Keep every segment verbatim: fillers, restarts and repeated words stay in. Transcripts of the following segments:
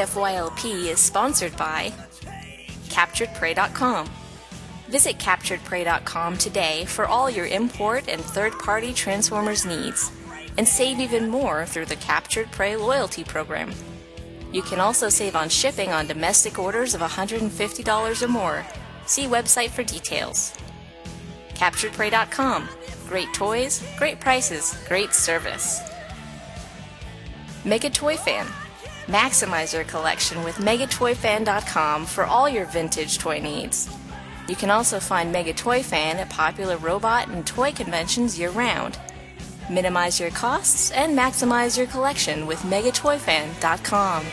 F Y L P is sponsored by Captured Prey dot com. Visit Captured Prey dot com today for all your import and third-party Transformers needs, and save even more through the Captured Prey loyalty program. You can also save on shipping on domestic orders of one hundred fifty dollars or more. See website for details. Captured Prey dot com. Great toys, great prices, great service. Mega Toy Fan. Maximize your collection with Mega Toy Fan dot com for all your vintage toy needs. You can also find Mega Toy Fan at popular robot and toy conventions year-round. Minimize your costs and maximize your collection with Mega Toy Fan dot com.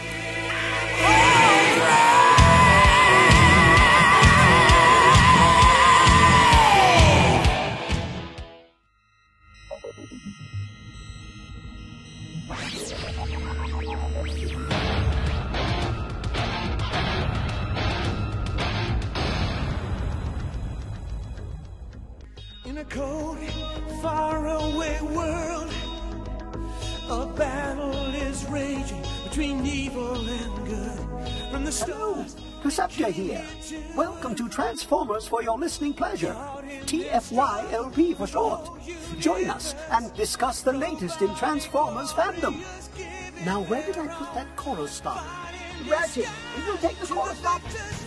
In a cold, faraway world, a battle is raging between evil and good. From the stars, Perceptia here. Welcome to Transformers for your listening pleasure. T F Y L P for short. Join us and discuss the latest in Transformers fandom. Now, where did I put that chorus stop? Ratchet, will you take the chorus stop?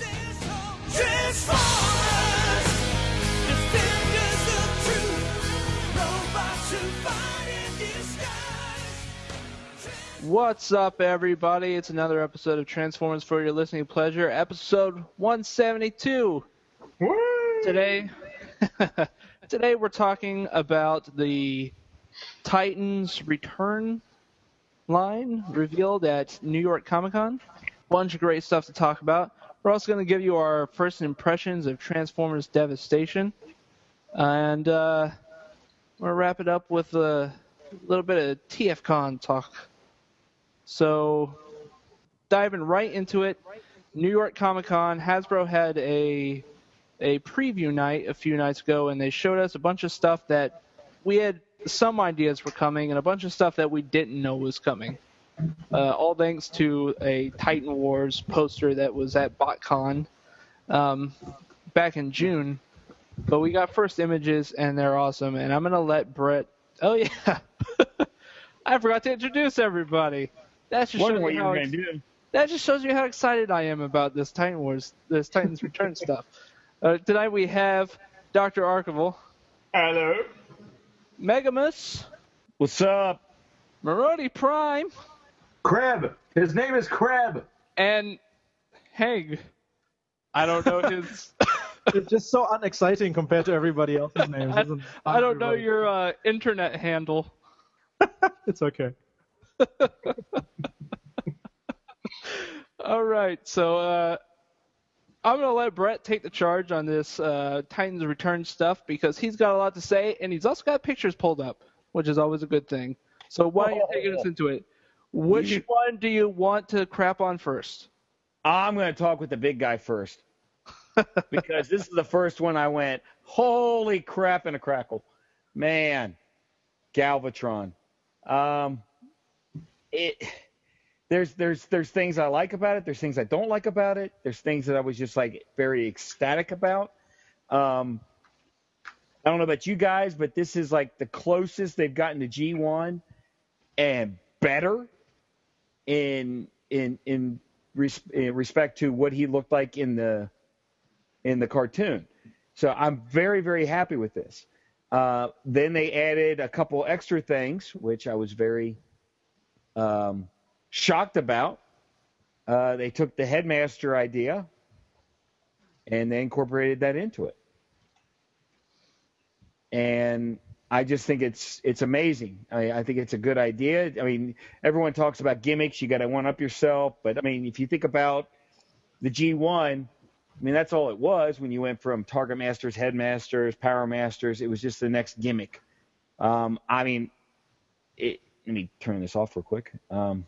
Transformers, defenders of truth, robots who fight in disguise. What's up, everybody? It's another episode of Transformers for your listening pleasure, episode one seventy-two. Woo! Today, today we're talking about the Titans Return line revealed at New York Comic Con. Bunch of great stuff to talk about. We're also going to give you our first impressions of Transformers Devastation, and uh, we're going to wrap it up with a little bit of T F Con talk. So, diving right into it, New York Comic Con, Hasbro had a a preview night a few nights ago, and they showed us a bunch of stuff that we had some ideas were coming, and a bunch of stuff that we didn't know was coming. Uh, all thanks to a Titan Wars poster that was at BotCon um, back in June. But we got first images, and they're awesome. And I'm going to let Brett... Oh, yeah. I forgot to introduce everybody. That just, shows what you you how were ex- gonna do. that just shows you how excited I am about this Titan Wars, this Titans Return stuff. Uh, tonight we have Doctor Archival, Hello. Megamus, What's up? Marody Prime, Kreb. His name is Kreb. and Heg. I don't know his... It's just so unexciting compared to everybody else's names, isn't it? I don't know your uh, internet handle. It's okay. All right, so uh, I'm going to let Brett take the charge on this uh, Titans Return stuff because he's got a lot to say, and he's also got pictures pulled up, which is always a good thing. So why don't you take us into it? Which You- one do you want to crap on first? I'm going to talk with the big guy first. Because this is the first one I went, holy crap in a crackle. Man, Galvatron. Um, it, there's, there's, there's things I like about it. There's things I don't like about it. There's things that I was just like very ecstatic about. Um, I don't know about you guys, but this is like the closest they've gotten to G one and better in, in, in, res, in respect to what he looked like in the, in the cartoon. So I'm very, very happy with this. Uh, then they added a couple extra things, which I was very um, shocked about. Uh, they took the Headmaster idea and they incorporated that into it. And I just think it's it's amazing. I, I think it's a good idea. I mean, everyone talks about gimmicks. You got to one-up yourself. But, I mean, if you think about the G one, I mean, that's all it was when you went from Target Masters, Headmasters, Power Masters. It was just the next gimmick. Um, I mean, it, let me turn this off real quick. Um,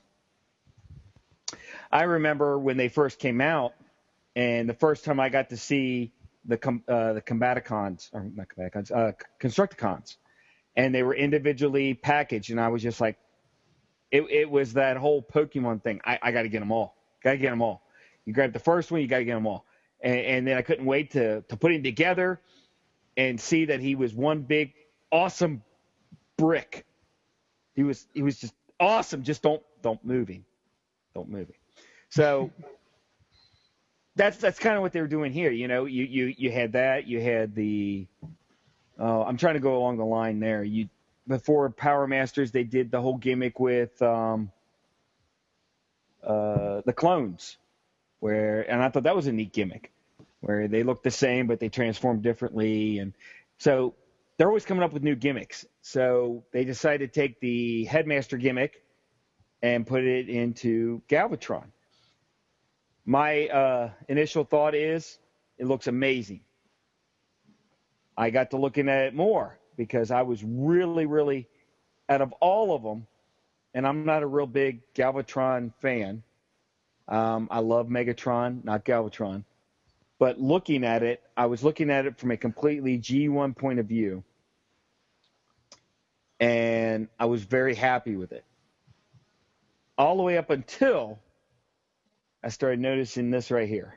I remember when they first came out, and the first time I got to see the com- uh, the Combaticons, or not Combaticons, uh, Constructicons, and they were individually packaged, and I was just like, it, it was that whole Pokemon thing. I, I got to get them all. Gotta get them all. You grab the first one, you gotta get them all. And, and then I couldn't wait to to put him together and see that he was one big awesome brick. He was he was just awesome. Just don't don't move him, don't move him. So that's that's kind of what they were doing here. You know, you you you had that. You had the. Uh, I'm trying to go along the line there. You before Power Masters, they did the whole gimmick with um, uh, the clones, where and I thought that was a neat gimmick, where they looked the same but they transformed differently, and so they're always coming up with new gimmicks. So they decided to take the Headmaster gimmick and put it into Galvatron. My uh, initial thought is it looks amazing. I got to looking at it more because I was really, really, out of all of them, and I'm not a real big Galvatron fan. Um, I love Megatron, not Galvatron. But looking at it, I was looking at it from a completely G one point of view, and I was very happy with it. All the way up until I started noticing this right here.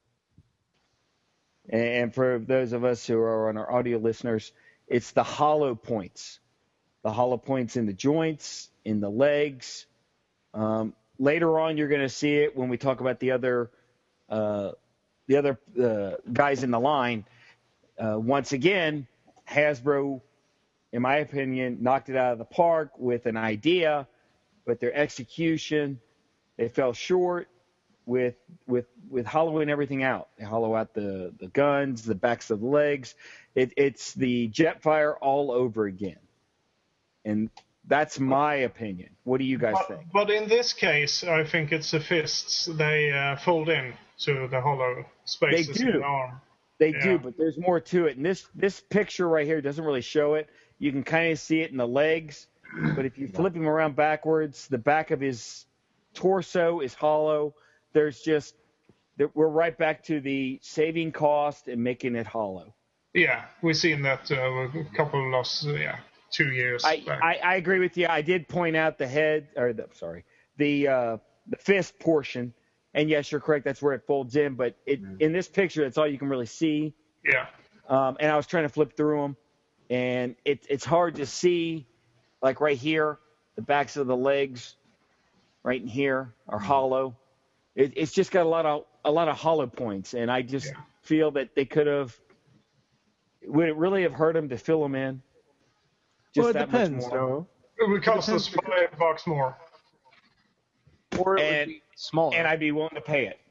And for those of us who are on our audio listeners, it's the hollow points. The hollow points in the joints, in the legs. Um, later on, you're going to see it when we talk about the other uh, the other uh, guys in the line. Uh, once again, Hasbro, in my opinion, knocked it out of the park with an idea, but their execution, they fell short. With with with hollowing everything out, they hollow out the, the guns, the backs of the legs. It, it's the Jetfire all over again, and that's my opinion. What do you guys but, think? But in this case, I think it's the fists. They uh, fold in to the hollow spaces They do. in the arm. They Yeah. do, but there's more to it. And this this picture right here doesn't really show it. You can kind of see it in the legs, but if you flip him around backwards, the back of his torso is hollow. There's just, we're right back to the saving cost and making it hollow. Yeah, we've seen that uh, a couple of last, uh, yeah, two years I, back. I, I agree with you. I did point out the head, or the, sorry, the uh, the fist portion, and yes, you're correct. That's where it folds in. But it mm. in this picture, that's all you can really see. Yeah. Um, and I was trying to flip through them, and it, it's hard to see, like right here, the backs of the legs, right in here, are mm. hollow. It, it's just got a lot of a lot of hollow points, and I just yeah. feel that they could have. Would it really have hurt them to fill them in? Just well, it that depends, much more? though. It would cost us five bucks more. Or it and, would be smaller. And I'd be willing to pay it.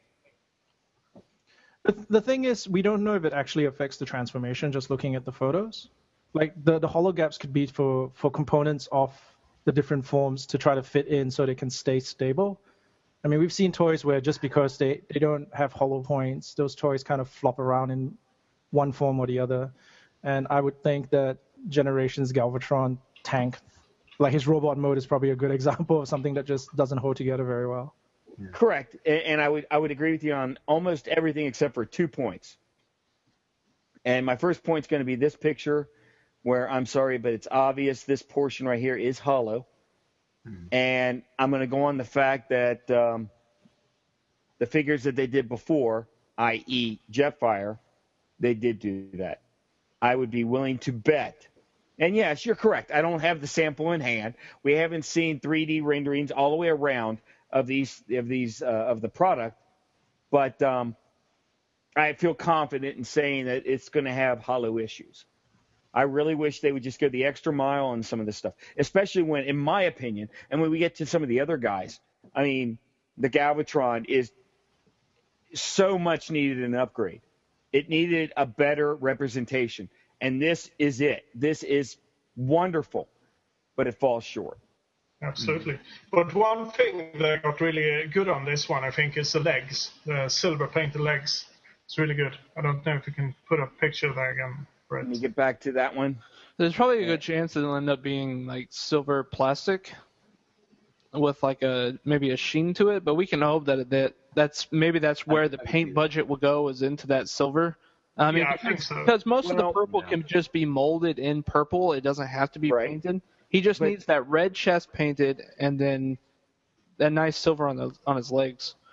But the thing is, we don't know if it actually affects the transformation just looking at the photos. Like, the, the hollow gaps could be for, for components of the different forms to try to fit in so they can stay stable. I mean, we've seen toys where just because they, they don't have hollow points, those toys kind of flop around in one form or the other. And I would think that Generations Galvatron tank, like his robot mode, is probably a good example of something that just doesn't hold together very well. Yeah. Correct. And I would I would agree with you on almost everything except for two points. And my first point is going to be this picture where, I'm sorry, but it's obvious this portion right here is hollow. Mm-hmm. And I'm going to go on the fact that um, the figures that they did before, that is. Jetfire, they did do that. I would be willing to bet. And yes, you're correct. I don't have the sample in hand. We haven't seen three D renderings all the way around of these of these uh, of the product, but um, I feel confident in saying that it's going to have hollow issues. I really wish they would just go the extra mile on some of this stuff, especially when, in my opinion, and when we get to some of the other guys, I mean, the Galvatron is so much needed an upgrade. It needed a better representation, and this is it. This is wonderful, but it falls short. Absolutely. But one thing that got really good on this one, I think, is the legs, the silver painted legs. It's really good. I don't know if you can put a picture there again. Let me get back to that one. There's probably a good chance it'll end up being like silver plastic with like a maybe a sheen to it, but we can hope that that that's maybe that's where the paint budget will go, is into that silver. I mean, yeah, because, I think so. because most well, of the purple no. can just be molded in purple. It doesn't have to be right. painted. He just but, needs that red chest painted and then that nice silver on the on his legs.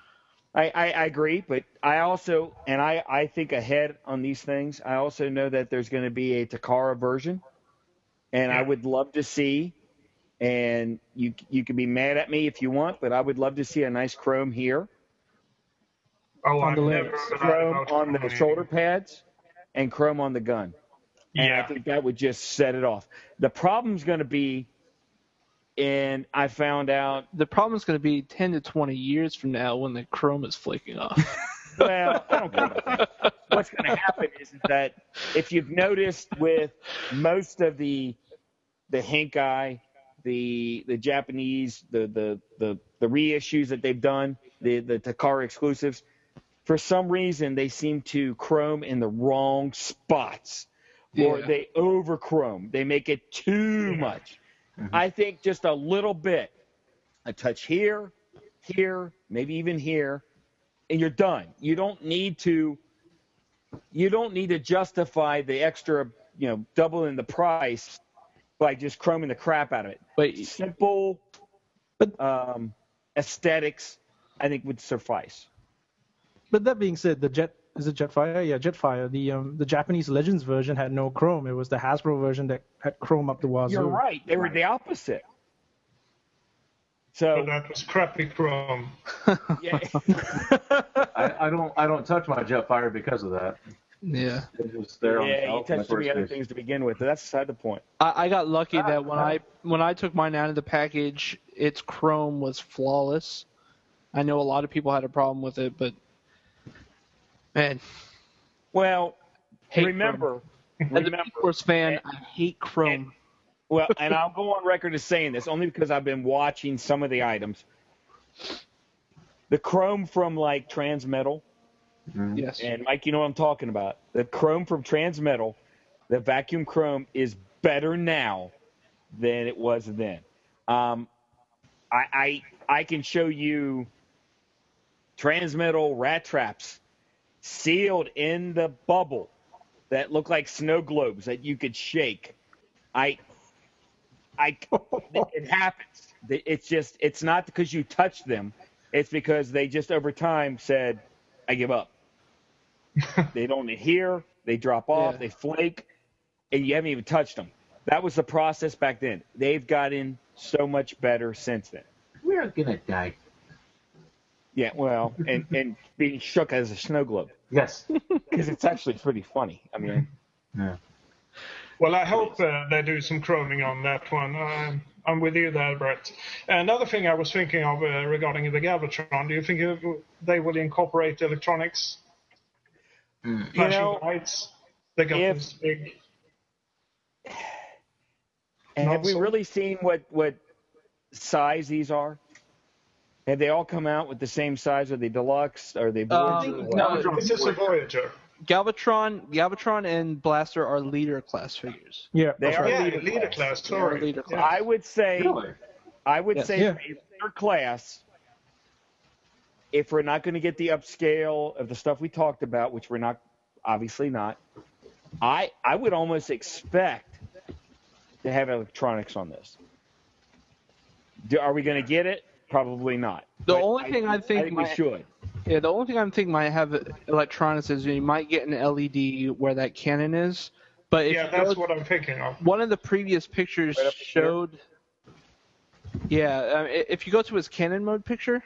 I, I, I agree, but I also, and I, I think ahead on these things, I also know that there's going to be a Takara version, and I would love to see, and you you can be mad at me if you want, but I would love to see a nice chrome here, Oh, On I've the never legs. heard chrome about on the chrome. shoulder pads, and chrome on the gun. And I Yeah. think that would just set it off. The problem's going to be, and I found out, The problem is going to be ten to twenty years from now when the chrome is flaking off. well, I don't care about that. What's going to happen is, is that if you've noticed with most of the the Henkai, the the Japanese, the the the, the reissues that they've done, the the Takara exclusives, for some reason they seem to chrome in the wrong spots, or Yeah. they over chrome. They make it too much. I think just a little bit, a touch here, here, maybe even here, and you're done. You don't need to. You don't need to justify the extra, you know, doubling the price by just chroming the crap out of it. But Simple um, aesthetics, I think, would suffice. But that being said, the Jet is it Jetfire? Yeah, Jetfire. The um the Japanese Legends version had no chrome. It was the Hasbro version that had chrome up the wazoo. You're right. They were the opposite. So But that was crappy chrome. yeah, I, I don't I don't touch my Jetfire because of that. yeah, It's just there on the yeah, you shelf in the touched too many first other place. things to begin with. But that's beside the point. I, I got lucky that when I when I took mine out of the package, its chrome was flawless. I know a lot of people had a problem with it, but man, Well, hate remember, As a remember, P-Force fan, I hate chrome. well, and I'll go on record as saying this only because I've been watching some of the items. The chrome from like Transmetal, Yes. and Mike, you know what I'm talking about. The chrome from Transmetal, the vacuum chrome is better now than it was then. Um, I, I I can show you Transmetal rat traps sealed in the bubble that look like snow globes that you could shake. I, I, it happens. It's just, it's not because you touched them. It's because they just over time said, I give up. They don't adhere. They drop off. Yeah. They flake, and you haven't even touched them. That was the process back then. They've gotten so much better since then. We're gonna die. Yeah, well, and, and being shook as a snow globe. Yes. Because it's actually pretty funny. I mean, Yeah. Well, I hope uh, they do some chroming on that one. Um, I'm with you there, Brett. Another thing I was thinking of uh, regarding the Galvatron, do you think it, they will incorporate electronics? you Flashing know, lights? They got if- this big... and have we Not so- really seen what, what size these are? Have they all come out with the same size? Are they deluxe? Are they Voyager? Um, What? no, This is a Voyager. Galvatron, Galvatron, and Blaster are leader class figures. Yeah. They are Yeah, leader, leader class. class, They are sorry. leader Yeah. class. I would say, Really? I would Yes. say, Yeah. leader class. If we're not going to get the upscale of the stuff we talked about, which we're not, obviously not, I I would almost expect to have electronics on this. Do, are we going to get it? Probably not. The But only thing I think I think we might- should. Yeah, the only thing I'm thinking might have electronics is you might get an L E D where that cannon is. But if Yeah, you that's go- what I'm thinking of. one of the previous pictures Right up here. showed. Yeah, um, i- if you go to his cannon mode picture,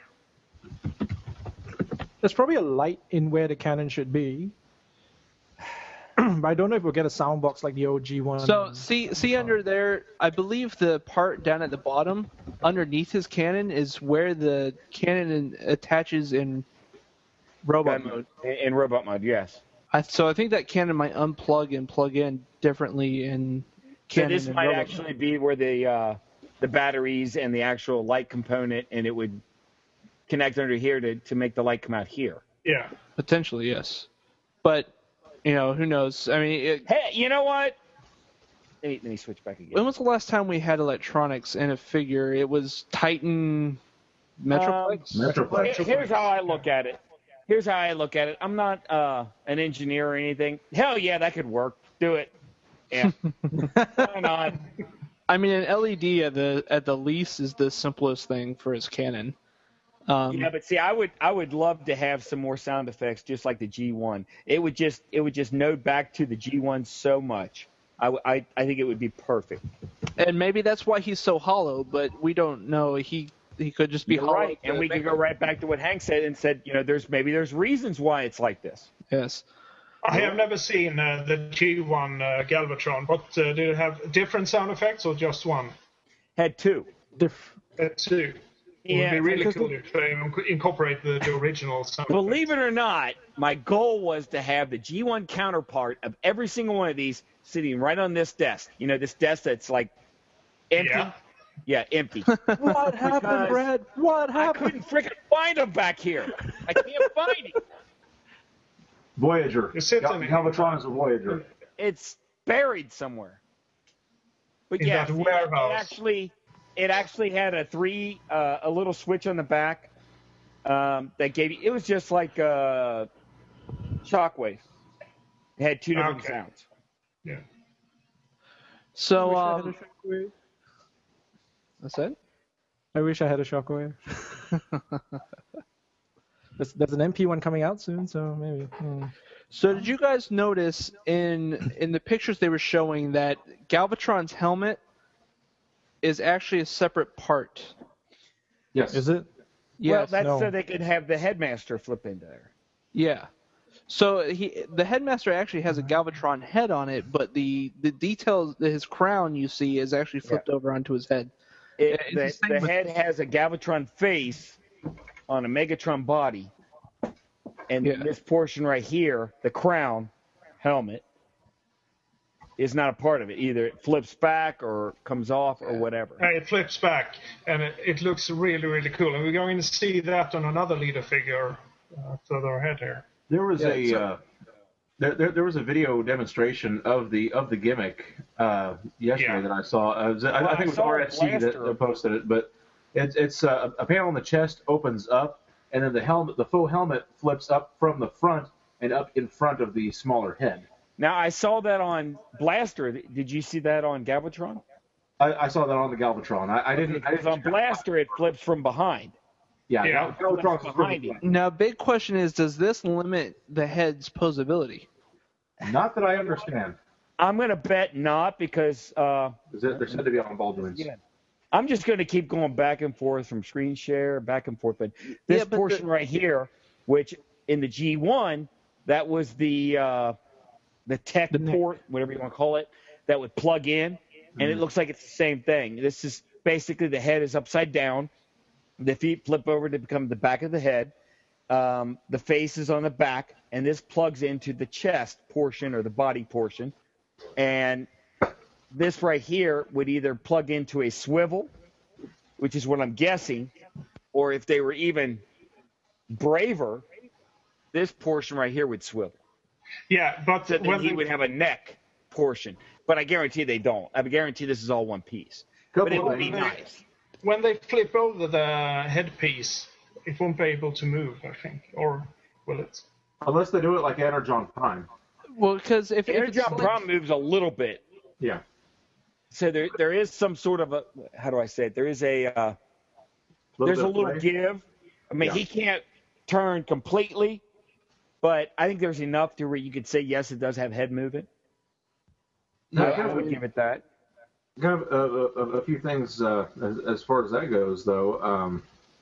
There's probably a light in where the cannon should be. But I don't know if we'll get a sound box like the O G one. so see see under there, I believe the part down at the bottom underneath his cannon is where the cannon attaches in robot mode. In, in robot mode, yes. I, so I think that cannon might unplug and plug in differently in So cannon. this and might robot actually mode. be where the uh, the batteries and the actual light component, and it would connect under here to, to make the light come out here. Yeah. Potentially, yes. But you know, who knows? I mean, it, Hey, you know what? Let me, let me switch back again. when was the last time we had electronics in a figure? It was Titan Metroplex. Um, Metroplex. Here- Here's how I look at it. Here's how I look at it. I'm not uh, an engineer or anything. Hell yeah, that could work. Do it. Yeah. Why not? I mean, an L E D at the at the least is the simplest thing for his cannon. Um, Yeah, but see, I would I would love to have some more sound effects, just like the G one. It would just it would just node back to the G one so much. I, w- I, I think it would be perfect. and maybe that's why he's so hollow, but we don't know. He he could just be You're hollow. right, and we could go right back to what Hank said and said, you know, there's maybe there's reasons why it's like this. Yes. I have never seen uh, the G one uh, Galvatron. What uh, did it have? Different sound effects or just one? Had two. Diff- Uh, two. It Yeah, would be really because cool if they inc- incorporate the, the original sound Believe effects. it or not, my goal was to have the G one counterpart of every single one of these sitting right on this desk. You know, this desk that's like empty. Yeah. Yeah, empty. what happened, Because Brad? What I happened? couldn't freaking find them back here. I can't find it. Voyager. It sits Gal- in it. Galvatron is a Voyager. It's buried somewhere. But In yeah, that see, it warehouse. actually, it actually had a three, uh, a little switch on the back um, that gave you. It was just like uh, Shockwave. It had two different Okay. sounds. Yeah. So I wish I had a um, shockwave. that's it. I wish I had a shockwave. there's, there's an M P one coming out soon, so maybe. hmm. So did you guys notice in in the pictures they were showing that Galvatron's helmet is actually a separate part? Yes. Is it? Well, Yes. that's no. so they could have the headmaster flip into there. Yeah. So he, the headmaster actually has a Galvatron head on it, but the the details, his crown you see is actually flipped over onto his head. It, It's the the same the with- head has a Galvatron face on a Megatron body, and Yeah. this portion right here, the crown helmet, is not a part of it. Either it flips back or comes off or whatever. Uh, It flips back, and it, it looks really, really cool. And we're going to see that on another leader figure uh, further ahead here. There was Yeah, a so- uh, there, there there was a video demonstration of the of the gimmick uh, yesterday Yeah. that I saw. Uh, it was- I, Well, I I think it was saw R it F C that, Blaster. that posted it, but it's it's uh, a panel on the chest opens up, and then the helmet, the faux helmet, flips up from the front and up in front of the smaller head. Now I saw that on Blaster. Did you see that on Galvatron? I, I saw that on the Galvatron. I, I didn't. I Because didn't on Blaster it flips from behind. yeah, Yeah. Gal- Galvatron's Flips behind him. Now, big question is, does this limit the head's posability? Not that I understand. I'm gonna bet not because uh, They're they're said to be on ball joints. Yeah. I'm just going to keep going back and forth from screen share, back and forth. But this Yeah, but portion the- right here, which in the G one, that was the uh, the tech The neck. port, whatever you want to call it, that would plug in, and it looks like it's the same thing. This is basically the head is upside down, the feet flip over to become the back of the head, um, the face is on the back, and this plugs into the chest portion or the body portion, and this right here would either plug into a swivel, which is what I'm guessing, or if they were even braver, this portion right here would swivel. Yeah, but So then when he they, would have a neck portion. But I guarantee they don't. I guarantee this is all one piece. But Couple it would of be things. nice. when they flip over the headpiece, it won't be able to move, I think. Or will it? Unless they do it like Energon Prime. Well, because if, if it's Energon like- Prime moves a little bit. Yeah. So there, there is some sort of a, how do I say it? There is a, uh, Little there's bit a of little play. give. I mean, Yeah. he can't turn completely, but I think there's enough to where you could say, yes, it does have head movement. No, I, kind I of- would give it that. Kind of uh, a, a few things uh, as, as far as that goes, though, um,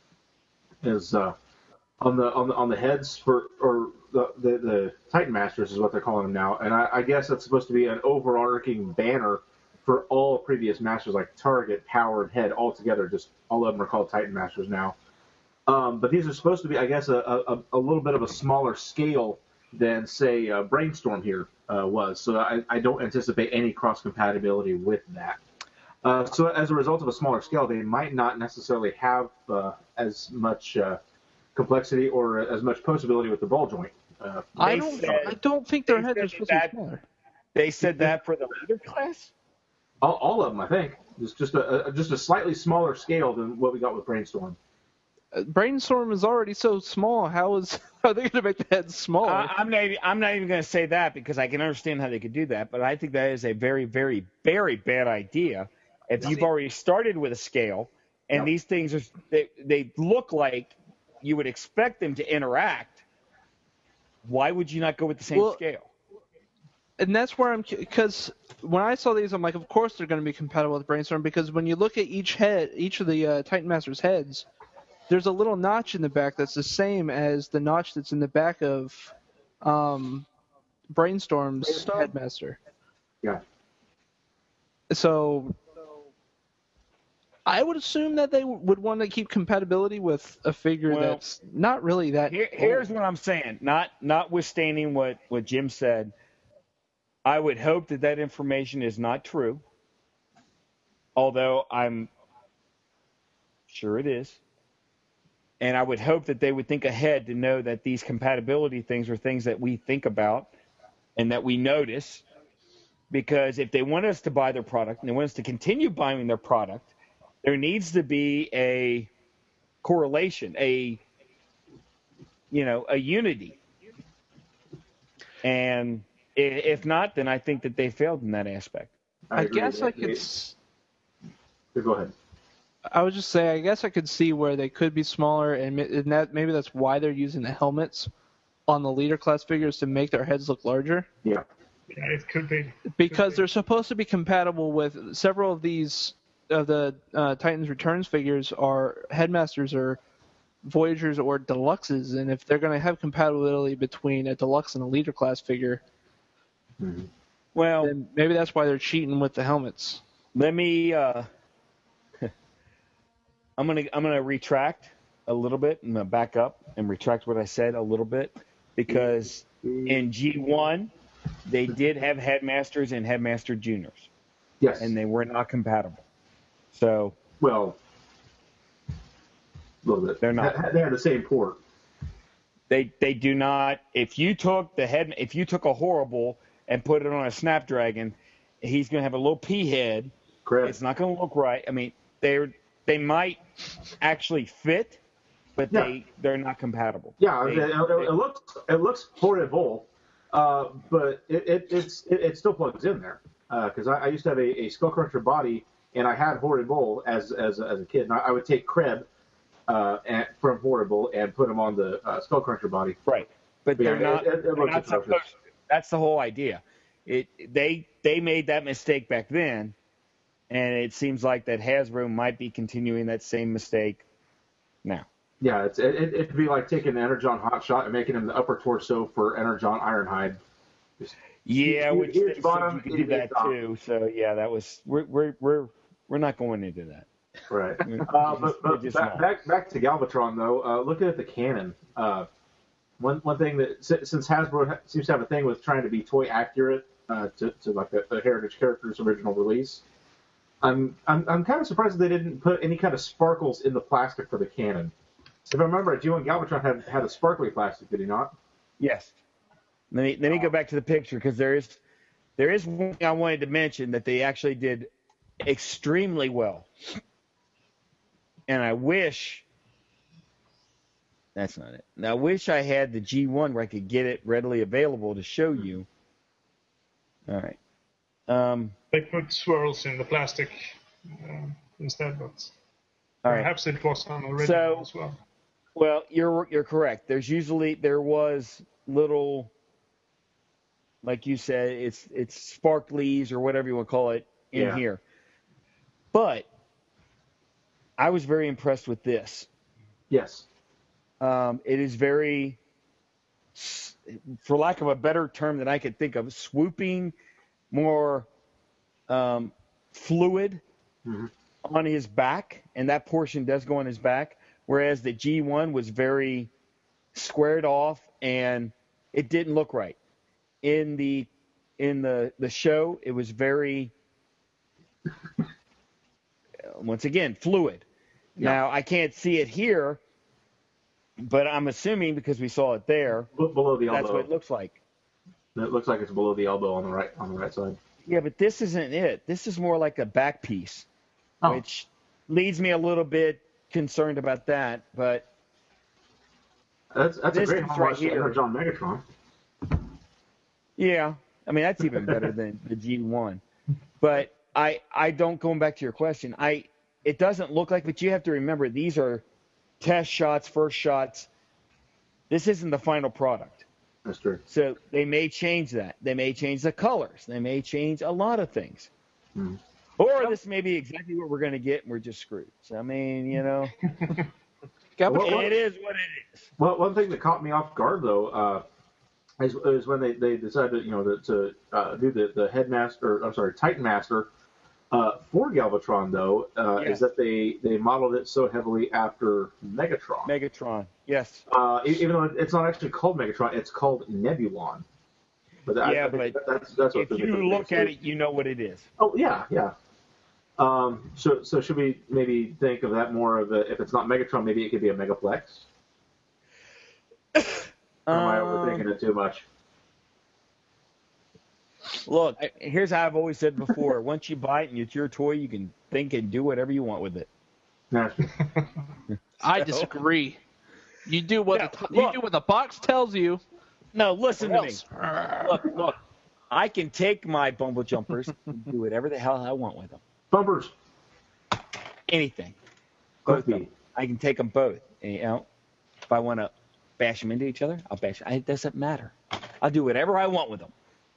is uh, on the on the on the heads for or the, the the Titan Masters is what they're calling them now, and I, I guess that's supposed to be an overarching banner for all previous Masters, like Target, Power, and Head all together. Just all of them are called Titan Masters now. Um, but these are supposed to be, I guess, a, a, a little bit of a smaller scale than, say, uh, Brainstorm here uh, was. So I, I don't anticipate any cross-compatibility with that. Uh, so as a result of a smaller scale, they might not necessarily have uh, as much uh, complexity or as much posability with the ball joint. Uh, I They don't, said- I don't think their they heads are said supposed that- to be smaller. They said that for the leader class? all, all of them, I think. It's just a, a just a slightly smaller scale than what we got with Brainstorm. Uh, Brainstorm is already so small. How is are they going to make the heads smaller? I, I'm not. Even, I'm not even going to say that because I can understand how they could do that. But I think that is a very, very, very bad idea. If you've already started with a scale, and Yep. these things are they, they look like you would expect them to interact. Why would you not go with the same Well, scale? And that's where I'm, because when I saw these, I'm like, of course they're going to be compatible with Brainstorm, because when you look at each head, each of the uh, Titan Master's heads, there's a little notch in the back that's the same as the notch that's in the back of um, Brainstorm's Brainstorm? Headmaster. Yeah. So I would assume that they would want to keep compatibility with a figure Well, that's not really that. Here, here's what I'm saying. Not notwithstanding what, what Jim said, I would hope that that information is not true, although I'm sure it is. And I would hope that they would think ahead to know that these compatibility things are things that we think about and that we notice. Because if they want us to buy their product and they want us to continue buying their product, there needs to be a correlation, a, you know, a unity. And if not, then I think that they failed in that aspect. I, I agree. guess It, I could. It, it, go ahead. I would just say, I guess I could see where they could be smaller, and, and that maybe that's why they're using the helmets on the leader class figures to make their heads look larger. Yeah. Yeah, it could be. Because could be. they're supposed to be compatible with several of these of the uh, Titans Returns figures are Headmasters or Voyagers or Deluxes, and if they're going to have compatibility between a Deluxe and a leader class figure, Mm-hmm. Well, then maybe that's why they're cheating with the helmets. let me. Uh, I'm gonna I'm gonna retract a little bit. I'm gonna back up and retract what I said a little bit, because in G one they did have Headmasters and Headmaster Juniors, Yes. and they were not compatible. So well, a little bit. They're not. They had the same port. They they do not. If you took the head, if you took a Horrible and put it on a Snapdragon, he's going to have a little P head. Correct. It's not going to look right. I mean, they they might actually fit, but Yeah. they they're not compatible. Yeah, They- it, it, it looks it looks horrible, uh, but it, it it's it, it still plugs in there, because I, I used to have a, a Skullcruncher body, and I had Horrible as as as a kid, and I, I would take Kreb uh, and, from Horrible and put him on the uh, Skullcruncher body. Right, but Yeah, they're it- not. it- it they're looks not atrocious. supposed. That's the whole idea. It they they made that mistake back then, and it seems like that Hasbro might be continuing that same mistake now. Yeah, it's it, it, it'd be like taking Energon Hotshot and making him the upper torso for Energon Ironhide. Just Yeah, huge- which huge they bottom, said you could do itty-bitty that top. too. So yeah, that was we're we're we're we're not going into that. Right. We're Uh, just- but we're but just back, not. back back to Galvatron though. Uh, looking at the canon, uh, one one thing that si- since Hasbro ha- seems to have a thing with trying to be toy accurate uh, to to like the, the Heritage Characters original release, I'm I'm I'm kind of surprised that they didn't put any kind of sparkles in the plastic for the canon. So if I remember, G one Galvatron had had a sparkly plastic, did he not? Yes. Let me let me go back to the picture, because there is there is one thing I wanted to mention that they actually did extremely well, and I wish that's not it. And I wish I had the G one where I could get it readily available to show you. All right. Um, They put swirls in the plastic um, instead, but all right. perhaps it was an original So- as well. Well, you're you're correct. There's usually there was little, like you said, it's it's sparklies or whatever you want to call it in Yeah. here. But I was very impressed with this. Yes. Um, it is very, s- for lack of a better term that I could think of, swooping, more um, fluid Mhm. on his back, and that portion does go on his back. Whereas the G one was very squared off, and it didn't look right. In the in the, the show, it was very, once again, fluid. Yeah. Now, I can't see it here, but I'm assuming because we saw it there, B- below the elbow. that's what it looks like. It looks like it's below the elbow on the right on the right side. Yeah, but this isn't it. This is more like a back piece, Oh. which leads me a little bit concerned about that. But That's that's a this great piece right homage to here- Energon Megatron. yeah, I mean that's even better than the G one. But I I don't going back to your question. I it doesn't look like, but you have to remember these are test shots, first shots. This isn't the final product. That's true. So they may change that. They may change the colors. They may change a lot of things. Hmm. Or this may be exactly what we're going to get, and we're just screwed. So, I mean, you know, Well, what- it is what it is. Well, one thing that caught me off guard though uh, is, is when they, they decided, you know, to, to uh, do the the headmaster. I'm sorry, Titan Master uh, for Galvatron though uh, Yes. is that they, they modeled it so heavily after Megatron. Megatron, yes. uh, e- even though it's not actually called Megatron, it's called Nebulon. But I- Yeah, I think but that's that's what If the you difference look is. at it, you know what it is. Oh yeah, yeah. Um, so so should we maybe think of that more of a, if it's not Megatron, maybe it could be a Megaplex? Or am I Um, overthinking it too much? Look, here's how I've always said before. Once you buy it and it's your toy, you can think and do whatever you want with it. Nah, I disagree. You do what Now, the, you look. do what the box tells you. No, listen or to me. else. Look, look. I can take my Bumble Jumpers and do whatever the hell I want with them. Bumpers. Anything. Both of Could them. be. I can take them both. And, you know, if I want to bash them into each other, I'll bash them. It doesn't matter. I'll do whatever I want with them.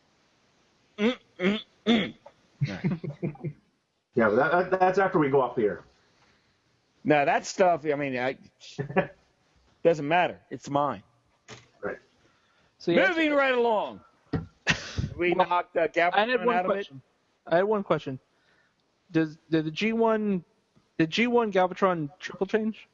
Mm, mm, mm. Yeah, but that, that, that's after we go off the air. Now, that stuff, I mean, I, doesn't matter. It's mine. Right. So yeah, Moving right along. We knocked uh, Galvatron I had one out of it. question. I had one question. Does did the G one did G one Galvatron triple change?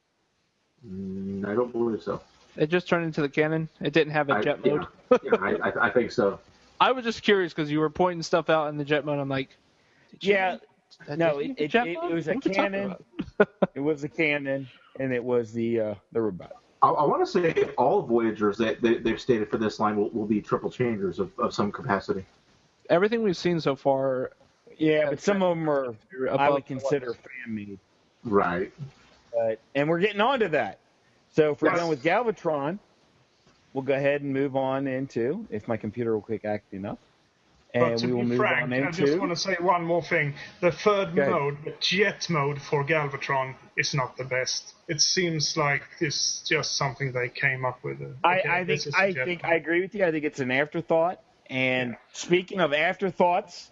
Mm, I don't believe so. It just turned into the cannon. It didn't have a I, jet yeah, mode. yeah, I, I, I think so. I was just curious because you were pointing stuff out in the jet mode. I'm like, did you- Yeah, did no, you it, have it, jet it, mode? it was a What are we talking cannon. about? It was a cannon, and it was the uh, the robot. I, I want to say all Voyagers that they, they've stated for this line will, will be triple changers of, of some capacity. Everything we've seen so far, Yeah, but some of them are, I above would consider fan-made. Right. But, and we're getting on to that. So if we're Yes. done with Galvatron, we'll go ahead and move on into, if my computer will quick act enough, But and to we will be move frank, on I just into... want to say one more thing. The third Go ahead. mode, the jet mode for Galvatron, is not the best. It seems like it's just something they came up with. I, Okay, I this think is a I jet think mode. I agree with you. I think it's an afterthought. And speaking of afterthoughts,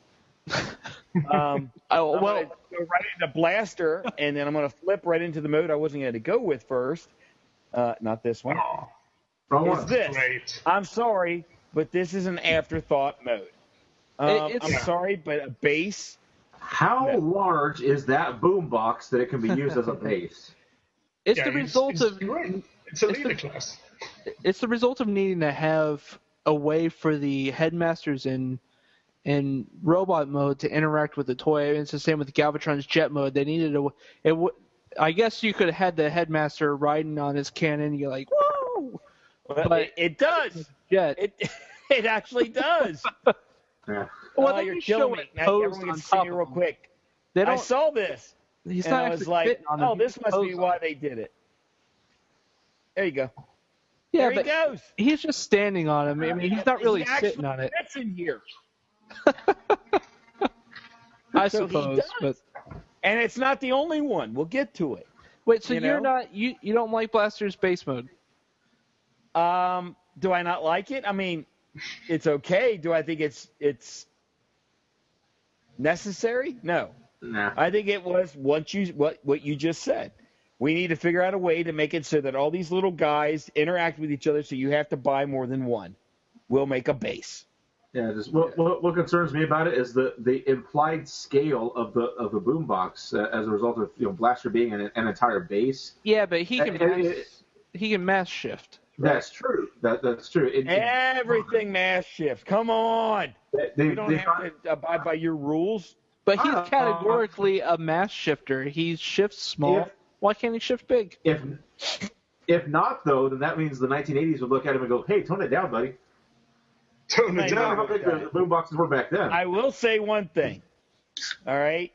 um, oh, I'm well, gonna go right into Blaster, and then I'm going to flip right into the mode I wasn't going to go with first. Uh, not this one. Oh, Wrong Is one. this? great. I'm sorry, but this is an afterthought mode. Um, It- it's- I'm sorry, but a base. How Yeah. large is that boombox that it can be used as a base? it's Yeah, the it's- result it's of great. It's a it's the- leader class. it's the result of needing to have a way for the headmasters in in robot mode to interact with the toy. It's the same with Galvatron's jet mode. They needed a it. W- I guess you could have had the headmaster riding on his cannon. You're like, whoa, But But- it, it does. jet. It it actually does. Yeah. Well, oh, they you're just killing show me. it Now, posed everyone on can see top me of real him. quick. They I don't. saw this. He's and not I actually was like, sitting on oh, him. this He's must be posed why on they did it. There you go. Yeah, there he but goes. he's just standing on him. I mean, he's not really He actually sitting on it. fits in here. I So he suppose. But does. And it's not the only one. We'll get to it. wait, so You you're know? not you you don't like Blaster's base mode? Um, do I not like it? I mean, it's okay. Do I think it's it's necessary? No. Nah. I think it was once you what what you just said. We need to figure out a way to make it so that all these little guys interact with each other, so you have to buy more than one. We'll make a base. Yeah, just what, what what concerns me about it is the, the implied scale of the of the boombox uh, as a result of you know Blaster being an, an entire base. Yeah, but he can Uh, mass, it- he can mass shift. That's true. That that's true. It, it- Everything mass shifts. Come on. they, they, You don't they have find- to abide by your rules. But he's Uh, categorically a mass shifter. He shifts small. If- Why can't he shift big? If if not though, then that means the nineteen eighties would look at him and go, "Hey, tone it down, buddy." Tone I it You know down. how big the, the boomboxes were back then. I will say one thing. All right.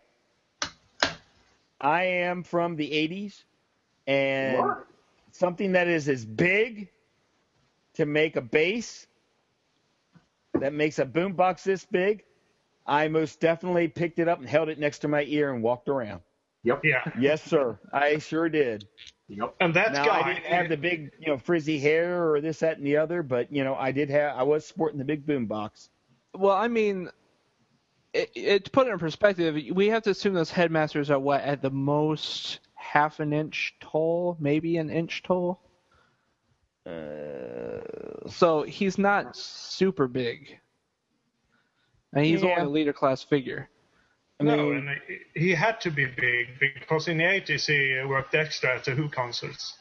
I am from the eighties, and What? something that is as big to make a base that makes a boombox this big, I most definitely picked it up and held it next to my ear and walked around. Yep. Yeah. Yes, sir. I sure did. Yep. And that Now, guy. I didn't have the big, you know, frizzy hair or this, that, and the other, but, you know, I did have, I was sporting the big boom box. Well, I mean, it, it, to put it in perspective, we have to assume those headmasters are what, at the most half an inch tall, maybe an inch tall. Uh, so he's not super big, and he's Yeah. only a leader class figure. I No, mean, and he had to be big because in the eighties he worked extra at the Who concerts.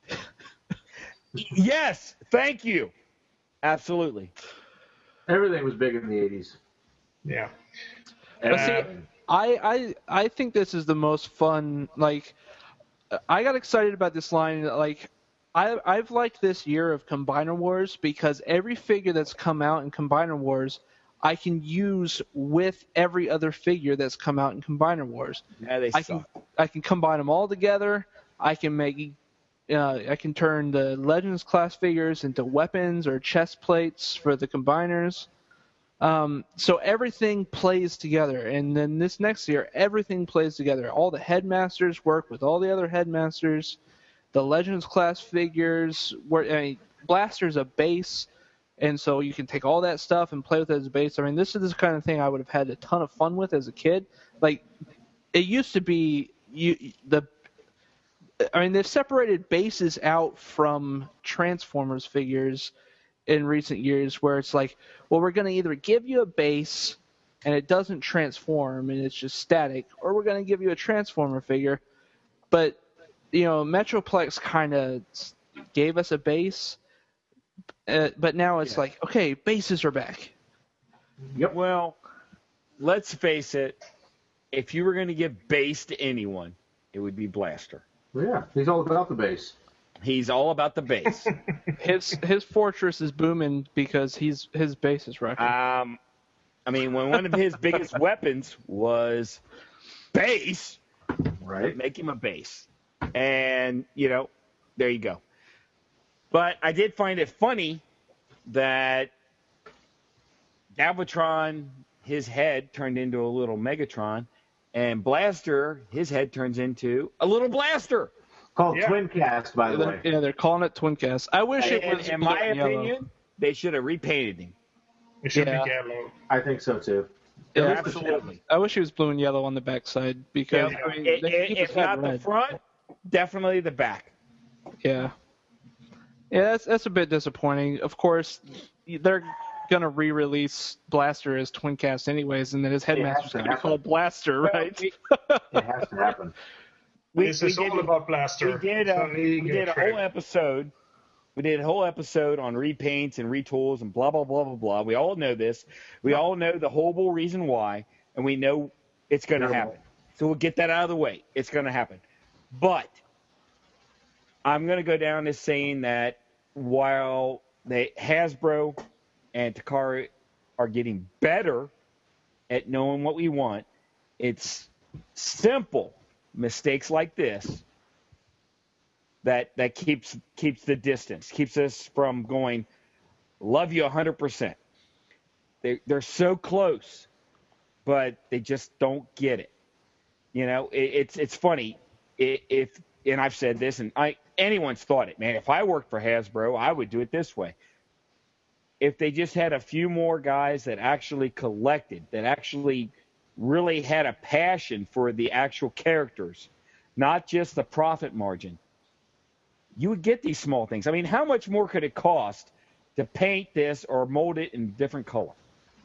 yes, thank you. Absolutely. Everything was big in the eighties. Yeah. But see, Uh, I, I I think this is the most fun. Like, I got excited about this line. Like, I I've liked this year of Combiner Wars because every figure that's come out in Combiner Wars, I can use with every other figure that's come out in Combiner Wars. Yeah, they I suck. can I can combine them all together. I can make uh, I can turn the Legends class figures into weapons or chest plates for the combiners. Um, so everything plays together, and then this next year, everything plays together. All the headmasters work with all the other headmasters. The Legends class figures, were, I mean, Blaster's a base, and so you can take all that stuff and play with it as a base. I mean, this is the kind of thing I would have had a ton of fun with as a kid. Like, it used to be you the. I mean, they've separated bases out from Transformers figures in recent years where it's like, well, we're going to either give you a base and it doesn't transform and it's just static, or we're going to give you a Transformer figure. But, you know, Metroplex kind of gave us a base, uh, but now it's Yeah. like, okay, bases are back. Yep. Well, let's face it. If you were going to give base to anyone, it would be Blaster. Yeah, he's all about the base. He's all about the base. His his fortress is booming because he's his base is wrecking. um, I mean, when one of his biggest weapons was base, Right. make him a base. And, you know, there you go. But I did find it funny that Galvatron, his head turned into a little Megatron, and Blaster, his head turns into a little Blaster. Called Yeah. Twin Cast, by the way. Yeah, they're calling it Twin Cast. I wish it And was in blue my and yellow. opinion, they should have repainted him. it should Yeah. be yellow. I think so too. Yeah, At least the Absolutely. I wish he was blue and yellow on the backside because Yeah, I mean, i- they i- keep if his head not the red. front, definitely the back. Yeah, yeah, that's that's a bit disappointing. Of course, they're gonna re-release Blaster as Twin Cast anyways, and then his headmaster's to gonna be happen. called Blaster, right? We, It has to happen. we, This we is did, all about Blaster. we did, It's uh, an we ego did a trip. whole episode. We did a whole episode on repaints and retools and blah, blah, blah, blah, blah. We all know this. We all know the horrible reason why, and we know it's going to Terrible. happen. So we'll get that out of the way. It's going to happen. But I'm going to go down as saying that while they Hasbro and Takara are getting better at knowing what we want, it's simple mistakes like this that that keeps keeps the distance, keeps us from going, love you one hundred percent. They, they're so close, but they just don't get it. You know, it, it's it's funny. I- If and I've said this, and I anyone's thought it, man. If I worked for Hasbro, I would do it this way. If they just had a few more guys that actually collected, that actually really had a passion for the actual characters, not just the profit margin, you would get these small things. I mean, how much more could it cost to paint this or mold it in a different color?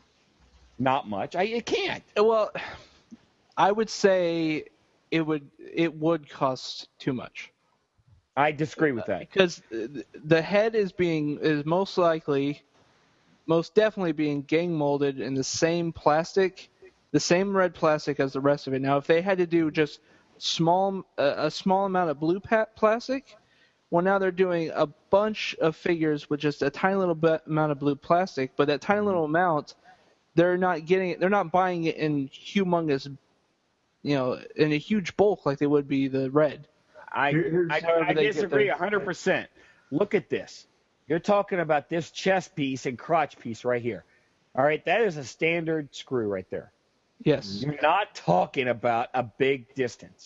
Not much. I it can't. Well, I would say it would it would cost too much. I disagree with that. Because the head is being is most likely, most definitely being gang molded in the same plastic, the same red plastic as the rest of it. Now, if they had to do just small uh, a small amount of blue pa- plastic, well, now they're doing a bunch of figures with just a tiny little bit amount of blue plastic. But that tiny little amount, they're not getting it. They're not buying it in humongous, you know, in a huge bulk like they would be the red. I, Here's I, however I they get disagree their- one hundred percent. Look at this. You're talking about this chest piece and crotch piece right here. All right, that is a standard screw right there. Yes. You're not talking about a big distance.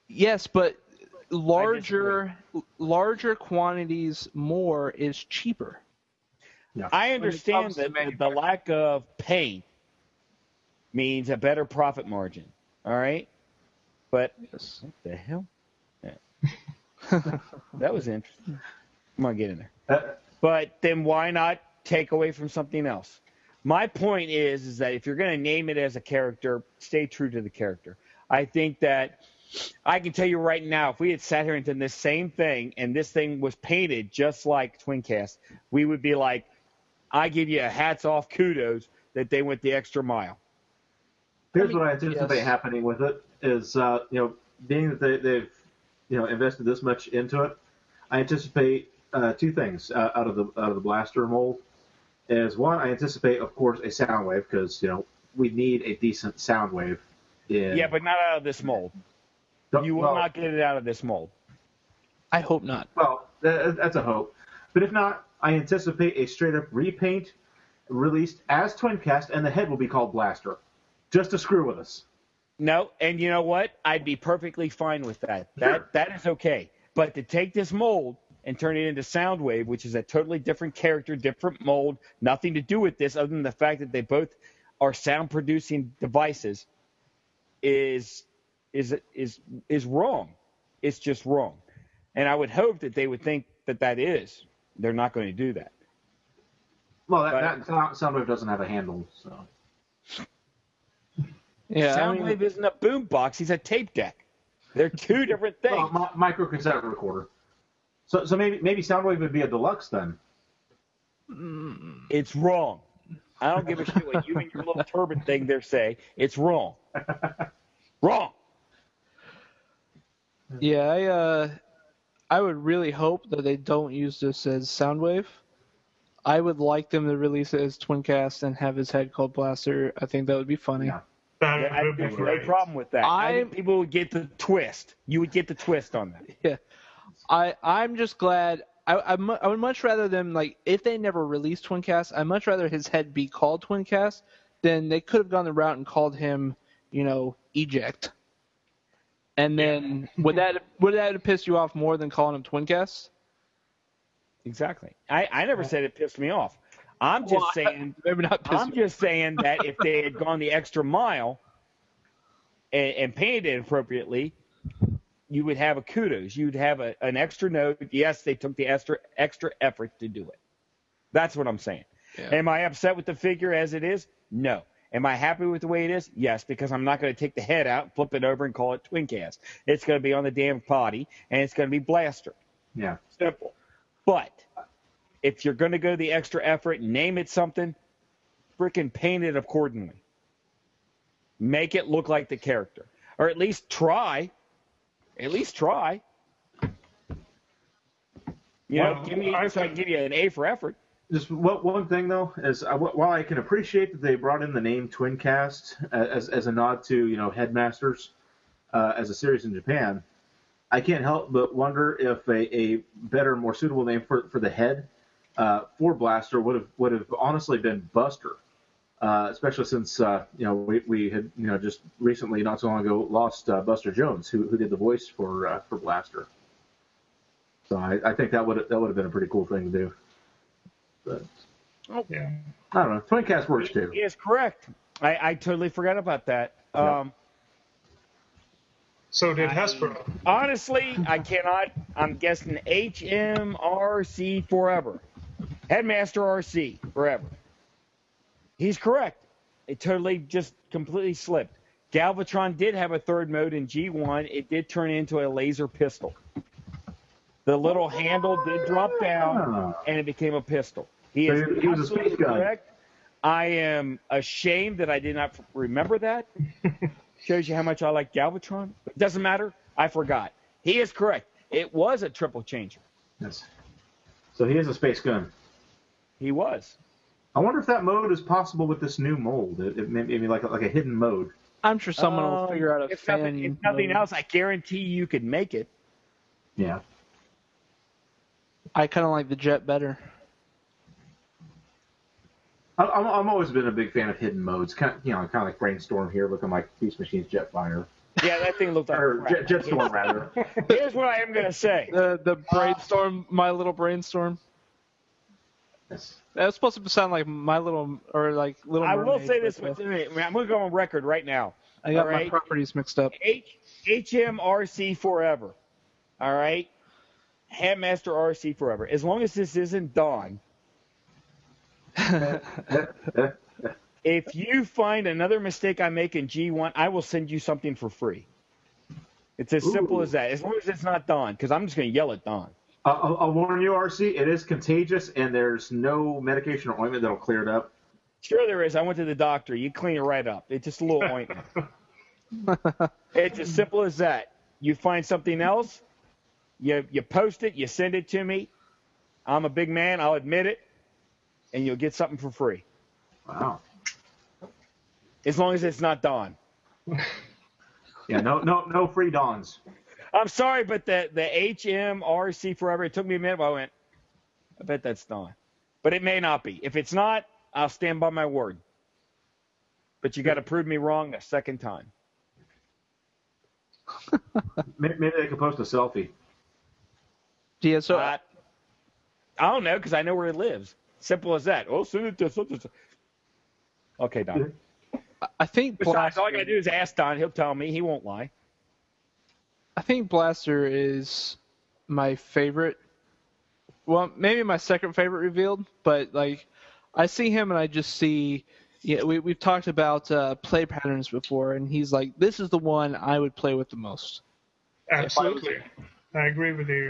Yes, but larger larger quantities more is cheaper. Yeah. I it understand comes to that the, the manufacturing. lack of paint means a better profit margin. All right, but Yes. what the hell? Yeah. That was interesting. Come on, get in there. Uh, But then why not take away from something else? My point is, is that if you're going to name it as a character, stay true to the character. I think that I can tell you right now, if we had sat here and done this same thing and this thing was painted just like Twincast, we would be like, I give you a hats off kudos that they went the extra mile. Here's I mean, what I anticipate yes. happening with it is, uh, you know, being that they, they've, you know, invested this much into it, I anticipate uh, two things uh, out of the out of the blaster mold. Is one, I anticipate, of course, a sound wave because you know we need a decent sound wave. In, Yeah, but not out of this mold. You will well, not get it out of this mold. I hope not. Well, that, that's a hope. But if not, I anticipate a straight up repaint released as Twincast, and the head will be called Blaster, just to screw with us. No, and you know what? I'd be perfectly fine with that. That Sure. that is okay. But to take this mold and turn it into Soundwave, which is a totally different character, different mold, nothing to do with this other than the fact that they both are sound producing devices, is is is is wrong. It's just wrong. And I would hope that they would think that that is. They're not going to do that. Well, that, But- that sound- Soundwave doesn't have a handle, so. Yeah, I Soundwave mean, isn't a boombox. He's a tape deck. They're two different things. Well, mi- micro cassette recorder. So, so maybe maybe Soundwave would be a deluxe then. It's wrong. I don't give a shit what you and your little turban thing there say. It's wrong. Wrong. yeah, I uh, I would really hope that they don't use this as Soundwave. I would like them to release it as Twincast and have his head called Blaster. I think that would be funny. Yeah. That Yeah, I would be have no great. problem with that. I think I'm- people would get the twist. You would get the twist on that. Yeah, I I'm just glad. I I, mu- I would much rather them like if they never released Twincast. I'd much rather his head be called Twincast than they could have gone the route and called him, you know, Eject. And then would that would that have pissed you off more than calling him Twincast? Exactly. I, I never said it pissed me off. I'm just Well, I- saying. Maybe not pissed. I'm just saying that if they had gone the extra mile and, and painted it appropriately, you would have a kudos. You'd have a, an extra note. Yes, they took the extra extra effort to do it. That's what I'm saying. Yeah. Am I upset with the figure as it is? No. Am I happy with the way it is? Yes, because I'm not going to take the head out, flip it over, and call it Twincast. It's going to be on the damn body, and it's going to be Blaster. Yeah. Simple. But if you're going to go the extra effort, name it something, freaking paint it accordingly. Make it look like the character. Or at least try. At least try. You know, Well, give me, I so I can give you an A for effort. Just one, one thing though is uh, while I can appreciate that they brought in the name Twincast as as a nod to you know Headmasters uh, as a series in Japan, I can't help but wonder if a, a better, more suitable name for for the head uh, for Blaster would have would have honestly been Buster, uh, especially since uh, you know we, we had you know just recently not so long ago lost uh, Buster Jones who who did the voice for uh, for Blaster. So I, I think that would that would have been a pretty cool thing to do. But Yeah. I don't know. Twincast works too. He is correct. I, I totally forgot about that. Yeah. Um, So did Hasbro. honestly, I cannot. I'm guessing H M R C forever. Headmaster R C forever. He's correct. It totally just completely slipped. Galvatron did have a third mode in G one. It did turn into a laser pistol. The little handle did drop down, and it became a pistol. He So is he- he was a absolutely space gun. correct. I am ashamed that I did not remember that. Shows you how much I like Galvatron. It doesn't matter. I forgot. He is correct. It was a triple changer. Yes. So he is a space gun. He was. I wonder if that mode is possible with this new mold. It, it may- maybe like a, like a hidden mode. I'm sure someone will Um, figure out a if fan. nothing, if nothing mode. else, I guarantee you could make it. Yeah. I kind of like the Jet better. I, I'm I'm always been a big fan of hidden modes. Kind of, you know, kind of like Brainstorm here, looking like Beast Machine's Jetfire. Yeah, that thing looked like or crap. Jet- Jetstorm rather. Here's what I am going to say. The the brainstorm, my little brainstorm. Yes. That was supposed to sound like my little or like little. I will Mermaid, say this. but, uh, I mean, I'm going to go on record right now. I got all my right? properties mixed up. H- HMRC forever. All right? Handmaster R C forever. As long as this isn't Dawn, if you find another mistake I make in G one, I will send you something for free. It's as simple Ooh. as that. As long as it's not Dawn, because I'm just going to yell at Dawn. Uh, I'll, I'll warn you, R C. It is contagious, and there's no medication or ointment that'll clear it up. Sure there is. I went to the doctor. You clean it right up. It's just a little ointment. It's as simple as that. You find something else, you you post it, you send it to me. I'm a big man. I'll admit it, and you'll get something for free. Wow. As long as it's not Dawn. Yeah, no, no, no free dawns. I'm sorry, but the the H M R C forever. It took me a minute, but I went. I bet that's Dawn, but it may not be. If it's not, I'll stand by my word. But you got to prove me wrong a second time. Maybe maybe they could post a selfie. Yeah, so Uh, I don't know because I know where it lives. Simple as that. Oh, send it to such and such. Okay, Don. I think Besides, Blaster, all I got to do is ask Don. He'll tell me. He won't lie. I think Blaster is my favorite. Well, maybe my second favorite revealed, but like I see him and I just see. Yeah, we we've talked about uh, play patterns before, and he's like, this is the one I would play with the most. Absolutely. I agree with you.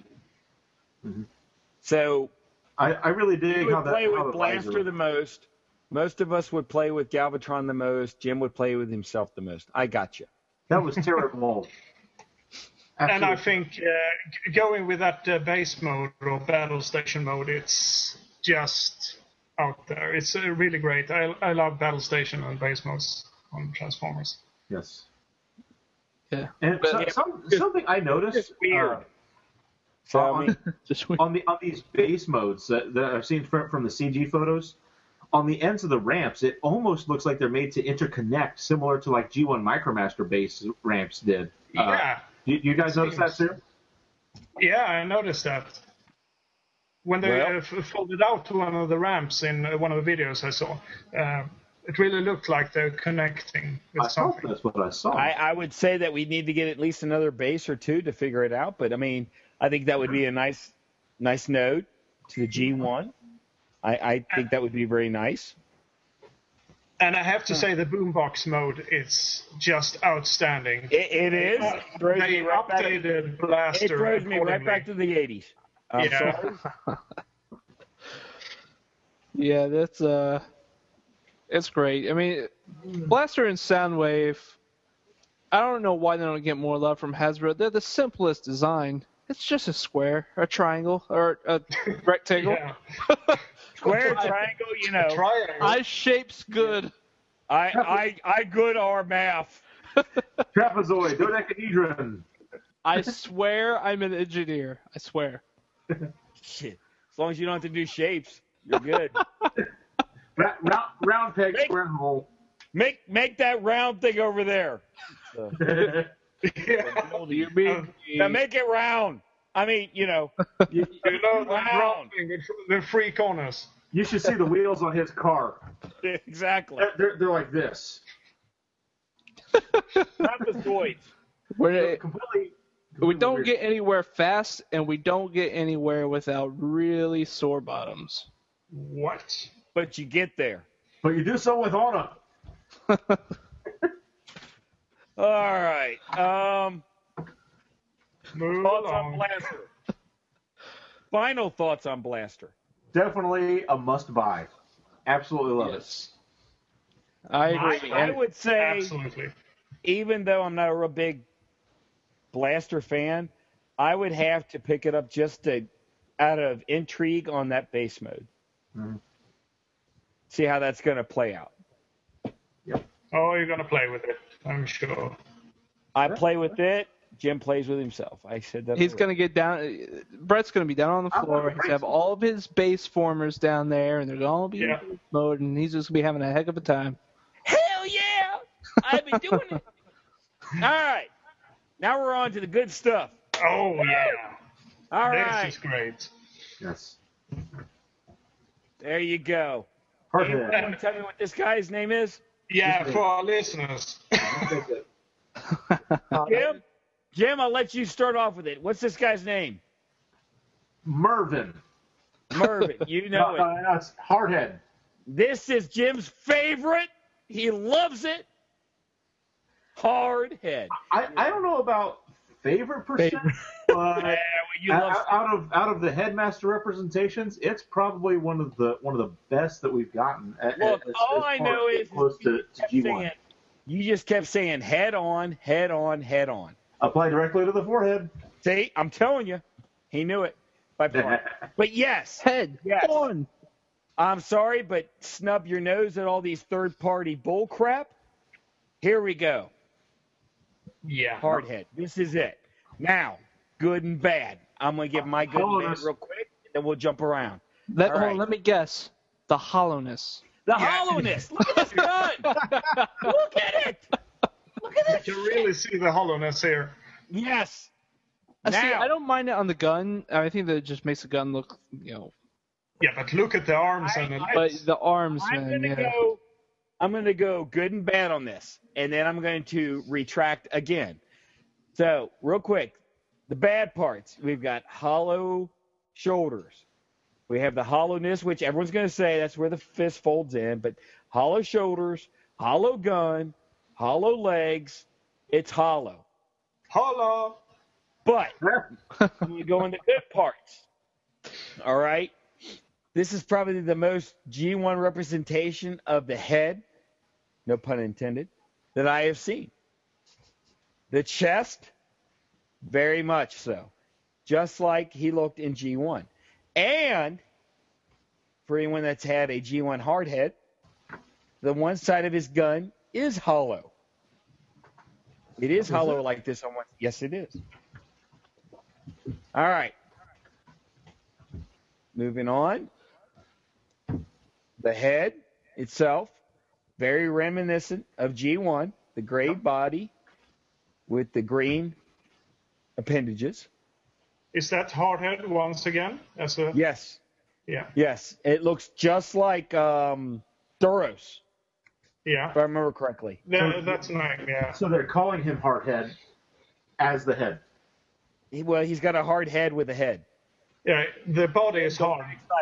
So I, I really dig you how would that. play how with the Blaster laser- the most. Most of us would play with Galvatron the most. Jim would play with himself the most. I got you. That was terrible. And I Absolutely. think uh, g- going with that uh, base mode or battle station mode, it's just out there. It's uh, really great. I, I love battle station and base modes on Transformers. Yes. Yeah, And But- so, Yeah, some, just- something I noticed just weird. uh, So I on, mean, just on the on these base modes that, that I've seen from, from the C G photos, on the ends of the ramps, it almost looks like they're made to interconnect, similar to like G one Micromaster base ramps did. Uh, Yeah, you, you guys notice that too? yeah, I noticed that. When they Well- uh, f- folded out one of the ramps in uh, one of the videos I saw, uh, it really looked like they're connecting with I thought something. that's what I saw. I, I would say that we need to get at least another base or two to figure it out. But I mean, I think that would be a nice, nice node to the G one. I, I think that would be very nice. And I have to say the boombox mode is just outstanding. It, it is. Uh, It throws they me right back. updated It Blaster. throws me right accordingly. back to the eighties. I'm Yeah. sorry. yeah, that's uh, it's great. I mean, Blaster and Soundwave. I don't know why they don't get more love from Hasbro. They're the simplest design. It's just a square, a triangle, or a rectangle. Yeah. Square, triangle, you know. Triangle. Eye shape's good. I, I, I good our math. Trapezoid, dodecahedron. I swear I'm an engineer. I swear. Shit. As long as you don't have to do shapes, you're good. Ra- round, round peg, Make- square hole. make make that round thing over there. So, You mean now make it round. I mean, you know, You know, the Round. round thing, the three corners. You should see the wheels on his car. exactly. They're, they're, they're like this. Not the zoids. We're, Completely. we don't weird. get anywhere fast, and we don't get anywhere without really sore bottoms. What? But you get there. But you do so with honor. All right. Um, Move thoughts on along. Blaster. Final thoughts on Blaster. Definitely a must buy. Absolutely love Yes. I I, agree. I And would say, Absolutely. even though I'm not a real big Blaster fan, I would have to pick it up just to, out of intrigue on that base mode. Mhm. See how that's going to play out. Oh, you're going to play with it, I'm sure. I play with it. Jim plays with himself. I said that. he's already. going to get down. Brett's going to be down on the I'm floor. gonna He's going to have all of his base formers down there, and they're going to be Yeah. in base mode, and he's just going to be having a heck of a time. Hell yeah! I've been doing it. All right. Now we're on to the good stuff. Oh, yeah. All this right. is great. Yes. There you go. Hardhead. Anyone tell me what this guy's name is? Yeah, for our listeners. Jim? Jim, I'll let you start off with it. What's this guy's name? Mervin. Mervin. You know Uh, it. uh, that's Hardhead. This is Jim's favorite. He loves it. Hardhead. I, I don't know about favorite percent, but Yeah, well, you out, love out of out of the headmaster representations, it's probably one of the one of the best that we've gotten. At, Look, as, all as I far know as is close you to, to kept G one. saying- you just kept saying head on, head on, head on. Apply directly to the forehead. See, I'm telling you, he knew it by far. But yes, Head Yes. on. I'm sorry, but snub your nose at all these third-party bull crap. Here we go. Yeah. Hardhead. This is it. Now, good and bad. I'm going to give my good and bad Hollowness. real quick, and then we'll jump around. Let, All hold on, right. let me guess. The hollowness. The hollowness. Look at this gun. Look at it. Look at You this. can really see the hollowness here. Yes. I see, Now, I don't mind it on the gun. I think that it just makes the gun look, you know. Yeah, but look at the arms and the But legs. the arms, I'm man. going to Yeah. go. I'm going to go good and bad on this, and then I'm going to retract again. So, real quick, the bad parts. We've got hollow shoulders. We have the hollowness, which everyone's going to say that's where the fist folds in, but hollow shoulders, hollow gun, hollow legs. It's hollow. Hollow. But when you go in the good parts, all right, this is probably the most G one representation of the head, no pun intended, that I have seen. The chest, very much so, just like he looked in G one. And for anyone that's had a G one hardhead, the one side of his gun is hollow. It is hollow like this on one. Yes, it is. All right. Moving on. The head itself, very reminiscent of G one, the gray body with the green appendages. Is that hardhead once again? As a Yes, yeah, yes. It looks just like um, Duros, yeah. if I remember correctly. That, that's nice. Yeah. So they're calling him Hardhead as the head. He, well, he's got a hard head with a head. Yeah. The body is hard.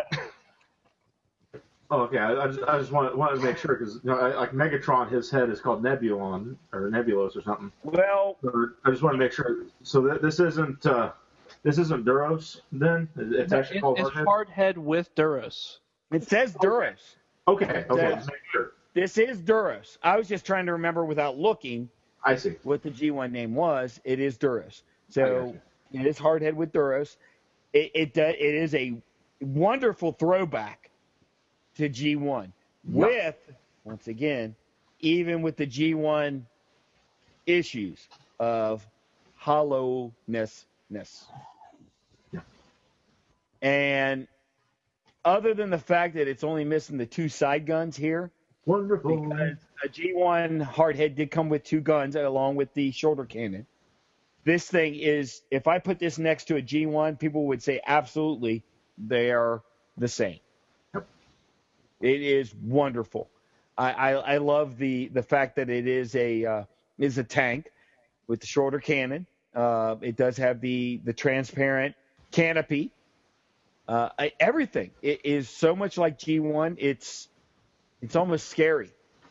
Oh, okay. I, I just I just wanted, wanted to make sure because you know, I- like Megatron, his head is called Nebulon or Nebulos or something. Well, So I just want to make sure. So th- this isn't uh, this isn't Duros then. It's actually It- called it's Hardhead. hardhead with Duros. it says Duros. Okay. Okay. does. Just make sure. This is Duros. I was just trying to remember without looking I see. what the G one name was. It is Duros. I So it is hardhead with Duros. It it, does, it is a wonderful throwback to G one with, once again, even with the G one issues of hollowness. Yeah. And other than the fact that it's only missing the two side guns here, Wonderful. because a G one hardhead did come with two guns along with the shoulder cannon. This thing is, if I put this next to a G one, people would say absolutely they are the same. Yep. It is wonderful. I, I, I love the, the fact that it is a uh, is a tank with the shoulder cannon. Uh, it does have the, the transparent canopy. Uh, I, everything. It is so much like G one. It's it's almost scary.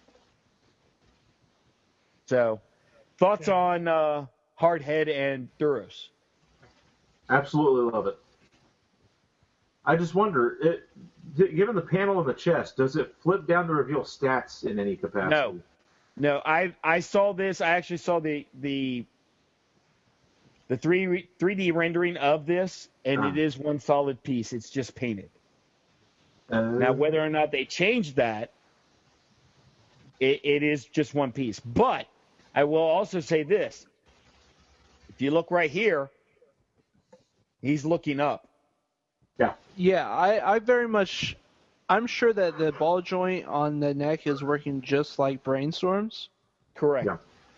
So, thoughts Yeah. on uh, Hardhead and Duros? Absolutely love it. I just wonder, it, d- given the panel on the chest, does it flip down to reveal stats in any capacity? No. No, I I saw this. I actually saw the the the three three D rendering of this, and Ah. it is one solid piece. It's just painted. Uh, Now, whether or not they changed that, it, it is just one piece. But I will also say this: if you look right here, he's looking up. yeah. Yeah, I, I very much. I'm sure that the ball joint on the neck is working just like Brainstorm's. Correct. Yeah.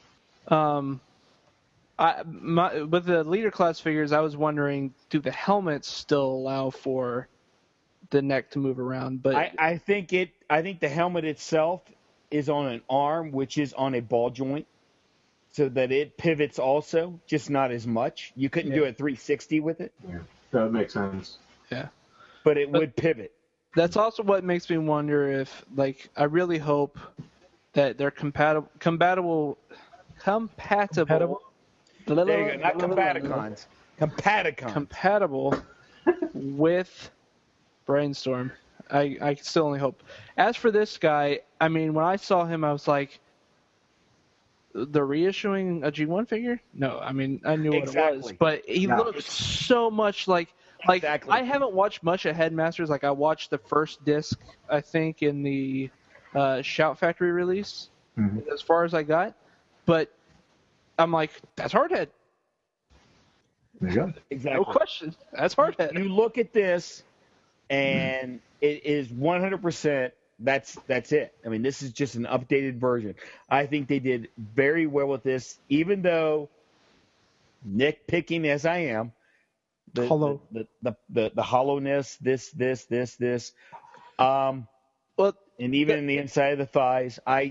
Um, I my, with the leader class figures, I was wondering, do the helmets still allow for the neck to move around? But I, I think it. I think the helmet itself is on an arm, which is on a ball joint, so that it pivots also, just not as much. You couldn't do a three sixty with it, Yeah, that makes sense. yeah. but it would pivot. That's also what makes me wonder if, like, I really hope that they're compatible, compatible, compatible, Compatible? There you go. Not Combaticons. Compaticons. compatible with Brainstorm. I I can still only hope. As for this guy, I mean, when I saw him, I was like, they're reissuing a G one figure? No, I mean, I knew what it was, Exactly. but he No. looks so much like. Like, Exactly. I haven't watched much of Headmasters. Like, I watched the first disc, I think, in the uh, Shout Factory release, Mhm. as far as I got. But I'm like, that's Hardhead. There you go. Exactly. No question. That's Hardhead. You look at this, and it is one hundred percent. That's that's it. I mean, this is just an updated version. I think they did very well with this, even though nitpicking as I am, the Hollow. the, the, the, the, the hollowness, this this this this, um, Well, and even in the inside of the thighs, I,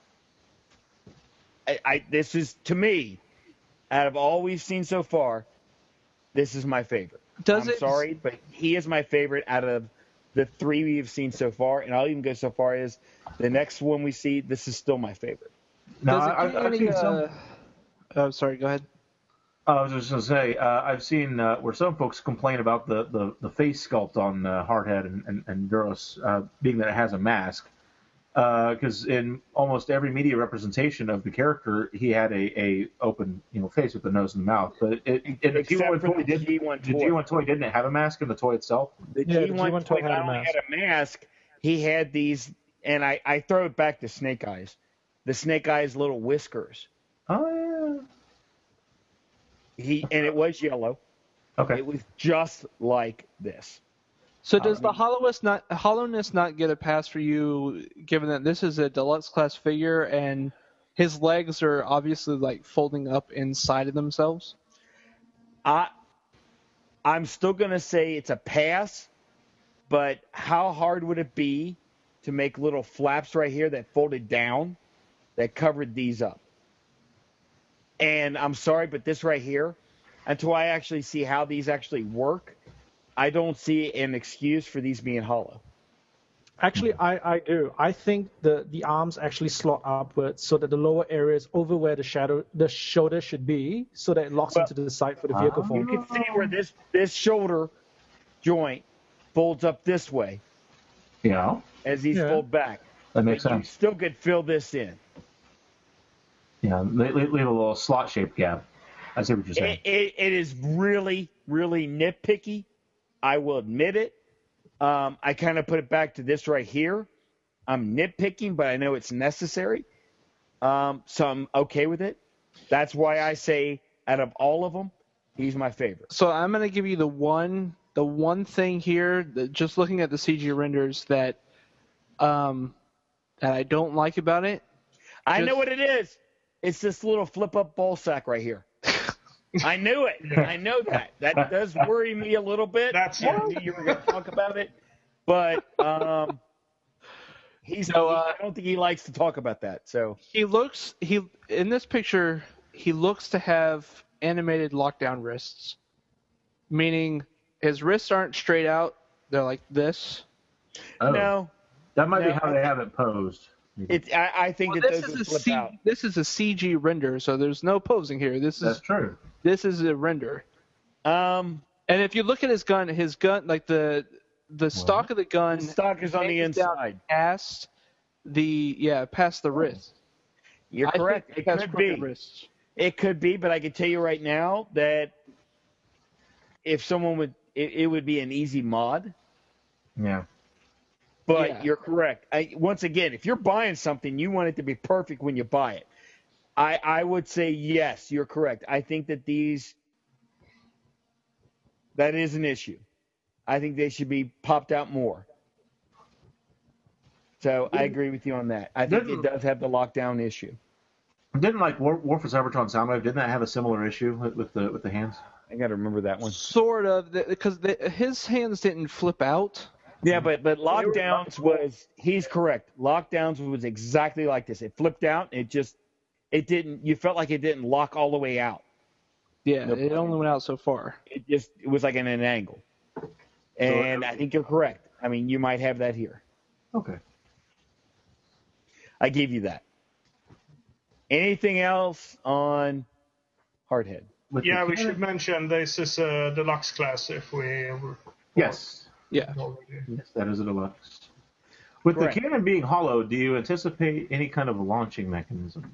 I, I this is to me, out of all we've seen so far, this is my favorite. Does I'm it- sorry, but he is my favorite out of the three we've seen so far, and I'll even go so far as the next one we see. This is still my favorite. No, does it I, give I've, you I've any, seen some. uh, oh, sorry, go ahead. I was just going to say, uh, I've seen uh, where some folks complain about the, the, the face sculpt on uh, Hardhead and, and, and Duros, uh, being that it has a mask. Because uh, in almost every media representation of the character, he had a, a open you know face with the nose and the mouth. But it, it, in the G Except one for toy, the did, G one the toy. G one toy didn't have a mask in the toy itself. The Yeah, the G one, G one toy toy had not a only mask. had a mask, he had these, and I, I throw it back to Snake Eyes. The Snake Eyes little whiskers. Oh, He and it was yellow. yeah. Okay. It was just like this. So does the hollowness not hollowness not get a pass for you, given that this is a deluxe class figure and his legs are obviously like folding up inside of themselves? I, I'm still gonna say it's a pass, but how hard would it be to make little flaps right here that folded down, that covered these up? And I'm sorry, but this right here, until I actually see how these actually work, I don't see an excuse for these being hollow. Actually, I, I do. I think the, the arms actually slot upwards so that the lower area is over where the shadow the shoulder should be, so that it locks Well, into the side for the vehicle uh, You form. can see where this, this shoulder joint folds up this way Yeah, as these Yeah. fold back. that makes But you sense. still could fill this in. Yeah, leave, leave a little slot shaped gap. I see what you're saying. It, it, it is really, really nitpicky. I will admit it. Um, I kind of put it back to this right here. I'm nitpicking, but I know it's necessary. Um, so I'm okay with it. That's why I say, out of all of them, he's my favorite. So I'm gonna give you the one the one thing here, that just looking at the C G renders that um that I don't like about it. I know Just- what it is. It's this little flip-up ball sack right here. I knew it. I know that. That does worry me a little bit. That's- I knew you were going to talk about it, but um, he's. So, uh, I don't think he likes to talk about that. So He looks he in this picture he looks to have animated lockdown wrists, meaning his wrists aren't straight out; they're like this. Oh, no, that might be no, how they have it posed. it's. I, I think Well, that this those is would a flip C, out. this is a C G render, so there's no posing here. This That's is true. this is a render. Um, And if you look at his gun, his gun like the the stock of the gun the stock is on the hangs down inside. past the yeah past the wrist. You're I think correct. It has could crooked be. wrists. It could be, but I can tell you right now that if someone would, it, it would be an easy mod. Yeah. But Yeah. you're correct. I, once again, if you're buying something, you want it to be perfect when you buy it. I, I would say yes, you're correct. I think that these, that is an issue. I think they should be popped out more. So I agree with you on that. I think it does have the lockdown issue. Didn't like War, War for Cybertron Soundwave? Didn't that have a similar issue with, with the with the hands? I got to remember that one. Sort of, because his hands didn't flip out. Yeah, but but Lockdowns was he's correct. Lockdowns was exactly like this. It flipped out. It just it didn't. You felt like it didn't lock all the way out. Yeah, it only went out so far. It just it was like in an angle. And I think you're correct. I mean, you might have that here. Okay. I give you that. Anything else on Hardhead? With Yeah, the we cannon- should mention this is a deluxe class if we. Yes. Yeah. Already. Yes, that is a deluxe. With Correct. the cannon being hollow, do you anticipate any kind of launching mechanism?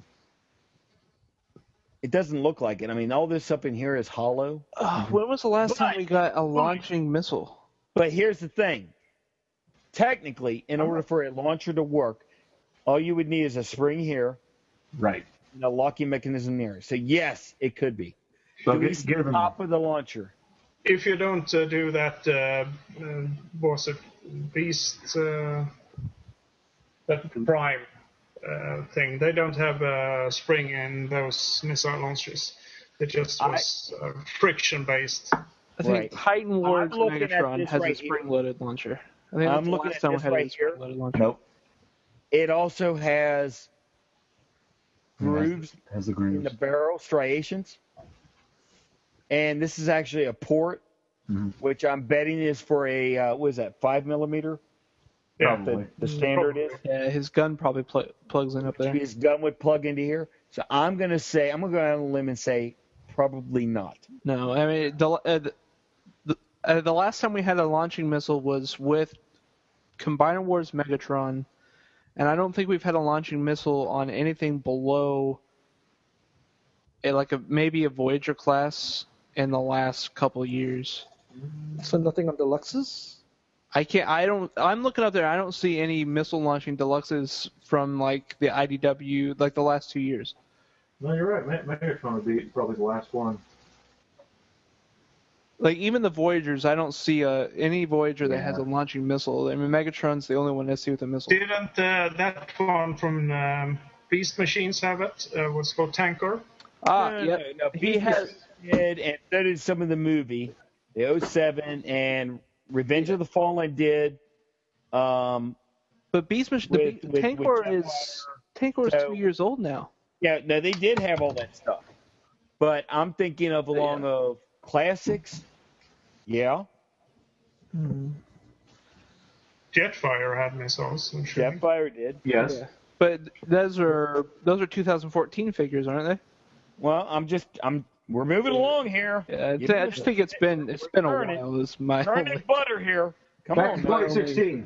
It doesn't look like it. I mean, all this up in here is hollow. Uh, when was the last time we got a launching missile? But here's the thing. Technically, in order for a launcher to work, all you would need is a spring here Right. and a locking mechanism there. So, yes, it could be. So Do we get, see get the them. top of the launcher? If you don't uh, do that, uh, uh, was it Beast, uh, that Prime uh, thing, they don't have a spring in those missile launchers. It just was uh, friction based. I think Right. Titan Wars I'm looking at Megatron this has right a spring-loaded launcher. I think I'm that's the looking last at time we this had right a here. spring-loaded launcher. Nope. It also has grooves Has the in grooves. the barrel, striations. And this is actually a port, Mhm. which I'm betting is for a, uh, what is that, five millimeter? Yeah. Probably. The, the standard is. Yeah, his gun probably pl- plugs in up there. His gun would plug into here. So I'm going to say, I'm going to go out on a limb and say probably not. No, I mean the uh, the, the, uh, the last time we had a launching missile was with Combiner Wars Megatron, and I don't think we've had a launching missile on anything below a, like a maybe a Voyager class in the last couple of years. So nothing on deluxes? I can't. I don't. I'm looking up there. I don't see any missile launching deluxes from like the I D W, like the last two years. No, you're right. Me- Megatron would be probably the last one. Like even the Voyagers, I don't see uh, any Voyager that has a Yeah. launching missile. I mean, Megatron's the only one I see with a missile. Didn't uh, that one from um, Beast Machines have it? Uh, what's called Tanker? Ah, No, no, yep. no, no. He Beast has. did, and so did some of the movie, the oh seven, and Revenge of the Fallen did. Um, But Beast Mach- the with- Be- with- Tankor with is Tankor is So- two years old now. yeah, no, they did have all that stuff. But I'm thinking of along of classics. Yeah, Jetfire had missiles. I'm sure. Jetfire did. Yes. Yeah. But those are those are two thousand fourteen figures, aren't they? Well, I'm just I'm we're moving along here. Yeah, I, You thi- I just think it's been it's been a Turn it. while. Is my Turn only- it butter here. Come Back on, to now. twenty sixteen.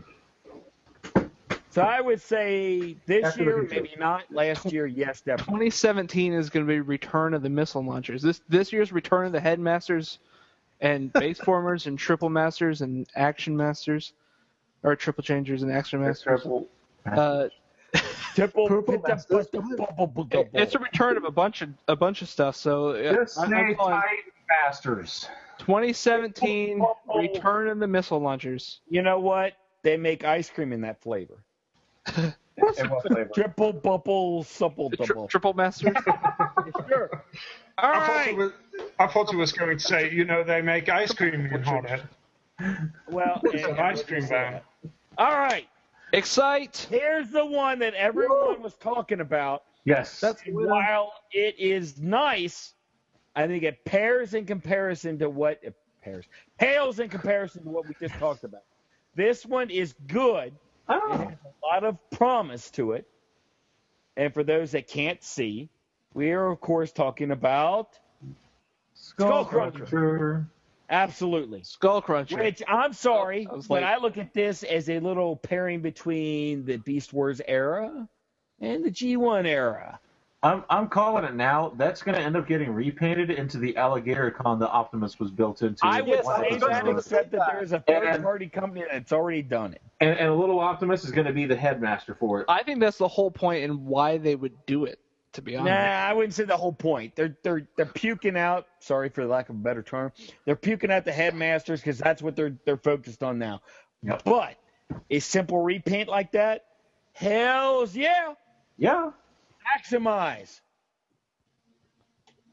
So I would say this After the year, future. maybe not. Last year, yes, definitely. twenty seventeen is going to be Return of the Missile Launchers. This this year's Return of the Headmasters and Base Formers and Triple Masters and Action Masters, or Triple Changers and Action Masters. Uh, Triple, Purple put the- Masters. put the bubble, bubble, it- it's a return of a bunch of a bunch of stuff. So uh, Just I- I'm say calling Titan Masters. twenty seventeen Return of the Missile Launchers. You know what? They make ice cream in that flavor. And what flavor? Triple bubble, supple Tri- double. triple Masters. Sure. All I thought, right. it was, I thought you was going to say, you know, they make ice cream in Hardhead. Well, It's an and- ice cream van. all right. Excite. Here's the one that everyone was talking about. Yes. That's And while it is nice, I think it pairs in comparison to what it pairs pales in comparison to what we just talked about. This one is good. It Oh. has a lot of promise to it. And for those that can't see, we are of course talking about Skullcruncher. absolutely. Skullcruncher. Which I'm sorry, I was but like- I look at this as a little pairing between the Beast Wars era and the G one era. I'm I'm calling it now. That's going to end up getting repainted into the alligator con that Optimus was built into. I would One of say those that, ones. except that there is a third party company that's already done it. and, and a little Optimus is going to be the headmaster for it. I think that's the whole point and why they would do it. To be honest. Nah, I wouldn't say the whole point. They're they're they're puking out. Sorry for the lack of a better term. They're puking out the headmasters because that's what they're they're focused on now. Yep. But a simple repaint like that, hell's yeah, Yeah. maximize.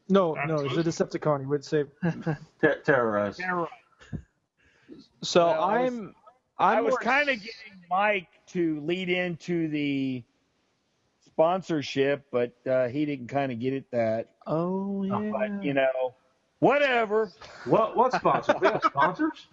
No, That's no, it's a good. Decepticon. He would say, Ter- terrorize. So Well, I was- I'm, I'm I was more- kind of getting Mike to lead into the sponsorship, but uh, he didn't kind of get it that. Oh yeah. But you know, whatever. What what sponsors? We have sponsors?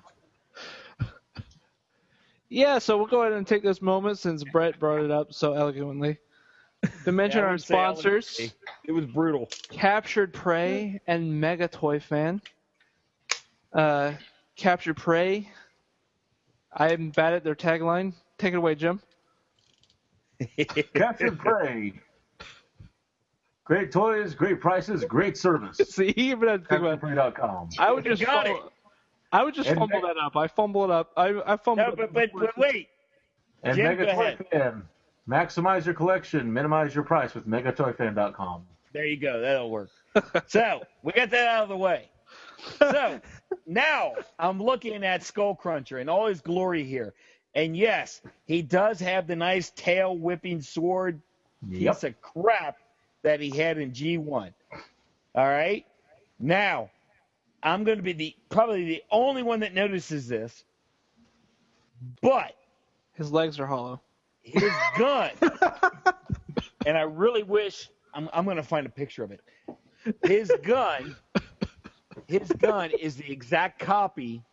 Yeah, so we'll go ahead and take this moment since Brett brought it up so eloquently to mention Yeah, I our would say sponsors: elegantly. It was brutal. Captured Prey and Mega Toy Fan. Uh, Captured Prey. I'm bad at their tagline. Take it away, Jim. Captured Prey. Great toys, great prices, great service. See, he even had to think about. captured prey dot com. I would just Got fumble, I would just And fumble Meg- that up. I fumble it up. I I fumbled. No, it but, but, but wait. And Jim, Mega go Toy ahead. Fan. Maximize your collection, minimize your price with mega toy fan dot com. There you go. That'll work. So we got that out of the way. So now I'm looking at Skull Cruncher in all his glory here. And yes, he does have the nice tail whipping sword Yep. piece of crap that he had in G one. All right. Now, I'm going to be the probably the only one that notices this. But His legs are hollow. his gun, and I really wish I'm, I'm going to find a picture of it. His gun, his gun is the exact copy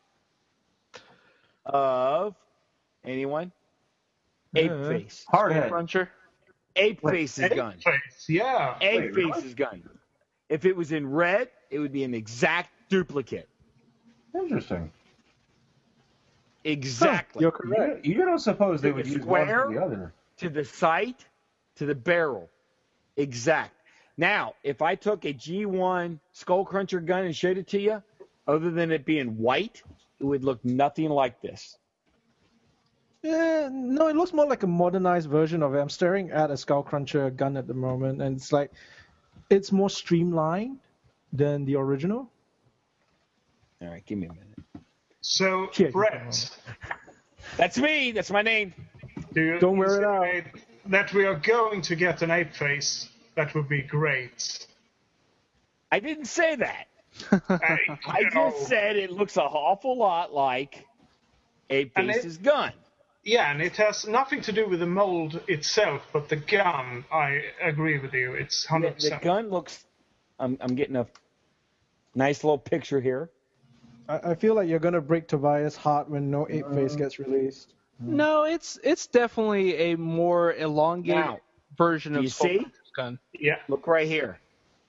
of anyone? Ape Uh, Face. Hardhead. Cruncher. Ape Face's gun. Face, yeah. Ape Wait, really? Face's gun. If it was in red, it would be an exact duplicate. Interesting. Exactly. you're correct. You, you don't suppose they To would the use one square? for the other. To the sight, to the barrel. Exact. Now, if I took a G one Skull Cruncher gun and showed it to you, other than it being white, it would look nothing like this. Yeah, no, it looks more like a modernized version of it. I'm staring at a Skull Cruncher gun at the moment, and it's like it's more streamlined than the original. All right, give me a minute. So, Yeah, Brett, That's me. That's my name. do you Don't wear it out. insinuate that we are going to get an ape face? That would be great. I didn't say that. I, I know. just said it looks an awful lot like Ape And it- Face's gun. Yeah, and it has nothing to do with the mold itself, but the gun. I agree with you. It's The, hundred the percent. gun looks. I'm, I'm getting a nice little picture here. I, I feel like you're gonna break Tobias' heart when No Ape Face gets released. No, it's it's definitely a more elongated Now, version do of you Skull see? Cruncher's gun. Yeah, Look right here.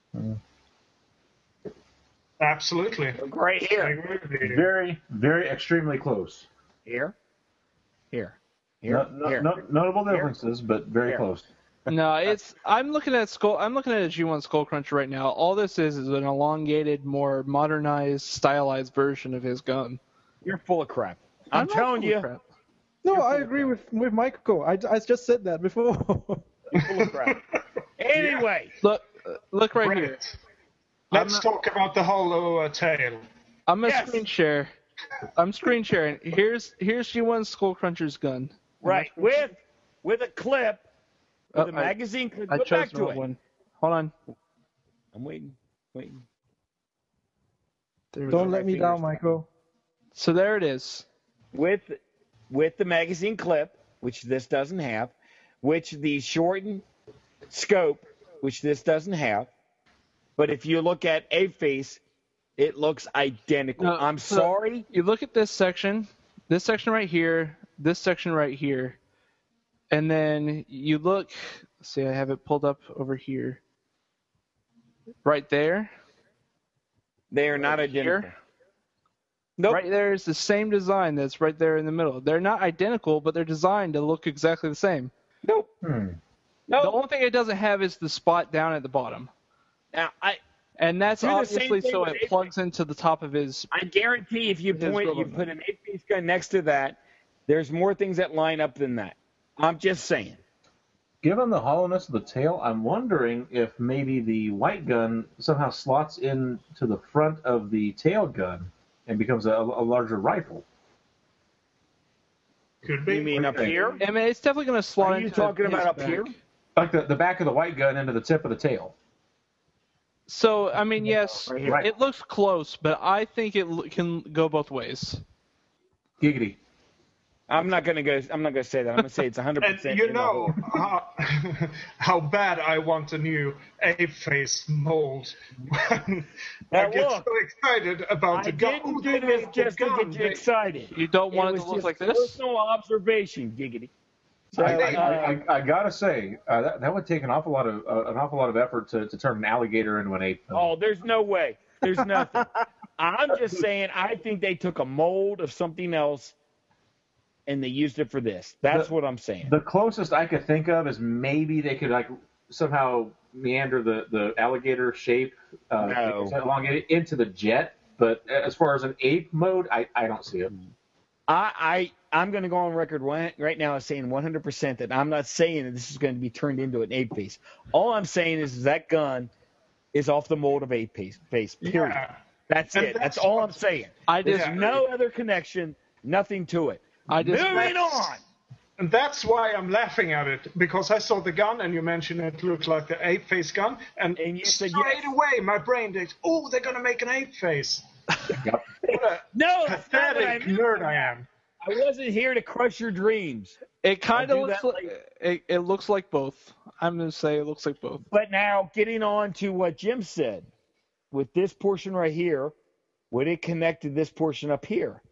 absolutely. Look right I here. agree with you. Very, very extremely close. Here. Here. Here. No, no, here. no, notable differences, but very Here. close. No, it's I'm looking at Skull. I'm looking at a G one Skull Cruncher right now. All this is is an elongated, more modernized, stylized version of his gun. You're full of crap. I'm, not telling full you, of crap. No, You're I full of agree crap. with with Michael. I, I just said that before. you're full of crap. Anyway, Look, uh, look right Brett, here. let's I'm talk about the hollow uh, tail. I'm gonna Yes. screen share. I'm screen sharing. Here's here's G one Skull Cruncher's gun. right with with a clip, with Oh, a I- magazine clip. I Go chose back the to wrong it. one. Hold on. I'm waiting. Waiting. There we Don't go. let me down, Michael. So there it is. With with the magazine clip, which this doesn't have, which the shortened scope, which this doesn't have. But if you look at Ape Face, it looks identical. No, I'm so- sorry. You look at this section, this section right here, this section right here, and then you look. See, I have it pulled up over here. Right there. They are not Right identical. here? Nope. Right there is the same design that's right there in the middle. They're not identical, but they're designed to look exactly the same. Nope. Hmm. Nope. The only thing it doesn't have is the spot down at the bottom. Now, I And that's Do the same obviously thing so with it Ape plugs into the top of his. I guarantee if you His point, you rubber put an Ape Face gun next to that, there's more things that line up than that. I'm just saying. Given the hollowness of the tail, I'm wondering if maybe the white gun somehow slots in to the front of the tail gun and becomes a, a larger rifle. Could be. You mean up here? I mean, it's definitely going to slot Are you into talking his about up back. here? Like the, the back of the white gun into the tip of the tail. So, I mean, yes, Right here. Right. it looks close, but I think it l- can go both ways. Giggity. I'm not gonna go. I'm not gonna say that. I'm gonna say it's one hundred And percent. you know how, how bad I want a new ape face mold. I Now, get look, so excited about I the gun. didn't Oh, do they this made the just to gun. get you They- excited. You don't want it, was to look just like this? personal observation, giggity. So, I, I, uh, I, I gotta say uh, that that would take an awful lot of uh, an awful lot of effort to, to turn an alligator into an ape. oh, there's no way. There's nothing. I'm just saying. I think they took a mold of something else, and they used it for this. That's The- what I'm saying. The closest I could think of is maybe they could like somehow meander the, the alligator shape, uh, No. elongate it into the jet. But as far as an ape mode, I, I don't see it. I, I I'm going to go on record right, right now as saying one hundred percent that I'm not saying that this is going to be turned into an ape face. All I'm saying is that gun is off the mold of ape face. face period. Yeah. That's And it. That's, that's all what- I'm saying. I There's just, no other connection. Nothing to it. I just, Moving on. And that's why I'm laughing at it, because I saw the gun and you mentioned it looked like the ape face gun, and, And you said straight yes. away my brain thinks, oh, they're going to make an ape face. Yep. What a No, that's not what I pathetic meant. nerd I am. I wasn't here to crush your dreams. it kind of I'll do looks that like it, it looks like both. I'm gonna say it looks like both. But now, getting on to what Jim said, with this portion right here, would it connect to this portion up here?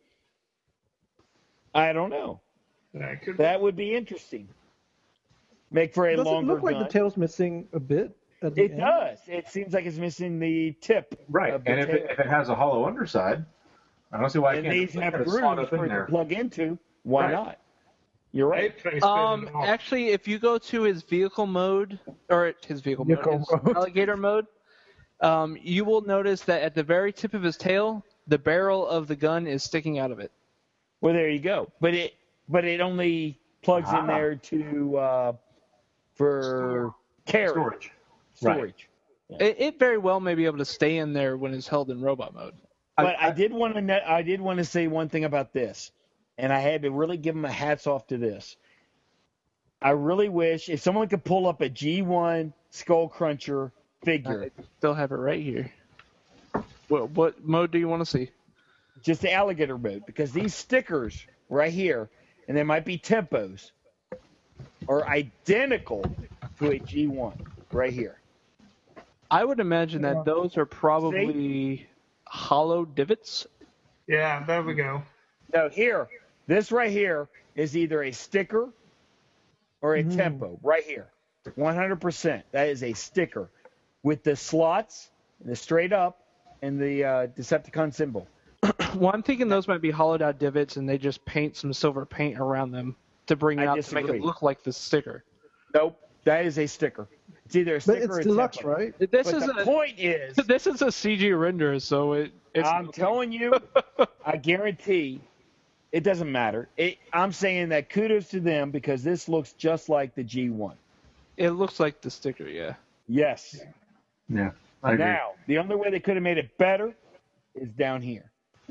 I don't know. That could That would be interesting. Make for a Does it longer look like gun. the tail's missing a bit? At the It end? does. It seems like it's missing the tip. Right. of the And if tail. it, if it has a hollow underside, I don't see why it and can't these have kind of grooves slot up for in it to there. plug into, why Right. not? You're right. ape face. Um, baby. Oh. actually, if you go to his vehicle mode, or his vehicle mode, Vehicle his mode. alligator mode, um, you will notice that at the very tip of his tail, the barrel of the gun is sticking out of it. Well, there you go. But it, but it only plugs Ah. in there to uh, for carry Storage. storage. It, it very well may be able to stay in there when it's held in robot mode. But I, did want to I did want to say one thing about this, and I had to really give them a hats off to this. I really wish if someone could pull up a G one Skull Cruncher figure, I still have it right here. What, what mode do you want to see? just the alligator mode, because these stickers right here, and there might be tempos, are identical to a G one right here. I would imagine that those are probably hollow divots. Yeah, there we go. No, here, this right here is either a sticker or a tempo right here. one hundred percent. That is a sticker with the slots, the straight up, and the uh, Decepticon symbol. Well, I'm thinking those might be hollowed out divots, and they just paint some silver paint around them to bring it I out to make disagree. it look like the sticker. Nope, that is a sticker. It's either a But sticker it's or a deluxe, tempo. right? This But is the a point is, this is a C G render, so it. It's, I'm telling you, I guarantee it doesn't matter. It, I'm saying that kudos to them because this looks just like the G one. it looks like the sticker, yeah. Yes. Yeah. I agree. Now, the only way they could have made it better is down here.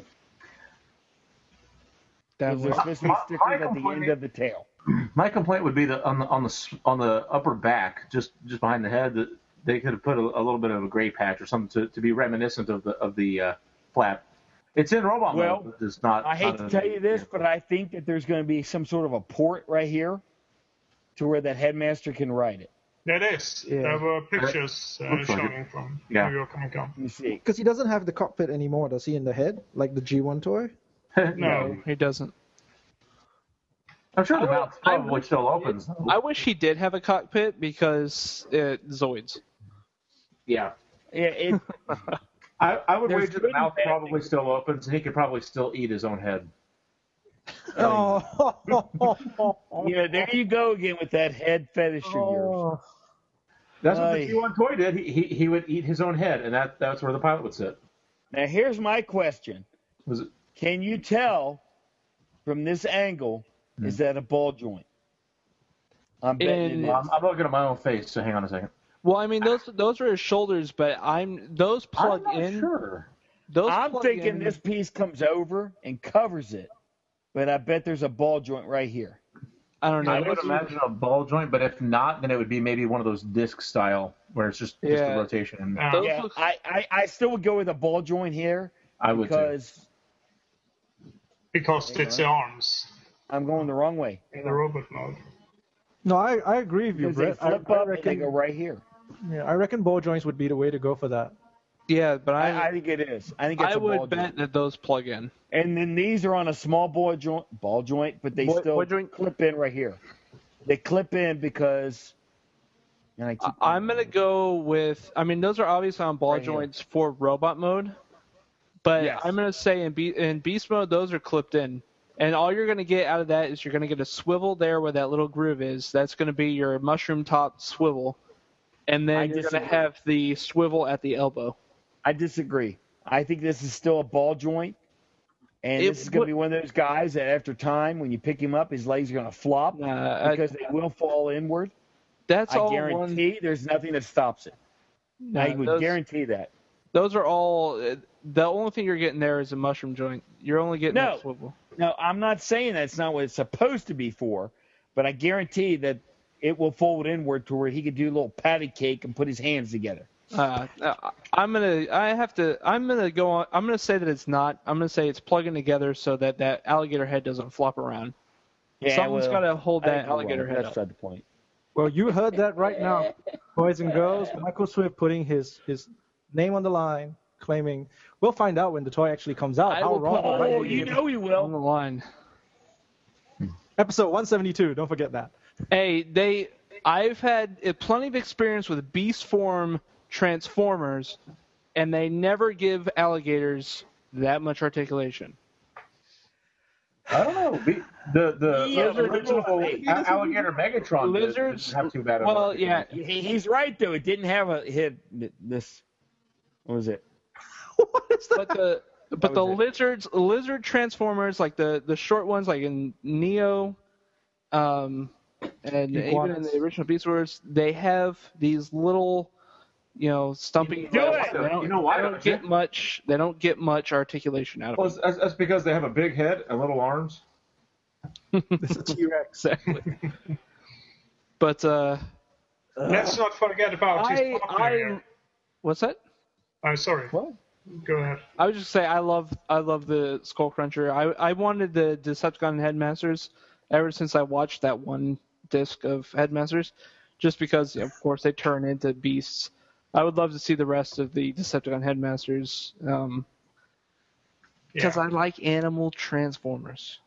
That Because there's was, supposed to be My- stickers my at the end complaint- of the tail. My complaint would be that on the on the s- on the upper back, just just behind the head, that they could have put a, a little bit of a gray patch or something to, to be reminiscent of the of the uh, flap. It's in robot Well, mode, but it's not. I hate not to in- tell you this, but I think that there's going to be some sort of a port right here to where that headmaster can write it. That is. Yeah. There were pictures uh, Looks like showing from Yeah. New York Comic Con. You see. Because he doesn't have the cockpit anymore, does he, in the head? Like the G one toy? No. he doesn't. I'm sure the I mouth would- I probably would- still opens. I wish he did have a cockpit because it Zoids. Yeah. Yeah, it, I, I would There's wager good the and mouth bad probably things. still opens, and he could probably still eat his own head. Oh, yeah, there you go again with that head fetish of yours. That's what Aye. the G one toy did. He, he he would eat his own head, and that that's where the pilot would sit. Now, here's my question. Was it? Can you tell from this angle, is that a ball joint? I'm betting In- it I'm, is. I'm looking at my own face, so hang on a second. Well, I mean those those are his shoulders, but I'm those plug I'm not in. sure. Those I'm plug thinking in, this piece comes over and covers it, but I bet there's a ball joint right here. I don't know. I would Those- imagine a ball joint, but if not, then it would be maybe one of those disc style where it's just, just Yeah. a rotation. Uh, Those Yeah, look- I, I, I still would go with a ball joint here I would too. because because it's the arms I'm going the wrong way. in the robot mode. No, I, I agree with you, Because they Brett. I, flip I up and they reckon go right here. yeah, I reckon ball joints would be the way to go for that. yeah, but I I, I think it is. I think it's I a ball would bet joint. that those plug in. And then these are on a small ball joint, ball joint, but they Ball- still ball joint? clip in right here. They clip in because. And I keep, I- I'm gonna go with. I mean, those are obviously on ball Right here. joints for robot mode, but Yes. I'm gonna say in be- in beast mode those are clipped in, and all you're gonna get out of that is you're gonna get a swivel there where that little groove is. That's gonna be your mushroom top swivel, and then I you're gonna disagree. have the swivel at the elbow. I disagree. I think this is still a ball joint. And It this is going would- to be one of those guys that after time, when you pick him up, his legs are going to flop Nah, because I, they will fall inward. that's I all guarantee one. there's nothing that stops it. Nah, I would those, guarantee that. those are all. uh, The only thing you're getting there is a mushroom joint. You're only getting No. that swivel. No, I'm not saying that's not what it's supposed to be for, but I guarantee that it will fold inward to where he could do a little patty cake and put his hands together. Uh, I'm gonna. I have to. I'm gonna go on. I'm gonna say that it's not. I'm gonna say it's plugging together so that that alligator head doesn't flop around. Someone's well, got to hold I that think you're alligator right. head That's up. not the point. Well, you heard that right now, boys and girls. Michael Swift putting his his name on the line, claiming we'll find out when the toy actually comes out. I How will wrong put- or right Oh, he you is. know he On will. the line. Episode one seventy-two. Don't forget that. Hey, they. I've had uh, plenty of experience with beast form transformers, and they never give alligators that much articulation. I don't know. The the, the Yeah, but original look, a- alligator Megatron did- Lizards- didn't have too bad of Well, a yeah. He, he's right though. It didn't have a hit. This. What was it? What is that? But the but the was it. lizards lizard transformers, like the the short ones, like in Neo, um, and even in Iguanas. the original Beast Wars, they have these little, you know, stumping. Do legs. it! They don't, You know why, they don't don't you? get much. They don't get much articulation out of Well, them. that's, that's because they have a big head and little arms. It's a T-Rex. Exactly. But uh, Let's not forget about his I partner I here. what's that? Oh, sorry. What? Go ahead. I would just say I love I love the Skull Cruncher. I I wanted the Decepticon Headmasters ever since I watched that one disc of Headmasters, just because of course they turn into beasts. I would love to see the rest of the Decepticon Headmasters um, because Yeah. I like animal transformers.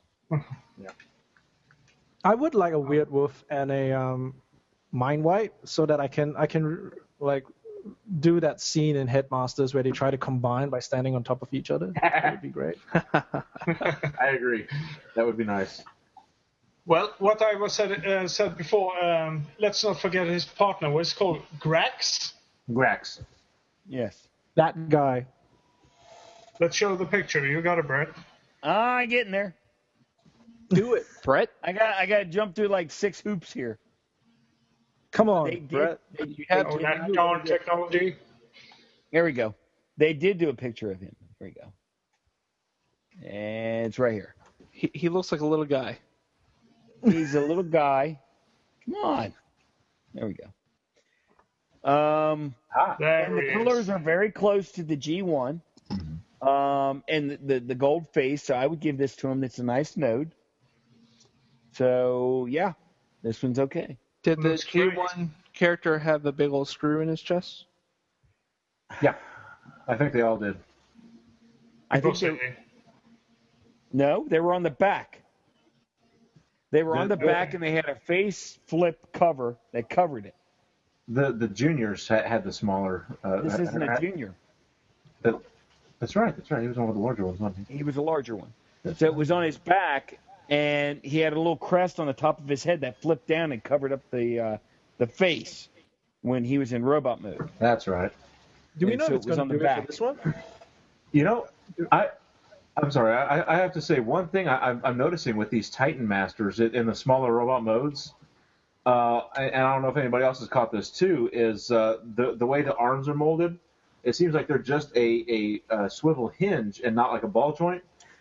I would like a Weird Wolf and a um, Mind Wipe so that I can I can like do that scene in Headmasters where they try to combine by standing on top of each other. That would be great. I agree. That would be nice. Well, what I was said, uh, said before, um, let's not forget his partner. What's called Grax. Grax. Yes. That guy. Let's show the picture. You got it, Brett. Ah, getting there. Do it, Brett. I got I got to jump through like six hoops here. Come on, They did. Brett. They, You have Oh, to. that darn technology. There we go. They did do a picture of him. There we go. And it's right here. He, he looks like a little guy. He's a little guy. Come on. There we go. Um, Ah, There and the he is. colors are very close to the G one. Um, and the, the, the gold face, so I would give this to him. It's a nice node. So, yeah, this one's okay. Did the Looks G great. one character have a big old screw in his chest? yeah. I think they all did. I think Possibly. they, no, they were on the back. They were on the The- back, and they had a face flip cover that covered it. The the juniors had, had the smaller. Uh, This isn't uh, a junior. that- that's right. That's right. He was one of the larger ones, wasn't he? He was a larger one. So it was on his back, and he had a little crest on the top of his head that flipped down and covered up the uh, the face when he was in robot mode. That's right. Do we And know so if it's it was going on to the do it for back. this one? You know, I. I'm sorry. I, I have to say one thing I, I'm, I'm noticing with these Titan Masters in in the smaller robot modes, uh, and I don't know if anybody else has caught this too, is uh, the the way the arms are molded. It seems like they're just a, a, uh swivel hinge and not like a ball joint.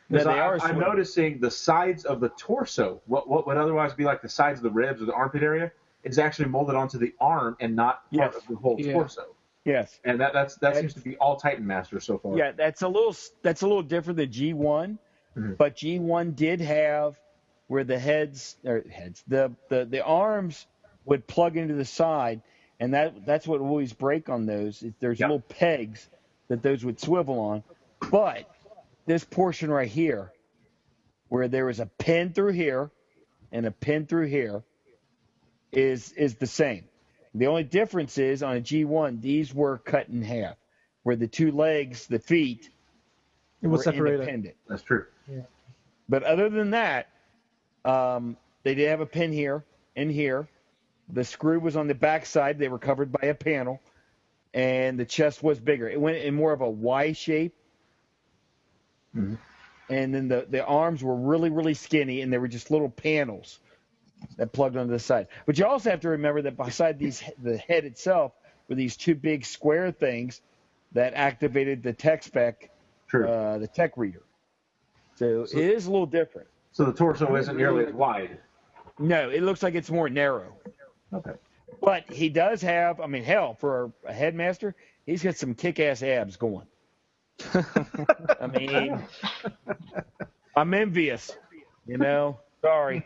Because they I, are I'm swivel. noticing the sides of the torso, what what would otherwise be like the sides of the ribs or the armpit area, is actually molded onto the arm and not part Yes. of the whole Yeah. torso. Yes. And that that's that And- seems to be all Titan Masters so far. Yeah, that's a little that's a little different than G one, Mhm. but G one did have where the heads or heads the, the the arms would plug into the side, and that that's what would always break on those. There's Yeah. little pegs that those would swivel on, but this portion right here, where there was a pin through here and a pin through here, is is the same. The only difference is on a G one, these were cut in half, where the two legs, the feet, It was were separated. independent. That's true. But other than that, um, they did have a pin here and here. The screw was on the back side. They were covered by a panel, and the chest was bigger. It went in more of a Y shape. Mhm. And then the, the arms were really, really skinny, and they were just little panels that plugged onto the side. But you also have to remember that beside these, the head itself were these two big square things that activated the tech spec, True. uh, the tech reader. So, So- it is a little different. So the torso isn't nearly as wide. No, it looks like it's more narrow. Okay. But he does have, I mean, hell, for a headmaster, he's got some kick-ass abs going. I mean, I'm envious, you know? Sorry.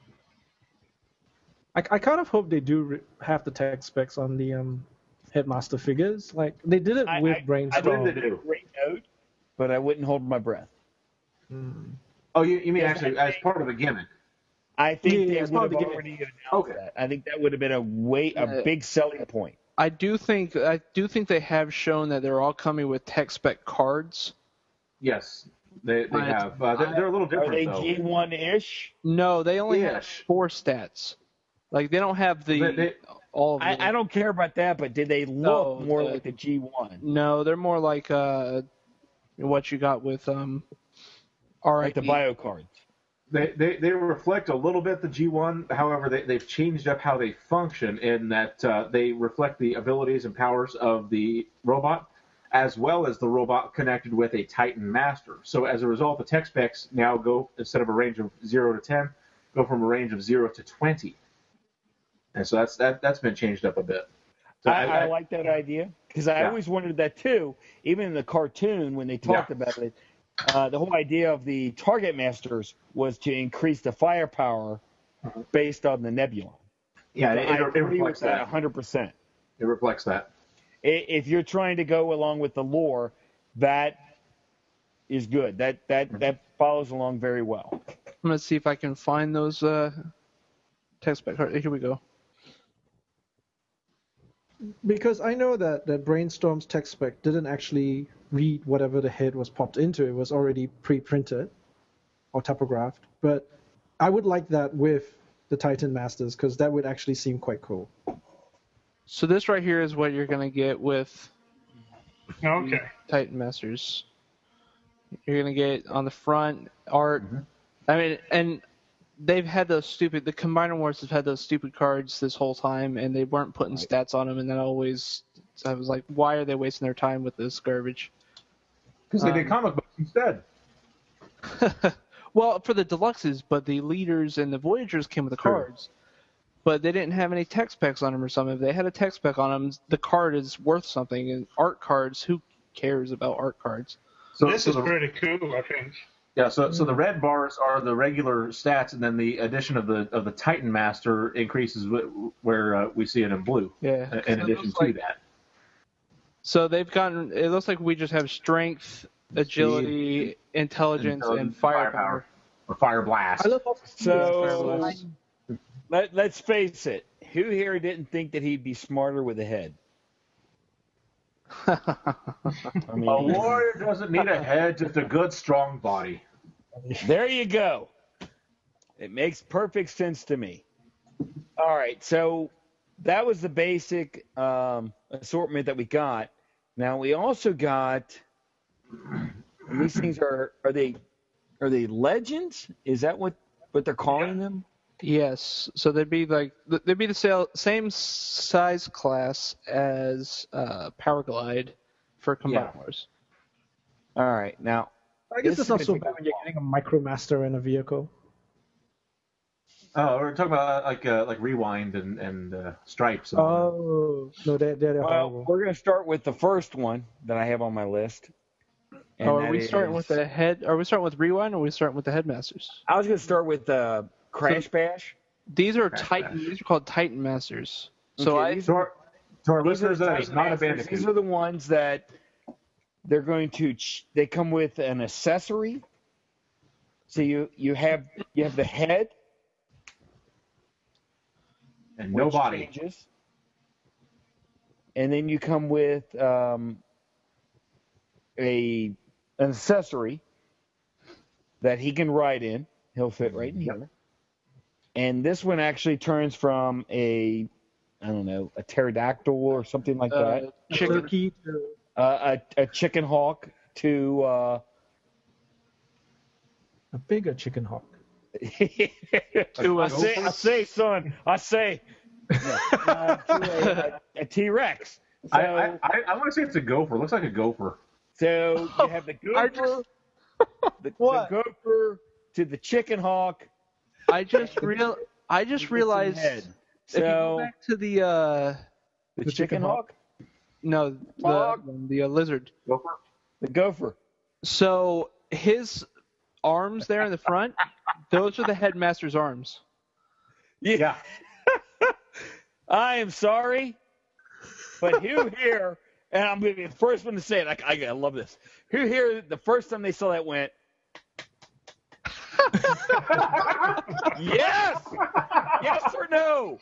I, I kind of hope they do re- have the tech specs on the um, headmaster figures. Like they did it I- with I- Brainstorm. I believe they do. Great note, but I wouldn't hold my breath. Oh, you, you mean Yes, actually I as think- part of the gimmick? I think Yeah, they it's would part have of the gimmick. already announced Okay. that. I think that would have been a way, a Yeah. big selling point. I do think I do think they have shown that they're all coming with tech spec cards. Yes, they, they I- have. Uh, they're, they're a little Are different they though. G one-ish? No, they only have Ish. four stats. Like they don't have the They- they- all of the. I, I don't care about that, but did they look No, more the- like the G one? No, they're more like uh, what you got with um, R I Like the P. bio cards. They, they they reflect a little bit the G one. However, they, they've changed up how they function in that uh, they reflect the abilities and powers of the robot, as well as the robot connected with a Titan Master. So as a result, the tech specs now go, instead of a range of zero to ten, go from a range of zero to twenty. And so that's that that's been changed up a bit. So I, I like that idea because I Yeah. always wondered that too. Even in the cartoon, when they talked Yeah. about it, uh, the whole idea of the target masters was to increase the firepower based on the nebula. yeah, So it, I it, it agree reflects with that that. one hundred percent. It reflects that. I- If you're trying to go along with the lore, that is good. That that that follows along very well. I'm gonna see if I can find those uh, tech spec cards. Here we go. Because I know that, that Brainstorm's tech spec didn't actually read whatever the head was popped into. It was already pre-printed or typographed. But I would like that with the Titan Masters because that would actually seem quite cool. So this right here is what you're gonna get with Okay. Titan Masters. You're gonna get on the front art. I mean, and they've had those stupid. The Combiner Wars have had those stupid cards this whole time, and they weren't putting stats on them. And then always, I was like, why are they wasting their time with this garbage? Because they did Um, comic books instead. Well, for the deluxes, but the leaders and the Voyagers came with the True. cards. But they didn't have any tech specs on them or something. If they had a tech spec on them, the card is worth something. And art cards, who cares about art cards? So, This so is the, pretty cool, I think. yeah, so so the red bars are the regular stats, and then the addition of the of the Titan Master increases wh- where uh, we see it in blue. Yeah. In So it addition looks to like- that. So they've gotten. It looks like we just have strength, agility, intelligence, and Intelligence, firepower. or fire blast. I love how So let let's face it. Who here didn't think that he'd be smarter with a head? I A mean, warrior doesn't need a head, just a good, strong body. there you go. It makes perfect sense to me. All right, so that was the basic um, assortment that we got. Now we also got and these things are are they are they legends? Is that what what they're calling them? Yes. So they'd be like they'd be the sale, same size class as uh, Power Glide for Combiner Yeah. Wars. All right, now I guess This it's not is so gonna bad when you're getting a MicroMaster in a vehicle. Oh, we're talking about like uh, like Rewind and and uh, Stripes. And all Oh no, they're they're, they're Well, horrible. we're going to start with the first one that I have on my list. And Oh, are that we starting with is- the head? Are we starting with Rewind, or are we starting with the Headmasters? I was going to start with uh, Crash Bash. These are Crash Titan. Bash. These are called Titan Masters. So Okay, I these to our, to our These are listeners, the that is Titan not a Masters. Bandicoot. These are the ones that they're going to. Ch- they come with an accessory. So you you have you have the head. and no which body. changes. And then you come with um, a an accessory that he can ride in. He'll fit right in here. And this one actually turns from a, I don't know, a pterodactyl or something like uh, that, chicken. Turkey to uh, a, a chicken hawk to uh, a bigger chicken hawk. To a I say, I say, son, I say, uh, to a, a T-Rex. So, I, I, I, I want to say it's a gopher. It looks like a gopher. so you have the I gopher, just- the, the What? gopher to the chicken hawk. I just real. I just with some realized. head. If you go So back to the uh, the, The chicken, chicken hawk, no, the Hawk. the uh, lizard. Gopher? the gopher. So his arms there in the front, those are the headmaster's arms. Yeah. I am sorry, but who here, and I'm going to be the first one to say it. I, I, I love this. Who here, the first time they saw that went, yes, yes or no?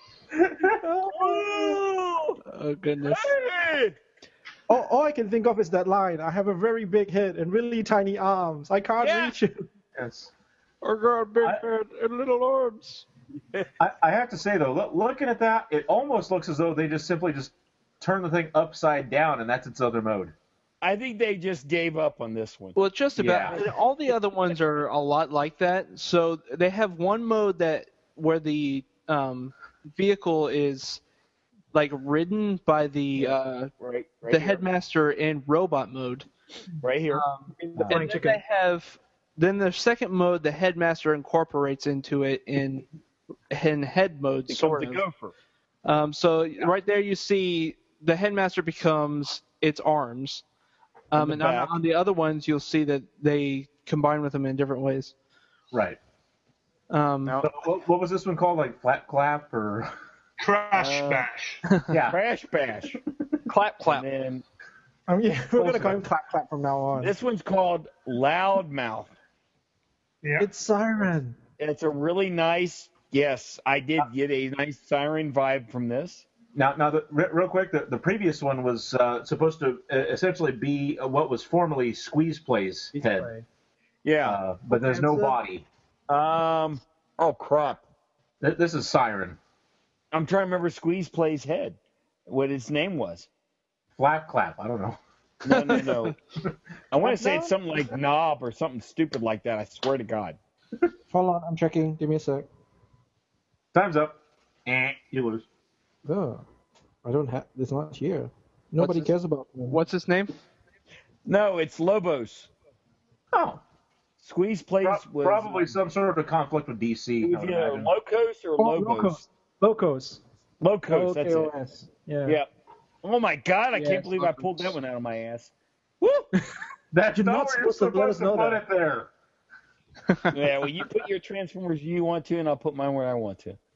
Oh, Oh goodness. hey! All, all I can think of is that line. I have a very big head and really tiny arms. I can't Yeah. reach it. Yes. I got a big I- head and little arms. I, I have to say though, look, looking at that, it almost looks as though they just simply just turn the thing upside down, and that's its other mode. I think they just gave up on this one. Well, just about. Yeah. and all the other ones are a lot like that. So they have one mode that where the um, vehicle is like ridden by the uh, Right, right the here. headmaster in robot mode. Right here. Um, The and flying then chicken. they have then the second mode the headmaster incorporates into it in in head mode Becomes sort a of. gopher. Um, so right there you see the headmaster becomes its arms. Um, the and on, back. on the other ones you'll see that they combine with them in different ways. Right. Um, Now, So what, what was this one called? Like flat clap or? Crash Uh, Bash. Yeah. Crash Bash. clap clap. And then I mean, we're gonna Also- call him clap clap from now on. this one's called Loudmouth. Yeah. It's Siren. It's a really nice. Yes, I did get a nice siren vibe from this. Now, now, the, re- real quick, the, the previous one was uh, supposed to uh, essentially be uh, what was formerly Squeeze Play's head, Yeah. uh, but there's no That's it. body. Um. Oh crap! Th- This is Siren. I'm trying to remember Squeeze Play's head. What his name was? Flap clap. I don't know. No, no, no. I want to say No? it's something like Knob or something stupid like that. I swear to God. Hold on, I'm checking. Give me a sec. Time's up. Eh, you lose. Oh, I don't have. It's not here. Nobody his- cares about me. What's his name? No, it's Lobos. Oh, Squeeze Plays pro- was probably some sort of conflict with D C. It I was would either imagine. Locos or Oh, Lobos. Locos. Locos. Locos. That's it. L O K O S. Yeah. Yeah. Oh my God! I Yes, can't believe I Locos. pulled that one out of my ass. Woo! That's You're not not what you're supposed to let us supposed to know put that. it there. Yeah. Well, you put your Transformers you want to, and I'll put mine where I want to.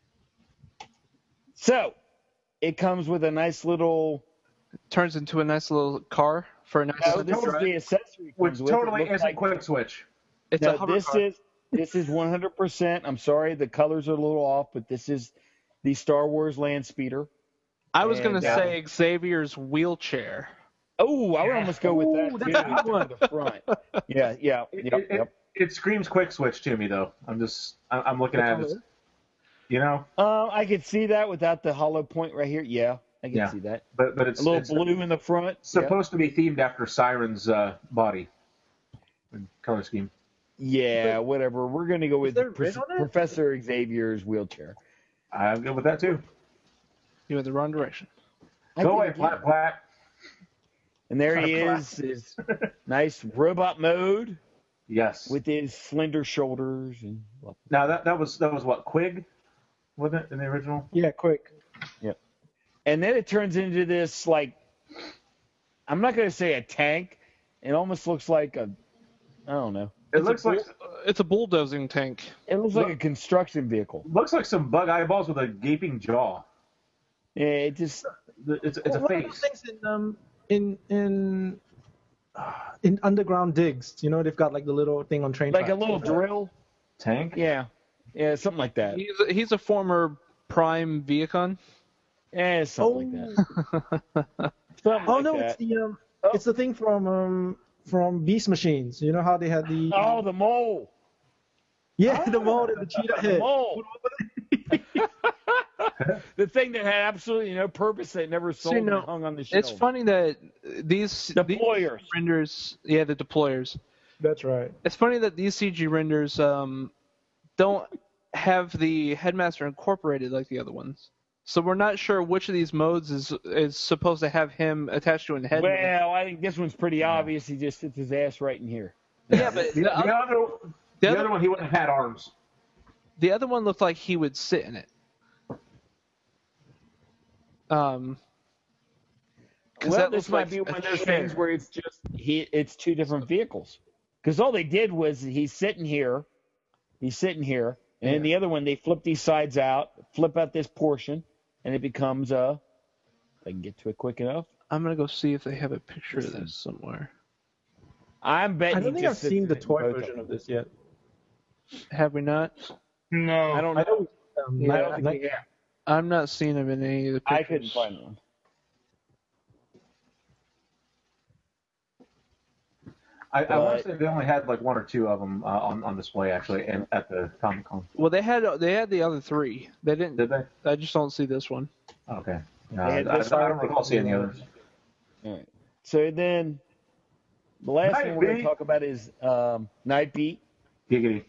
So, it comes with a nice little. Turns into a nice little car for a nice. No, this is the accessory. it Which comes with. It totally looks isn't like- quick switch. It's No, a hover this car. is this is one hundred percent. I'm sorry, the colors are a little off, but this is the Star Wars Land Speeder. I was gonna and, uh, say Xavier's wheelchair. Oh, I would almost go with that Ooh, too. that's a good one. For the front. Yeah, yeah, It, yep, it, it, yep. it screams quick switch to me, though. I'm just, I- I'm looking What at color it. is it? You know, Um, I could see that without the hollow point right here. Yeah, I can Yeah. see that. but but A it's, little it's blue in the front. supposed to be themed after Siren's uh, body and color scheme. Yeah, yeah, whatever. We're gonna go with there Pro- red on it? Professor Xavier's wheelchair. I'm good with that too. You went the wrong direction. I Go think away, again- flat flat. And there Kind he of is, his nice robot mode Yes. with his slender shoulders. And Now that that was that was what Quig, wasn't it in the original? Yeah, quick. Yep. And then it turns into this, like, I'm not going to say a tank. It almost looks like a, I don't know. It It's looks a like bull- it's a bulldozing tank. It looks like a construction vehicle. looks like some bug eyeballs with a gaping jaw. Yeah, it just, It's it's a One of those face. things in um in in uh, in underground digs, you know, they've got like the little thing on train like a tracks. little drill. Tank. Yeah. Yeah, something like that. He's a, he's a former Prime Viacon. Yeah, something like that. Something Oh like no, that. it's the um, it's the thing from um from Beast Machines. You know how they had the Oh, the mole. yeah the mold and the cheetah The head. mole. The thing that had absolutely no purpose that never sold See, no, and hung on the shelf. It's funny that these Deployers. these renders, yeah, the deployers. That's right. It's funny that these C G renders um, don't have the headmaster incorporated like the other ones. So we're not sure which of these modes is is supposed to have him attached to a head. Well, I think this one's pretty obvious. He just sits his ass right in here. yeah, but The, the, the other, other the the other other one he wouldn't have had arms. the other one looked like he would sit in it. Um, 'cause Well, that this looked might like be a one of those chair. things where it's just he. It's two different vehicles. Because all they did was he's sitting here, he's sitting here, and in the other one they flip these sides out, flip out this portion, and it becomes a. If I can get to it quick enough. I'm gonna go see if they have a picture of this somewhere. I'm betting. I don't he think I've just sits seen in the it in toy both version them. of this yet. Have we not? No. I don't I know. know. Um, I Night- don't think Night- we have. I'm not seeing him in any of the pictures. I couldn't find one. I, I want But- to say they only had like one or two of them uh, on on display actually, and at the Comic Con. Well, they had they had the other three. They didn't. Did they? I just don't see this one. Okay. They Uh, had I, this I don't one. recall seeing the others. All right. So then, the last Night thing we're going to Beat. talk about is um, Night Beat. Giggity.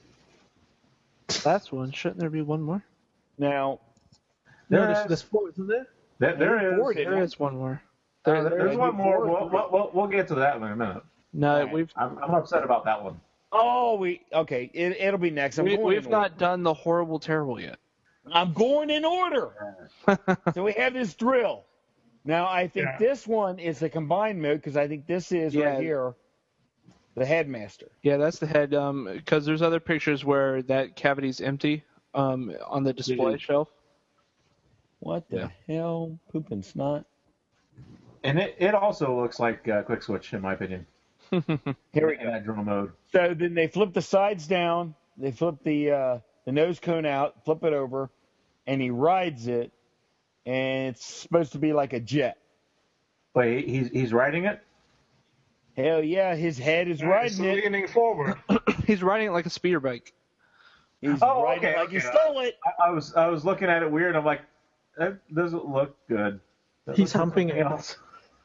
Last one. Shouldn't there be one more? Now, No, There there's, is. there's four, isn't there? There, there Four is. did. There is one more. Uh, There, there's there's one more. four. We'll, we'll, we'll, we'll get to that in a minute. no, Alright. we've I'm, I'm upset about that one. oh, we okay. It, it'll be next. I'm we, going we've in not done the horrible terrible yet. order. I'm going in order. So we have this drill. Now I think Yeah. this one is a combined mode because I think this is Yeah. right here, the headmaster. Yeah, that's the head. Um, because there's other pictures where that cavity's empty. Um, on the display Yeah. shelf. What the hell? Pooping snot. And it, it also looks like uh, Quick Switch, in my opinion. Here we In go. that drill mode. So then they flip the sides down, they flip the uh, the nose cone out, flip it over, and he rides it, and it's supposed to be like a jet. Wait, he's he's riding it? Hell yeah, his head is He's riding it. leaning forward. He's riding it like a speeder bike. He's Oh, riding okay, it like he okay. stole it. I, I was I was looking at it weird. I'm like, that doesn't look good. That He's looks like humping something it. else.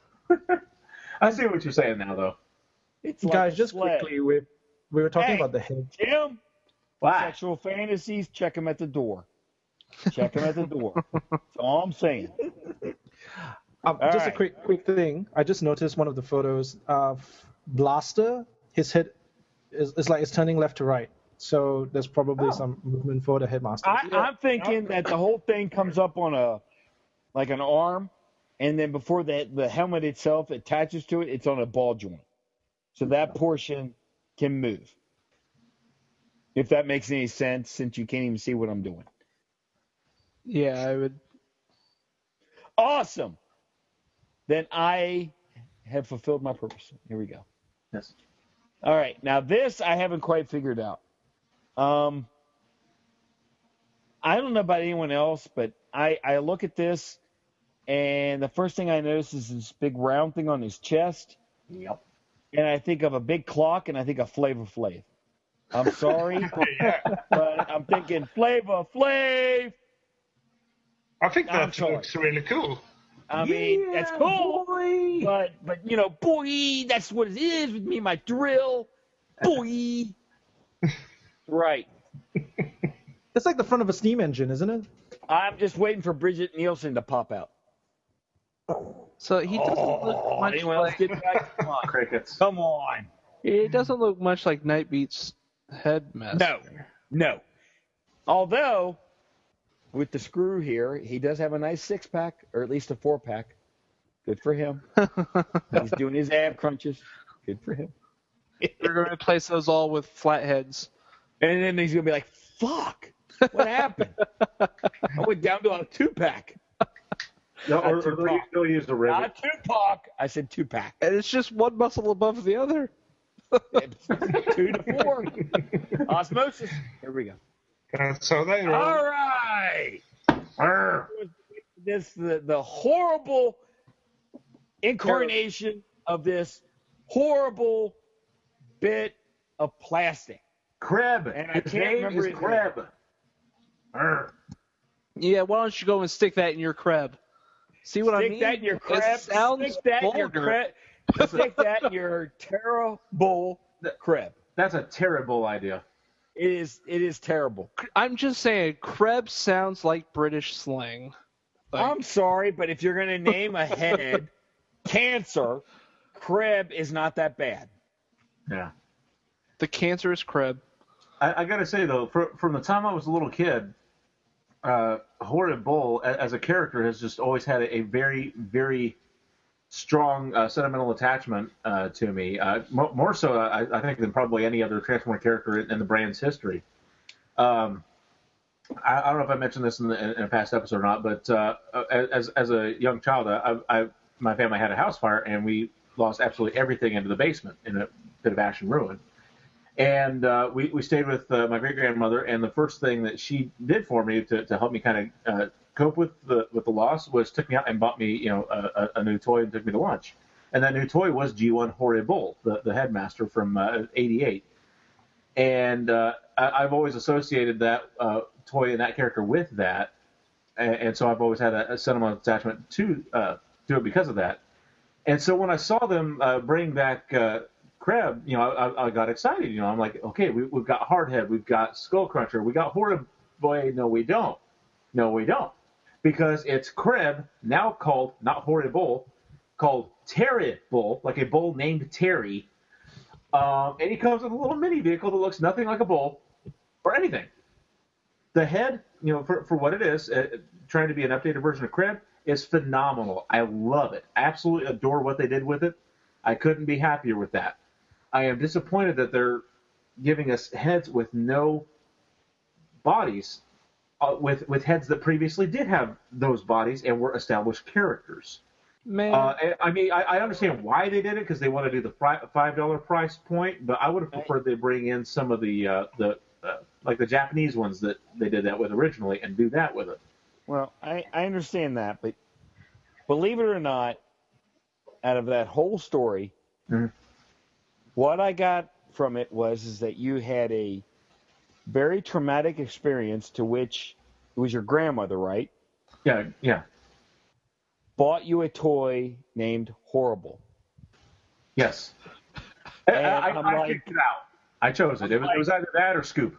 I see what you're saying now, though. It's like Guys, a just sled. quickly, we we were talking Hey. about the head. Jim, Why? sexual fantasies, check him at the door. Check him at the door. That's all I'm saying. Um, All just right. a quick quick thing. I just noticed one of the photos of Blaster. His head is, is like it's turning left to right. So there's probably Oh. some movement for the headmaster. I, I'm thinking that the whole thing comes up on a like an arm, and then before the the helmet itself attaches to it, it's on a ball joint, so that portion can move. If that makes any sense, since you can't even see what I'm doing. Yeah, I would. Awesome. Then I have fulfilled my purpose. Here we go. Yes. All right. Now this I haven't quite figured out. Um, I don't know about anyone else, but I, I look at this, and the first thing I notice is this big round thing on his chest, Yep. and I think of a big clock, and I think of Flavor Flav. I'm sorry, but I'm thinking Flavor Flav. I think I'm that sorry. looks really cool. I mean, that's cool, but but you know, boy, that's what it is with me, and my drill, boy. Right. It's like the front of a steam engine, isn't it? I'm just waiting for Bridget Nielsen to pop out. So he doesn't Oh, look much anyone else like get that? Come on. Crickets. Come on. he doesn't look much like Nightbeat's headmaster. No, no. Although, with the screw here, he does have a nice six pack, or at least a four pack. Good for him. He's doing his ab crunches. Good for him. We're going to replace those all with flatheads. And then he's gonna be like, "Fuck, what happened? I went down to a two pack." No, or, Not or they'll, Tupac. they'll use the rivet. Not Tupac. I said two pack. And it's just one muscle above the other. Two to four. Osmosis. Here we go. Uh, so there you All are. right. This the the horrible incarnation of this horrible bit of plastic. Crab. And I His can't name remember is his Crab. Arr. Yeah, why don't you go and stick that in your crab? See what Stick I mean? that in your It crab. sounds Stick that in your vulgar. crab. Stick that in your terrible crab. That's a terrible idea. It is. It is terrible. I'm just saying, crab sounds like British slang. Like, I'm sorry, but if you're gonna name a head cancer, crab is not that bad. Yeah. the cancerous crab. I, I gotta say though, for, from the time I was a little kid, uh, Horrid Bull a- as a character has just always had a, a very, very strong uh, sentimental attachment uh, to me. Uh, mo- more so, I, I think, than probably any other Transformer character in, in the brand's history. Um, I, I don't know if I mentioned this in, the, in a past episode or not, but uh, as as a young child, I, I my family had a house fire and we lost absolutely everything into the basement in a bit of ash and ruin. And uh, we, we stayed with uh, my great-grandmother, and the first thing that she did for me to, to help me kind of uh, cope with the with the loss was took me out and bought me, you know, a, a new toy and took me to lunch. And that new toy was G one Horrid Bull, the, the headmaster from uh, eighty-eight. And uh, I, I've always associated that uh, toy and that character with that, and, and so I've always had a, a sentimental attachment to uh, to it because of that. And so when I saw them uh, bring back uh, Crab, you know, I, I got excited. You know, I'm like, okay, we, we've got Hardhead, we've got Skullcruncher, we got Horrid Boy. No, we don't. No, we don't, because it's Crab now called not Horrid Bull, called Terry Bull, like a bull named Terry. Um, and he comes with a little mini vehicle that looks nothing like a bull or anything. The head, you know, for, for what it is, uh, trying to be an updated version of Crab, is phenomenal. I love it. Absolutely adore what they did with it. I couldn't be happier with that. I am disappointed that they're giving us heads with no bodies, uh, with with heads that previously did have those bodies and were established characters. Man, Uh, and, I mean, I, I understand why they did it, because they want to do the fri- five dollar price point, but I would have preferred they bring in some of the uh, the uh, like the Japanese ones that they did that with originally and do that with it. Well, I, I understand that, but believe it or not, out of that whole story, Mhm. what I got from it was is that you had a very traumatic experience to which it was your grandmother, right? Yeah, yeah, Bought you a toy named Horrible. yes. I, And I, I'm I like- picked it out. I chose it. It was, it was either that or Scoop.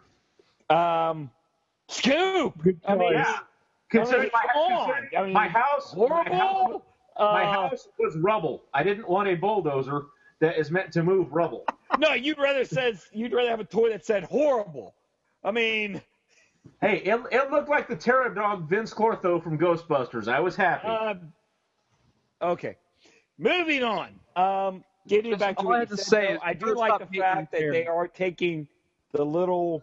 Um, Scoop. I mean, Yeah. Considering, come my, on. considering I mean, my house, my house, Horrible. my Uh, house was rubble. I didn't want a bulldozer that is meant to move rubble. No, you'd rather says you'd rather have a toy that said Horrible. I mean, Hey, it, it looked like the Terror Dog Vince Clortho from Ghostbusters. I was happy. uh, okay. Moving on. Um, getting back to all what I you had to said, say though, is I do first like stop the hating fact that Terry. they are taking the little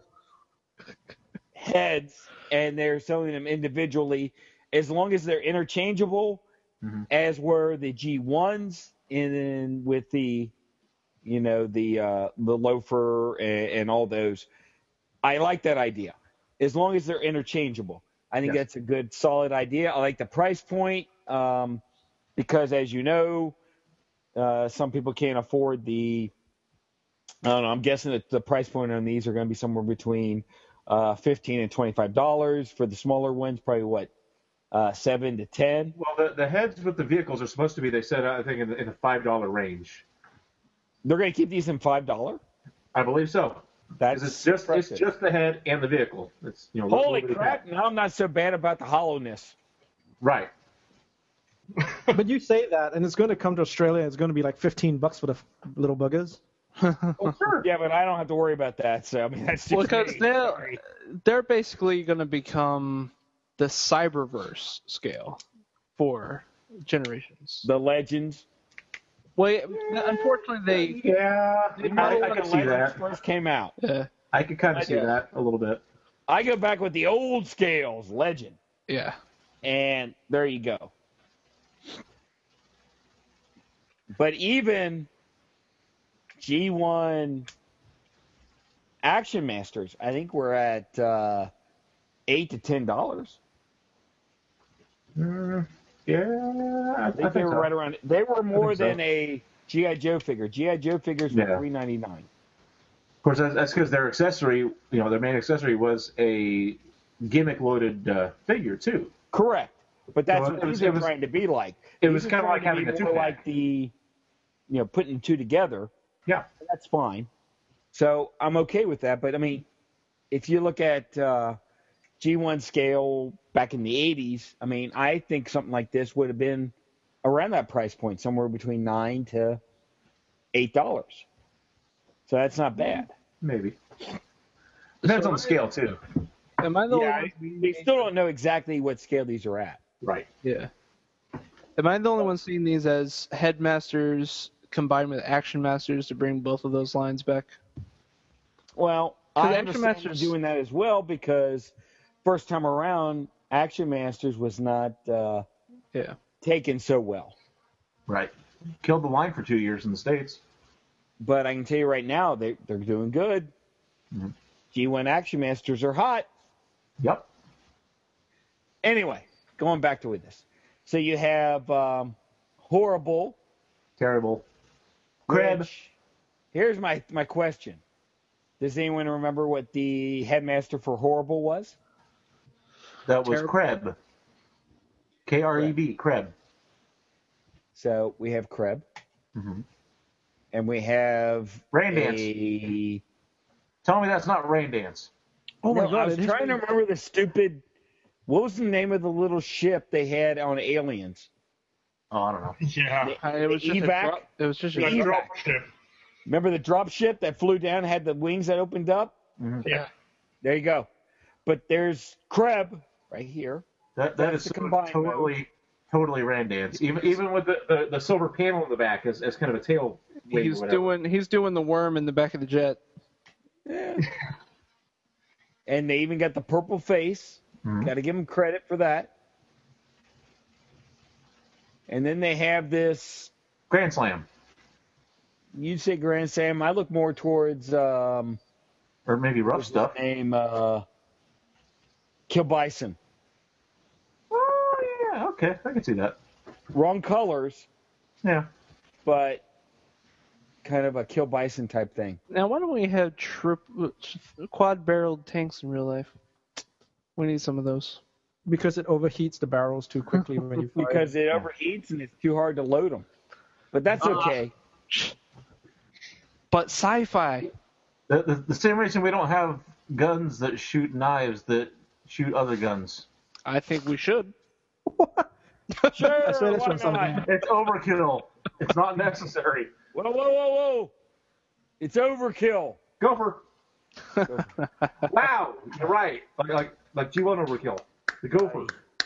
heads and they're selling them individually, as long as they're interchangeable, Mhm. as were the G ones, and then with the, you know, the uh, the loafer and, and all those. I like that idea, as long as they're interchangeable. I think Yes. that's a good, solid idea. I like the price point, um, because, as you know, uh, some people can't afford the. I don't know. I'm guessing that the price point on these are going to be somewhere between uh, fifteen and twenty-five dollars for the smaller ones. Probably what, uh, seven to ten. Well, the, the heads with the vehicles are supposed to be, they said, I think, in the, in the five dollar range. They're going to keep these in five dollars. I believe so. That's 'Cause it's just impressive. it's just the head and the vehicle. It's you know. Holy little bitty crap! head. Now I'm not so bad about the hollowness. Right. But you say that, and it's going to come to Australia. It's going to be like fifteen bucks for the f- little buggers. Well, sure. Yeah, but I don't have to worry about that. So I mean, that's just Well, because me. they're, Sorry. they're basically going to become the Cyberverse scale for generations. The Legends. Well, unfortunately, they Yeah, They I, might I When can the see Legends that. first came out. yeah, I could kind of see Yeah. that a little bit. I go back with the old scales, Legend, yeah. and there you go. But even G one Action Masters, I think we're at uh, eight to ten dollars. Mm, yeah, I, I think I they think were so. right around. They were more so. than a G I Joe figure. G I Joe figures were Yeah. three ninety nine. Of course, that's- that's because their accessory, you know, their main accessory was a gimmick-loaded uh, figure too. Correct, but that's So what it was- these are it was- trying to be like. it These was are kinda trying like to having be a more two-pack. like the, you know, putting the two together. Yeah. That's fine. So I'm okay with that. But I mean, if you look at uh, G one scale back in the eighties, I mean, I think something like this would have been around that price point, somewhere between nine to eight dollars. So that's not bad. Maybe. Depends on the scale too. Am I the Yeah, only I, one? they still don't know exactly what scale these are at. Right. Yeah. Am I the only one seeing these as Headmasters combined with Action Masters to bring both of those lines back? Well, 'Cause I Action understand Masters- doing that as well because first time around, Action Masters was not uh, Yeah. taken so well. Right. Killed the line for two years in the States. But I can tell you right now, they, they're doing good. Mhm. G one Action Masters are hot. Yep. Anyway, going back to this. So you have um, Horrible. Terrible. Crab. which- Here's my, my question. Does anyone remember what the headmaster for Horrible was? That was Terrible. Kreb. K R E B. Kreb. So we have Kreb. Mm-hmm. And we have Rain Dance. a... Tell me that's not Rain Dance. Oh my No, god! I was it is- trying to remember the stupid... What was the name of the little ship they had on Aliens? Oh, I don't know. Yeah. Uh, it was The just a evac? drop, it was just a The Like evac. drop ship. Remember the drop ship that flew down, had the wings that opened up? Yeah. There you go. But there's Kreb right here. That that That's is the combined totally totally Rain Dance. Even even with the, the, the silver panel in the back as, as kind of a tail wing he's or whatever. doing he's doing the worm in the back of the jet. Yeah. And they even got the purple face. Mhm. Got to give them credit for that. And then they have this. Grand Slam. You'd say Grand Slam. I look more towards um, Or maybe rough what's his stuff. name uh, Kill Bison. Oh yeah, okay, I can see that. Wrong colors, Yeah. but kind of a Kill Bison type thing. Now, why don't we have trip, quad-barreled tanks in real life? We need some of those. because it overheats the barrels too quickly when you fire. Because it overheats and it's too hard to load them. But that's okay. But sci-fi. The, the, the same reason we don't have guns that shoot knives that shoot other guns. I think we should. Sure, I swear that's why from something. not? It's overkill. It's not necessary. Whoa, whoa, whoa, whoa! It's overkill. Gopher. Wow, you're right. Like like like G one overkill. The Gopher.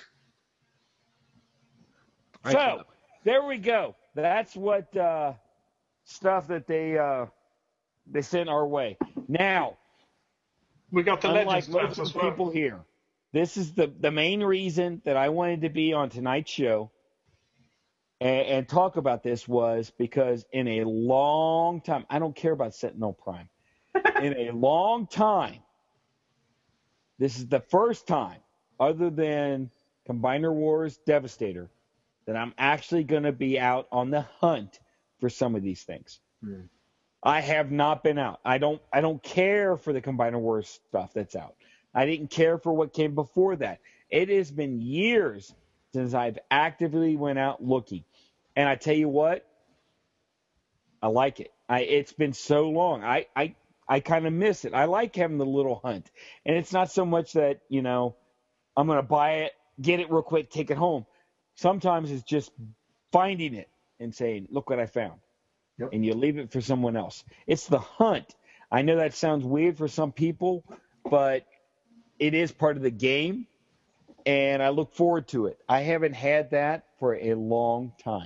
So there we go. That's what uh, stuff that they uh, they sent our way. Now, We got the unlike Legends most class of as the well. people here, this is the the main reason that I wanted to be on tonight's show and, and talk about this was because in a long time, I don't care about Sentinel Prime. In a long time, this is the first time, other than Combiner Wars Devastator, that I'm actually going to be out on the hunt for some of these things. Hmm. I have not been out. I don't. I don't care for the Combiner Wars stuff that's out. I didn't care for what came before that. It has been years since I've actively went out looking, and I tell you what, I like it. I. It's been so long. I. I. I kind of miss it. I like having the little hunt, and it's not so much that you know I'm going to buy it, get it real quick, take it home. Sometimes it's just finding it and saying, look what I found. Yep. And you leave it for someone else. It's the hunt. I know that sounds weird for some people, but it is part of the game, and I look forward to it. I haven't had that for a long time.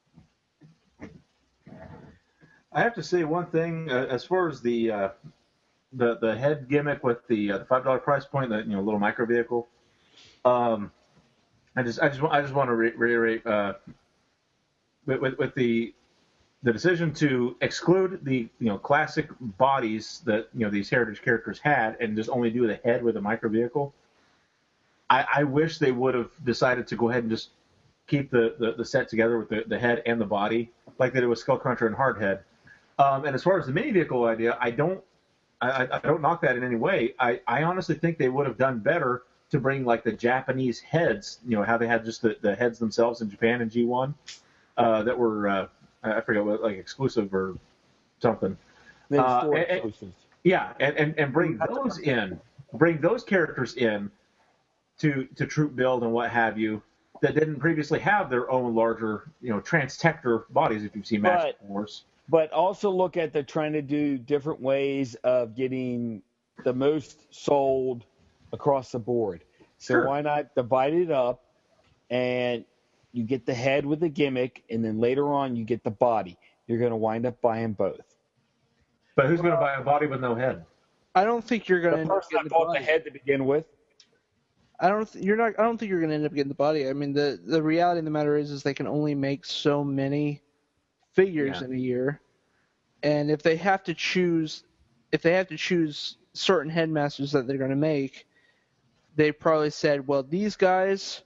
I have to say one thing uh, as far as the uh, the the head gimmick with the uh, the five dollar price point, that you know little micro vehicle. Um, I just I just I just want to re- reiterate uh, with, with with the the decision to exclude the you know classic bodies that you know these heritage characters had and just only do the head with a micro vehicle. I, I wish they would have decided to go ahead and just keep the, the, the set together with the, the head and the body like they did with Skullcruncher and Hardhead. Um, and as far as the mini vehicle idea, I don't I, I don't knock that in any way. I, I honestly think they would have done better to bring like the Japanese heads, you know, how they had just the, the heads themselves in Japan in G one uh, that were uh, I forget what like exclusive or something. Then Uh, store and- exclusives. Yeah, and, and, and bring those in, bring those characters in to to troop build and what have you that didn't previously have their own larger, you know, Trans-Tector bodies. If you've seen Match But- Wars. But also look at the trying to do different ways of getting the most sold across the board. So Sure. why not divide it up and you get the head with the gimmick, and then later on you get the body. You're going to wind up buying both. But who's going to buy a body with no head? I don't think you're going to The end up person getting that the bought the body. head to begin with. I don't. Th- you're not. I don't think you're going to end up getting the body. I mean, the the reality of the matter is, is they can only make so many figures Yeah. in a year, and if they have to choose, if they have to choose certain headmasters that they're going to make, they probably said, well, these guys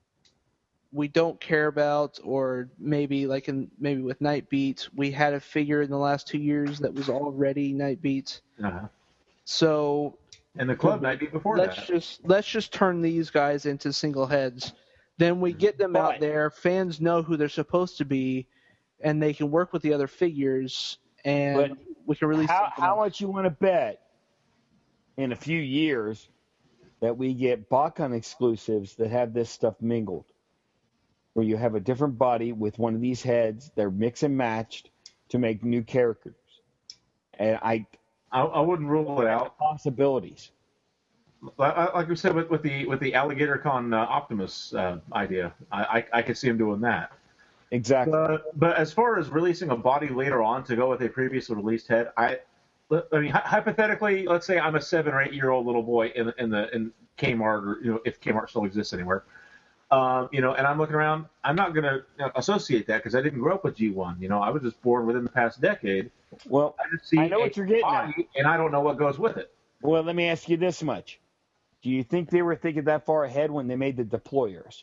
we don't care about, or maybe like in maybe with Nightbeat, we had a figure in the last two years that was already Nightbeat, Uh-huh. so. And the club might be before let's that. just let's just turn these guys into single heads. Then we get them out But- there. Fans know who they're supposed to be, and they can work with the other figures, and But we can release How, something how else. much you want to bet in a few years that we get Bakan exclusives that have this stuff mingled, where you have a different body with one of these heads, they're mix and matched to make new characters. And I I, I wouldn't rule it out. possibilities. Like like we said with, with the with the Alligator Con uh, Optimus uh, idea, I, I I could see him doing that. Exactly. But but as far as releasing a body later on to go with a previously released head, I I mean hy- hypothetically, let's say I'm a seven or eight year old little boy in in the in Kmart, or you know if Kmart still exists anywhere, um, you know, and I'm looking around, I'm not going to you know, associate that because I didn't grow up with G one. You know, I was just born within the past decade. Well, I just see I know a what you're getting at. body, and I don't know what goes with it. well, let me ask you this much. Do you think they were thinking that far ahead when they made the deployers?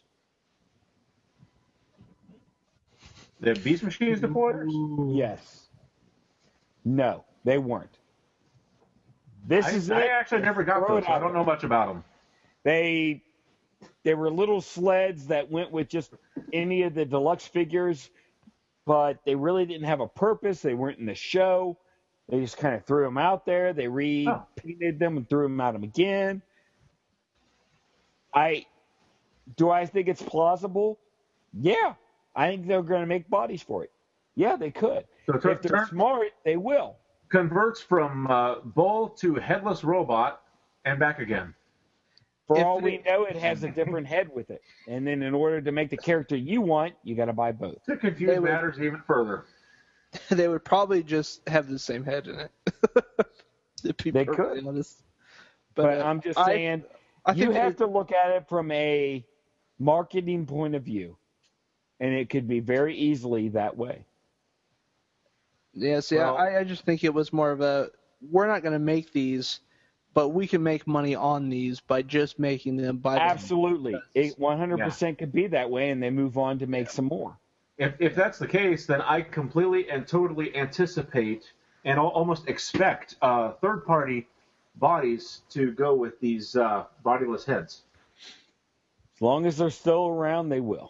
The Beast Machines deployers. Yes. No, they weren't. This I, is I it. actually never got Throw it those. So I out don't know much about them. They they were little sleds that went with just any of the deluxe figures, but they really didn't have a purpose. They weren't in the show. They just kind of threw them out there. They repainted them and threw them out them again. I do I think it's plausible? Yeah, I think they're going to make bodies for it. Yeah, they could. So tur- if they're turn- smart, they will. Converts from uh, bull to headless robot and back again. For If all it- we know, it has a different head with it. And then in order to make the character you want, you got to buy both. To confuse They would- matters even further. They would probably just have the same head in it. To be They perfectly could. honest. But, uh, I'm just I- saying, I you think have it- to look at it from a marketing point of view. And it could be very easily that way. Yeah, see, Well- I, I just think it was more of a, we're not going to make these, but we can make money on these by just making them by themselves. Absolutely. It one hundred percent could be that way, and they move on to make some more. If, if that's the case, then I completely and totally anticipate and al- almost expect uh, third-party bodies to go with these uh, bodiless heads. As long as they're still around, they will.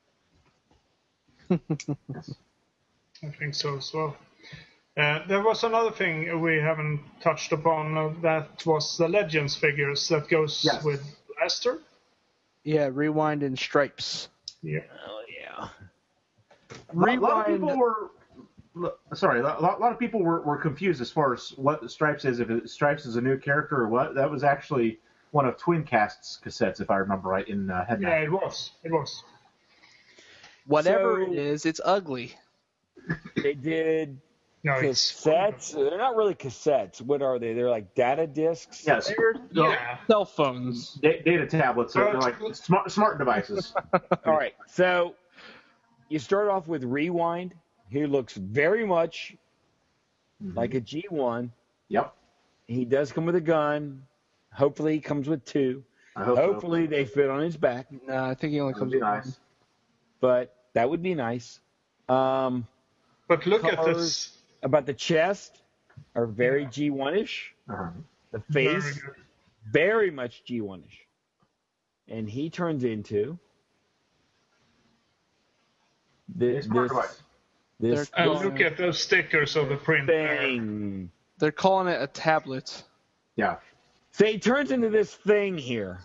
I think so as well. Uh, there was another thing we haven't touched upon. Uh, that was the Legends figures that goes Yes. with Blaster. Yeah, Rewind and Stripes. Yeah. Oh yeah. A lot, a lot of Rewind. people were. Sorry, a lot, a lot of people were, were confused as far as what Stripes is. If it, Stripes is a new character or what. That was actually one of Twincast's cassettes, if I remember right, in uh, Headmaster. Yeah, it was. It was. Whatever So- it is, it's ugly. They did No, it's cassettes. They're not really cassettes. What are they? They're like data discs. Yes, They're Yeah. cell phones. da- data tablets. They're, they're like smart smart devices. All right. So you start off with Rewind. He looks very much like a G one. Yep. He does come with a gun. Hopefully, he comes with two. I hope so. Hopefully, they fit on his back. Nah, I think he only That would comes be with one. nice. But that would be nice. Um, But look at Colors. this. about the chest are very G one-ish. Uh-huh. The Very face, good. very much G one-ish. And he turns into this, It's smart this, device. this And Well, look at those stickers of the print there. thing. They're calling it a tablet. Yeah. So he turns into this thing here,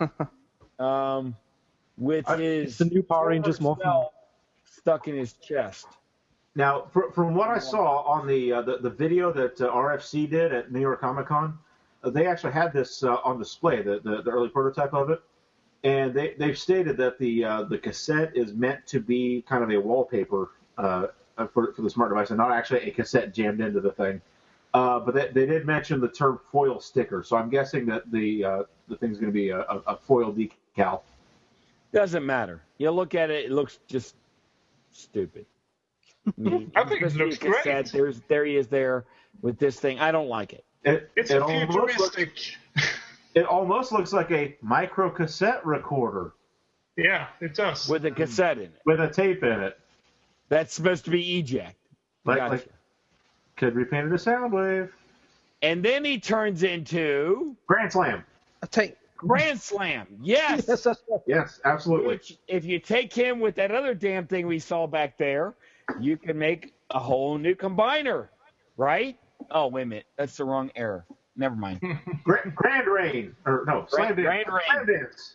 um, which I- is It's the new Power Rangers Silver Morphin. Cell stuck in his chest. Now, fr- from what I saw on the uh, the, the video that uh, R F C did at New York Comic Con, uh, they actually had this uh, on display, the, the the early prototype of it, and they they've stated that the uh, the cassette is meant to be kind of a wallpaper uh, for for the smart device, and not actually a cassette jammed into the thing. Uh, but they, they did mention the term foil sticker, so I'm guessing that the uh, the thing's going to be a, a, a foil decal. Doesn't matter. You look at it; it looks just stupid. I, mean, I think it supposed to be a looks great. cassette. There's there he is there with this thing. I don't like it. It, It's it a almost looks, futuristic. it almost looks like a micro cassette recorder Yeah, it does. With a cassette in it. with a tape in it. That's supposed to be eject. Like, Gotcha. like could repainted a sound wave. And then he turns into Grand Slam. A tank. Grand Slam. Yes. Yes, that's right. Yes, absolutely. Which, if you take him with that other damn thing we saw back there, you can make a whole new combiner, right? Oh, wait a minute. That's the wrong error. Never mind. Grand, Grand Rain. Or no, Slam Dance. Grand Rain. Slam Dance.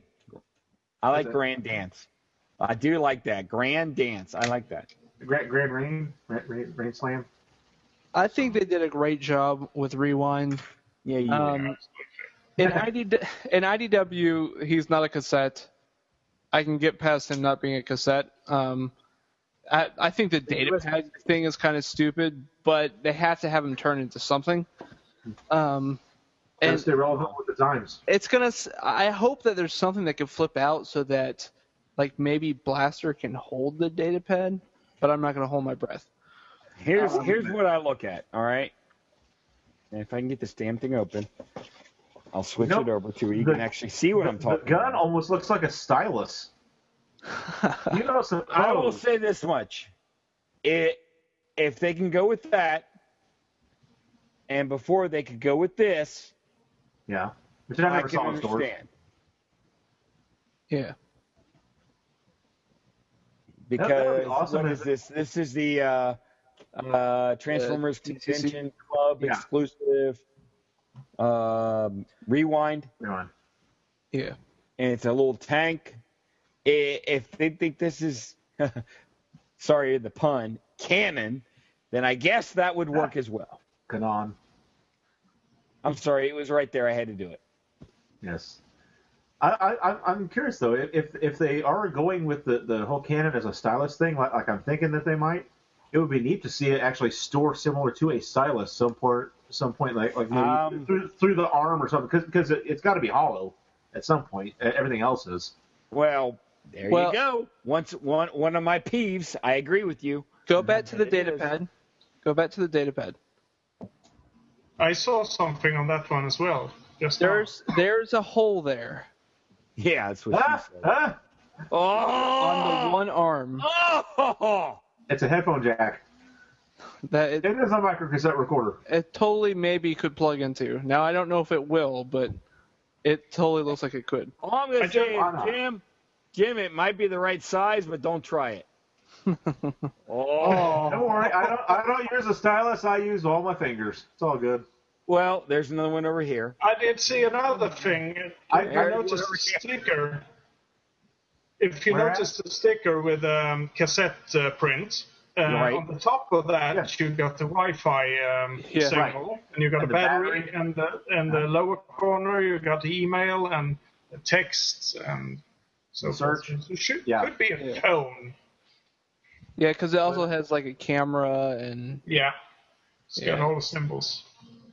I like it? Grand Dance. I do like that. Grand Dance. I like that. Grand, Grand Rain. Rain, Rain, Rain Slam. I think they did a great job with Rewind. Yeah, you Um, in, I D, in I D W, he's not a cassette. I can get past him not being a cassette. Um, I, I think the data pad thing is kind of stupid, but they have to have him turn into something. Um, And and stay relevant with the times. it's gonna. s- I hope that there's something that can flip out so that, like, maybe Blaster can hold the data pad, but I'm not gonna hold my breath. Here's Um, here's what I look at. All right. And if I can get this damn thing open, I'll switch Nope. it over to where you The- can actually see what I'm The talking gun about. almost looks like a stylus. You know, some I will say this much: it if they can go with that, and before they could go with this, Yeah. Which I I never can saw in stores. understand. Yeah. Because That- that would be awesome what if is this? This is the uh, uh, Transformers T C C. Convention Club Yeah. exclusive um, Rewind, Come on. Yeah. and it's a little tank. I- If they think this is, sorry the pun, canon, then I guess that would work as well. Kanon. I'm sorry, it was right there. I had to do it. Yes. I, I, I'm- I'm curious though if if they are going with the, the whole cannon as a stylus thing, like, like I'm thinking that they might, it would be neat to see it actually store similar to a stylus some point, some point like like maybe Um, through through the arm or something, because it, it's got to be hollow at some point. E- Everything else is. Well, there Well- you go. Once one one of my peeves. I agree with you. Go back to the It data is. pad. Go back to the data pad. I saw something on that one as well. Just now. There's there's a hole there Yeah, that's what Ah, she said. ah, Oh, on the one arm Oh, it's a headphone jack. that it, It is a micro cassette recorder. it totally maybe could plug into. Now I don't know if it will, but it totally looks like it could. all I'm gonna I say don't- is, why not? Jim, Jim, it might be the right size, but don't try it. Don't Oh, worry, I don't I don't use a stylus. I use all my fingers. It's all good. well, there's another one over here. I did see another thing. I- I, I noticed a sticker. if you Where notice the sticker with um, cassette uh, print, uh, Right. on the top of that Yes. you've got the Wi-Fi um, Yeah. signal, and you've got And a the battery, battery. and the and the lower corner you've got the email and the text and so Search. forth. So it should, Yeah. could be a Yeah. phone. Yeah, because it also has like a camera and Yeah, it's got Yeah. all the symbols.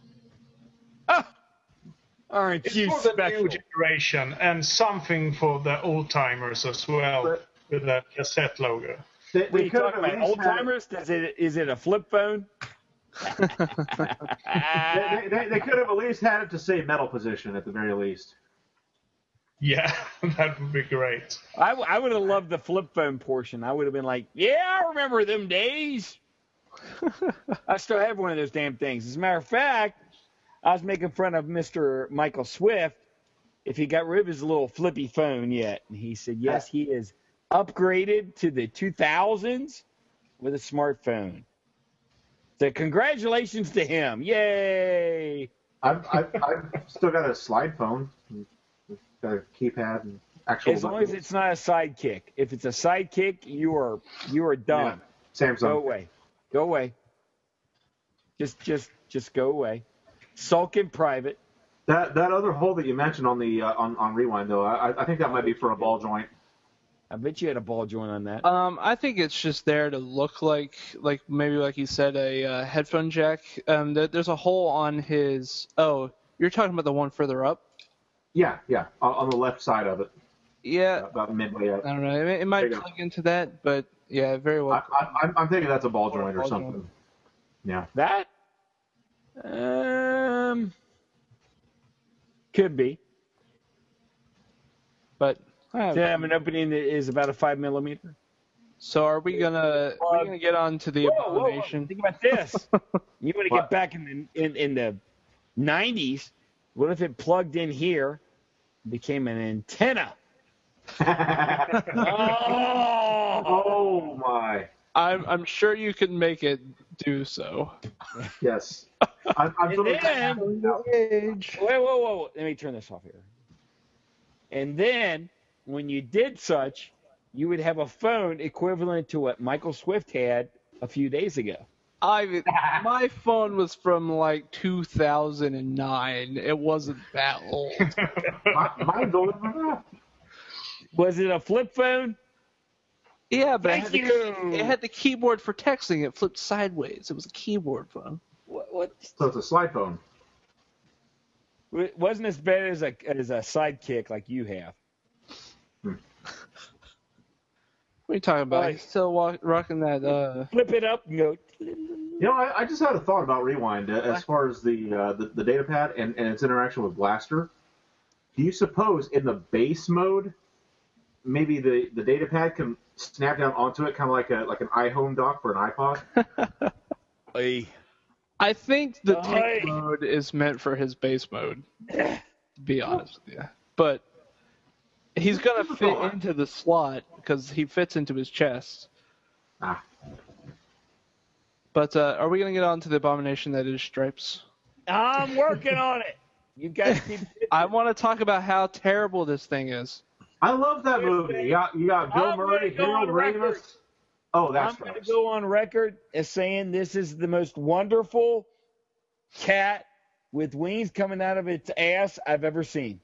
Aren't It's you for the special? new generation and something for the old timers as well, But- with the cassette logo. They, What are they you could have talking at about? least Old had it- timers? Does it? Is it a flip phone? They, they, they, they could have at least had it to say metal position at the very least. Yeah, that would be great. I, w- I would have loved the flip phone portion. I would have been like, yeah, I remember them days. I still have one of those damn things. As a matter of fact, I was making fun of Mister Michael Swift if he got rid of his little flippy phone yet. And he said, yes, he is upgraded to the two thousands with a smartphone. So congratulations to him. Yay. I've, I've, I've still got a slide phone. Got a keypad and actual. As long as it's not a sidekick. If it's a sidekick, you are you are done. Yeah. Samsung. Go away. Go away. Just just just go away. Sulk in private. That that other hole that you mentioned on the uh, on on Rewind though, I I think that might be for a ball joint. I bet you had a ball joint on that. Um, I think it's just there to look like, like maybe like you said, a uh, headphone jack. Um, there, there's a hole on his. Oh, you're talking about the one further up? Yeah, yeah, on, on the left side of it, Yeah, about midway up. I don't know. It, it There might you go. plug into that, but yeah, very I, well. I, I'm I'm thinking that's a ball joint or Ball something. joint. Yeah. That um could be. But uh, Yeah, I have an opening that is about a five millimeter. so are we gonna are we gonna get on to the Whoa, whoa, whoa. abomination? Think about this. You want to What? get back in the in, in the nineties? What if it plugged in here, became an antenna? Oh! Oh my. I'm I'm sure you can make it do so. Yes. I'm, I'm And totally- then, Age. whoa, whoa, whoa! Let me turn this off here. And then, when you did such, you would have a phone equivalent to what Michael Swift had a few days ago. I my phone was from like two thousand nine. It wasn't that old. Mi- Mine's older than that. Was it a flip phone? Yeah, but it Thank had, the, you. it had the keyboard for texting. It flipped sideways. It was a keyboard phone. What? what? So it's a slide phone. It wasn't as bad as a as a sidekick like you have. What are you talking about? Right. He's still walk, rocking that. Uh, Flip it up and go. You know, I, I just had a thought about Rewind uh, as far as the uh, the, the data pad and, and its interaction with Blaster. Do you suppose in the base mode, maybe the, the data pad can snap down onto it, kind of like a like an iHome dock for an iPod? Hey. I think the Aye. tank mode is meant for his base mode. To be honest with you, but he's gonna fit into the slot because he fits into his chest. Ah, But uh, are we gonna get on to the abomination that is Stripes? I'm working on it. You guys keep. I want to talk about how terrible this thing is. I love that movie. You got you got Bill I'm Murray, gonna go Harold on record. Ramis. Oh, I'm that's going to right. go on record as saying this is the most wonderful cat with wings coming out of its ass I've ever seen.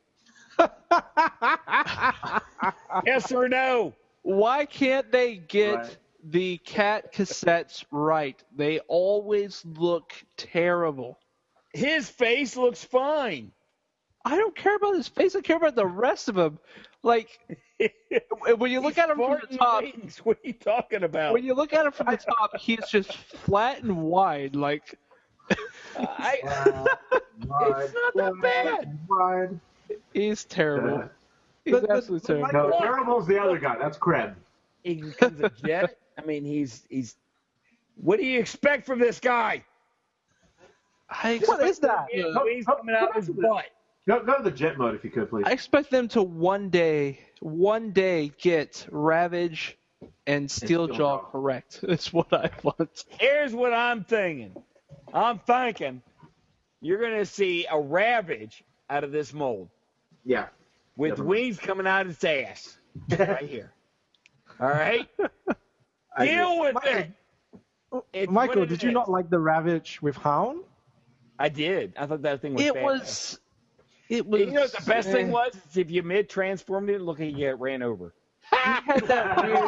Yes or no? Why can't they get Right. the cat cassettes right? They always look terrible. His face looks fine. I don't care about his face. I care about the rest of him. Like when you look at him from the Farting top, wings. What are you talking about? when you look at him from the top, he's just flat and wide. Like I, Ride, it's not that bad. ride. he's terrible. Uh, He's But- but- absolutely but terrible. No, Terrible's the other guy. That's Cred. He becomes a jet. I mean, he's he's. What do you expect from this guy? I What expect is that? He has How- wings how- coming out of his butt. Go, go to the jet mode if you could, please. I expect them to one day, one day get Ravage and Steeljaw Steeljaw. correct. That's what I want. Here's what I'm thinking. I'm thinking you're going to see a Ravage out of this mold Yeah. with Definitely. wings coming out of its ass. right here. All right? Deal with it. It's Michael, what it did you is. not like the Ravage with Hound? I did. I thought that thing was It bad. was. It was. You know what the best thing eh, was? Is if you mid-transformed it, look like you get ran over. He had that weird.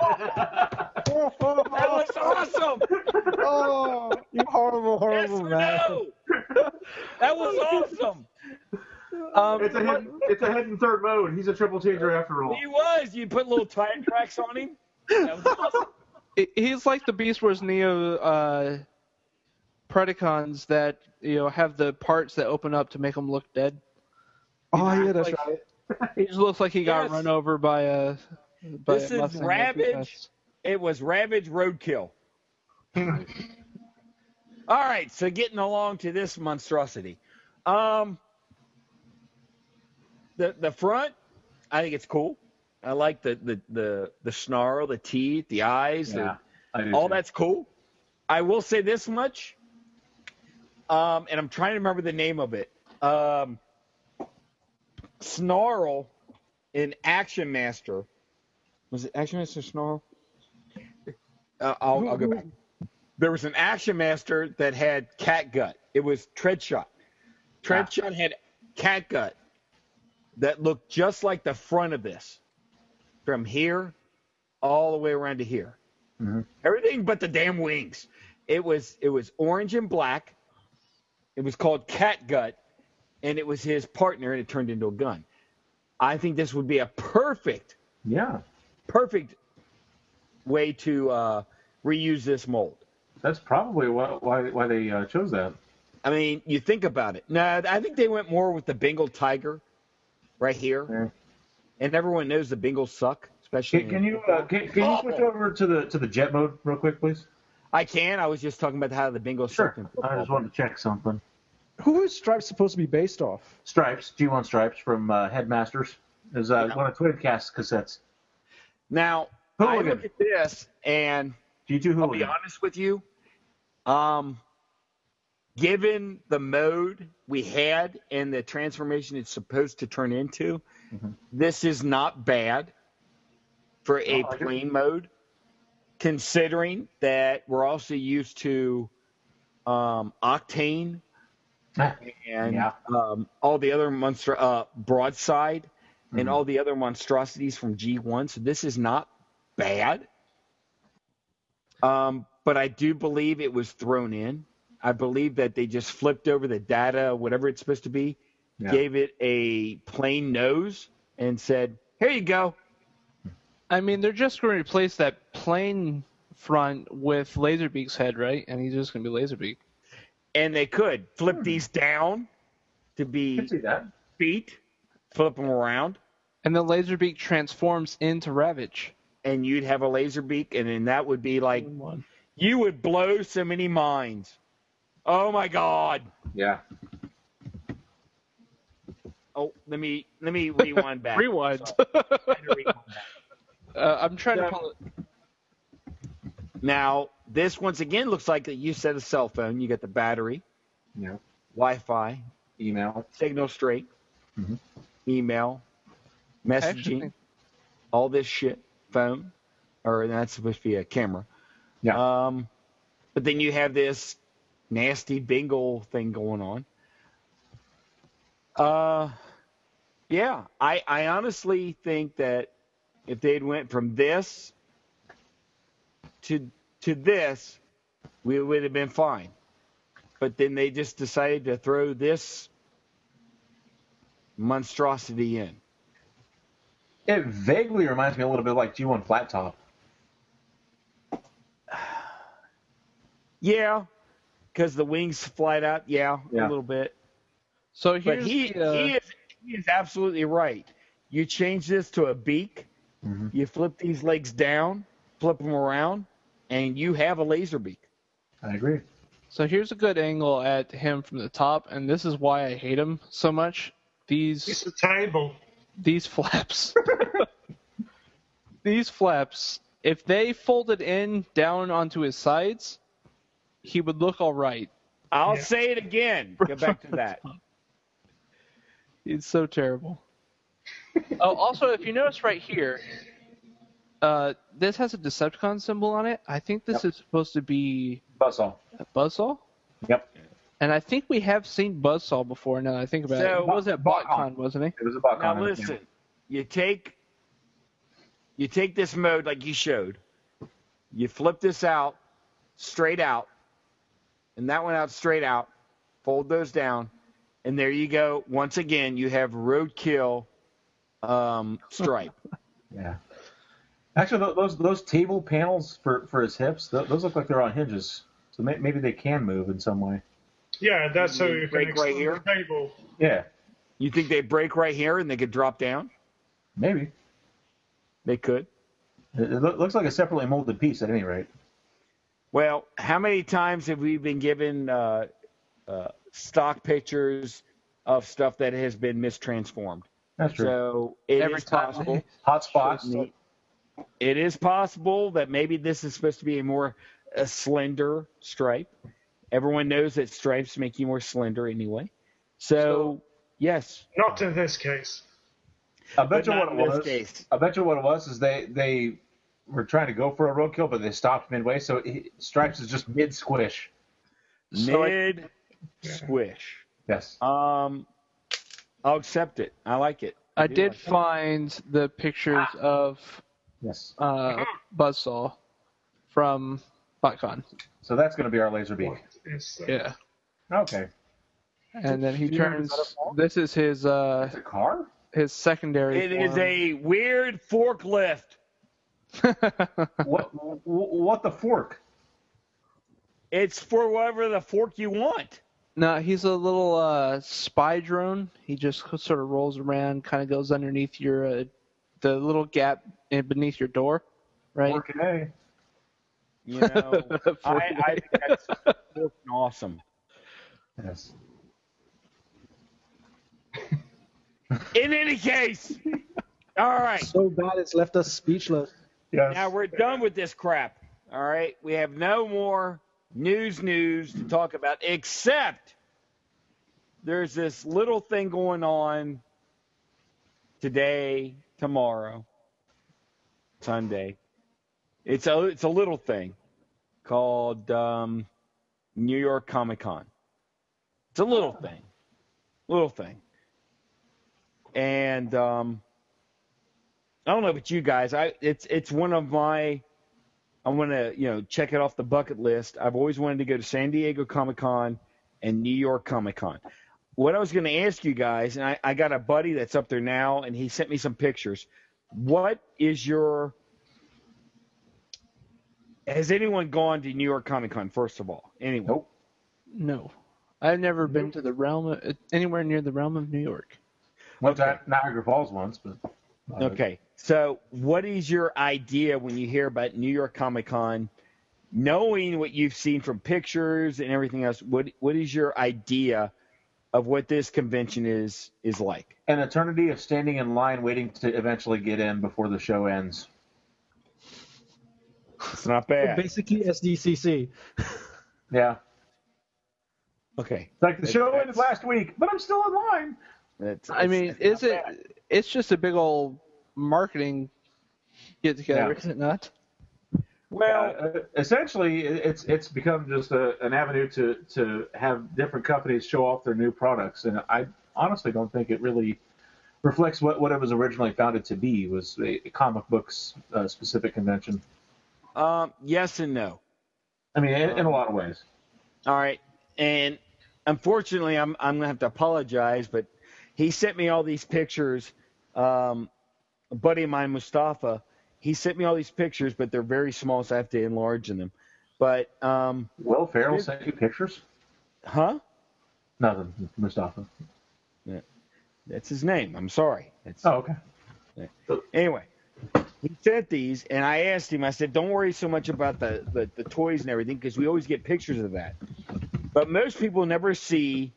That was awesome. Oh, you horrible, Yes horrible or man. no? That was awesome. Um, It's a hidden, it's a hidden third mode. He's a triple changer after all. He was. You put little tire tracks on him. That was awesome. it- he's like the Beast Wars Neo uh, Predacons that you know have the parts that open up to make them look dead. Oh, yeah, that's like- right. He just looks like he got Yes. run over by a. By This a is Mustang Ravage. It was Ravage Roadkill. All right, so getting along to this monstrosity. Um, the the front, I think it's cool. I like the the the, the snarl, the teeth, the eyes, Yeah, I the, do all too. that's cool. I will say this much, um, and I'm trying to remember the name of it. Um, Snarl in Action Master. Was it Action Master Snarl? Uh, I'll, I'll go back. There was an Action Master that had cat gut. It was Treadshot. Treadshot had cat gut that looked just like the front of this, from here all the way around to here. Mm-hmm. Everything but the damn wings. It was it was orange and black. It was called Cat Gut, and it was his partner, and it turned into a gun. I think this would be a perfect, Yeah, perfect way to uh, reuse this mold. that's probably why why, why they uh, chose that. I mean, you think about it. No, I think they went more with the Bengal Tiger right here. Yeah. And everyone knows the Bengals suck, especially. Can, can you uh, can, can you switch over to the to the jet mode real quick, please? I can. I was just talking about how the Bengals suck. in I just wanted to check something. Who is Stripes supposed to be based off? Stripes, G one Stripes from uh, Headmasters is uh, one of Twitcast cassettes. Now, I Hooligan. look at this, and G two I'll be Hooligan. honest with you. Um, given the mode we had and the transformation it's supposed to turn into, Mhm. this is not bad for a Oh, I like it. plain mode, considering that we're also used to um, Octane Ah, and Yeah. um, all the other monster uh, Broadside and Mhm. all the other monstrosities from G one. So this is not bad. Um, but I do believe it was thrown in. I believe that they just flipped over the data, whatever it's supposed to be, Yeah. gave it a plain nose, and said, "Here you go." I mean, they're just going to replace that plain front with Laserbeak's head, right? And he's just going to be Laserbeak. And they could flip these down to I be can see that. feet, flip them around, And then Laserbeak transforms into Ravage. and you'd have a laser beak, and then that would be like, One. you would blow so many minds. Oh my God. Yeah. Oh, let me let me rewind back. Rewind. Sorry. I had to rewind back. uh, I'm trying Yeah. to pull it. Now, this once again looks like that you said a cell phone. You got the battery, Yeah. Wi-Fi, Email. signal strength, Mhm. email, I actually messaging, think- all this shit, phone, or that's supposed to be a camera. Yeah. Um, but then you have this nasty bingo thing going on. Uh, yeah, I, I honestly think that if they'd went from this to to this, we would have been fine. But then they just decided to throw this monstrosity in. It vaguely reminds me a little bit like G one Flat Top. Yeah, because the wings fly out. Yeah, Yeah. a little bit. So But here's he the, uh, he is he is absolutely right. You change this to a beak. Mhm. You flip these legs down, flip them around, and you have a laser beak. I agree. So here's a good angle at him from the top, and this is why I hate him so much. It's These a table. these flaps. These flaps, if they folded in down onto his sides, he would look all right. I'll Yeah. say it again. Go back to that. It's so terrible. Oh, also, if you notice right here, uh, this has a Decepticon symbol on it. I think this Yep. is supposed to be Buzzsaw. a Buzzsaw. Yep. And I think we have seen Buzzsaw before. Now that I think about So- it, it was at BotCon. BotCon, wasn't he? It was a buck Now on it. listen, you take you take this mode like you showed. You flip this out straight out, and that one out straight out. Fold those down, and there you go. Once again, you have Roadkill um, stripe. Yeah. Actually, tho- those those table panels for, for his hips, th- those look like they're on hinges. So may- maybe they can move in some way. Yeah, that's how you can Break right extend here? the table. Yeah, You think they break right here and they could drop down? maybe. They could. It, it loo- looks like a separately molded piece at any rate. Well, how many times have we been given uh, uh, stock pictures of stuff that has been mistransformed? That's true. So it is Every time. possible. Hot spots. Neat. It is possible that maybe this is supposed to be a more a slender stripe. Everyone knows that stripes make you more slender anyway. So, So- yes, Not in this case. I bet but you not what in it this was. case. I bet you what it was is they they were trying to go for a roadkill, but they stopped midway. So he, Stripes is just mid squish. So I- Mid squish. Yes. Um, I'll accept it. I like it. I do did like it. find the pictures of Yes. uh, Buzzsaw from BotCon. So that's going to be our laser beak. What is that? Yeah. Okay. And then he Yeah, turns. is that a ball? This is his uh, It's a car. his secondary. It is form. a weird forklift. What? wh- What the fork? It's for whatever the fork you want. No, he's a little uh, spy drone. He just sort of rolls around, kind of goes underneath your uh, the little gap in beneath your door, right? Fork A. You know, I, I think that's fucking awesome. Yes. In any case, all right. So bad it's left us speechless. Yes. Now we're done with this crap. All right, we have no more news news to talk about, except there's this little thing going on today, tomorrow, Sunday. It's a it's a little thing called um, New York Comic Con. It's a little thing, little thing, and um, I don't know about you guys. I it's it's one of my I want to, you know, check it off the bucket list. I've always wanted to go to San Diego Comic-Con and New York Comic-Con. What I was going to ask you guys, and I, I got a buddy that's up there now, and he sent me some pictures. What is your – has anyone gone to New York Comic-Con, first of all? Anyone? Nope. No, I've never been to the realm of, anywhere near the realm of New York. Went to Niagara Falls once, but. uh, Okay. So what is your idea when you hear about New York Comic-Con, knowing what you've seen from pictures and everything else? What what is your idea of what this convention is is like? An eternity of standing in line waiting to eventually get in before the show ends. It's not bad. Basically S D C C. Yeah. Okay. It's like the show That's- ended last week, but I'm still in line. That's, I mean, it's is not it? bad. It's just a big old marketing get together, Yeah. is it not? Well, Uh, essentially, it- it's it's become just a, an avenue to, to have different companies show off their new products, and I honestly don't think it really reflects what, what it was originally founded to be, was a comic books uh, specific convention. um, yes and no. I mean, in, in a lot of ways. All right. And unfortunately, I'm I'm gonna have to apologize, but he sent me all these pictures. Um, a buddy of mine, Mustafa, he sent me all these pictures, but they're very small, so I have to enlarge them. But um, Will Ferrell sent you pictures? huh? Nothing, Mustafa. That's his name. I'm sorry. It's, Oh, okay. Anyway, he sent these, and I asked him. I said, "Don't worry so much about the the, the toys and everything, because we always get pictures of that. But most people never see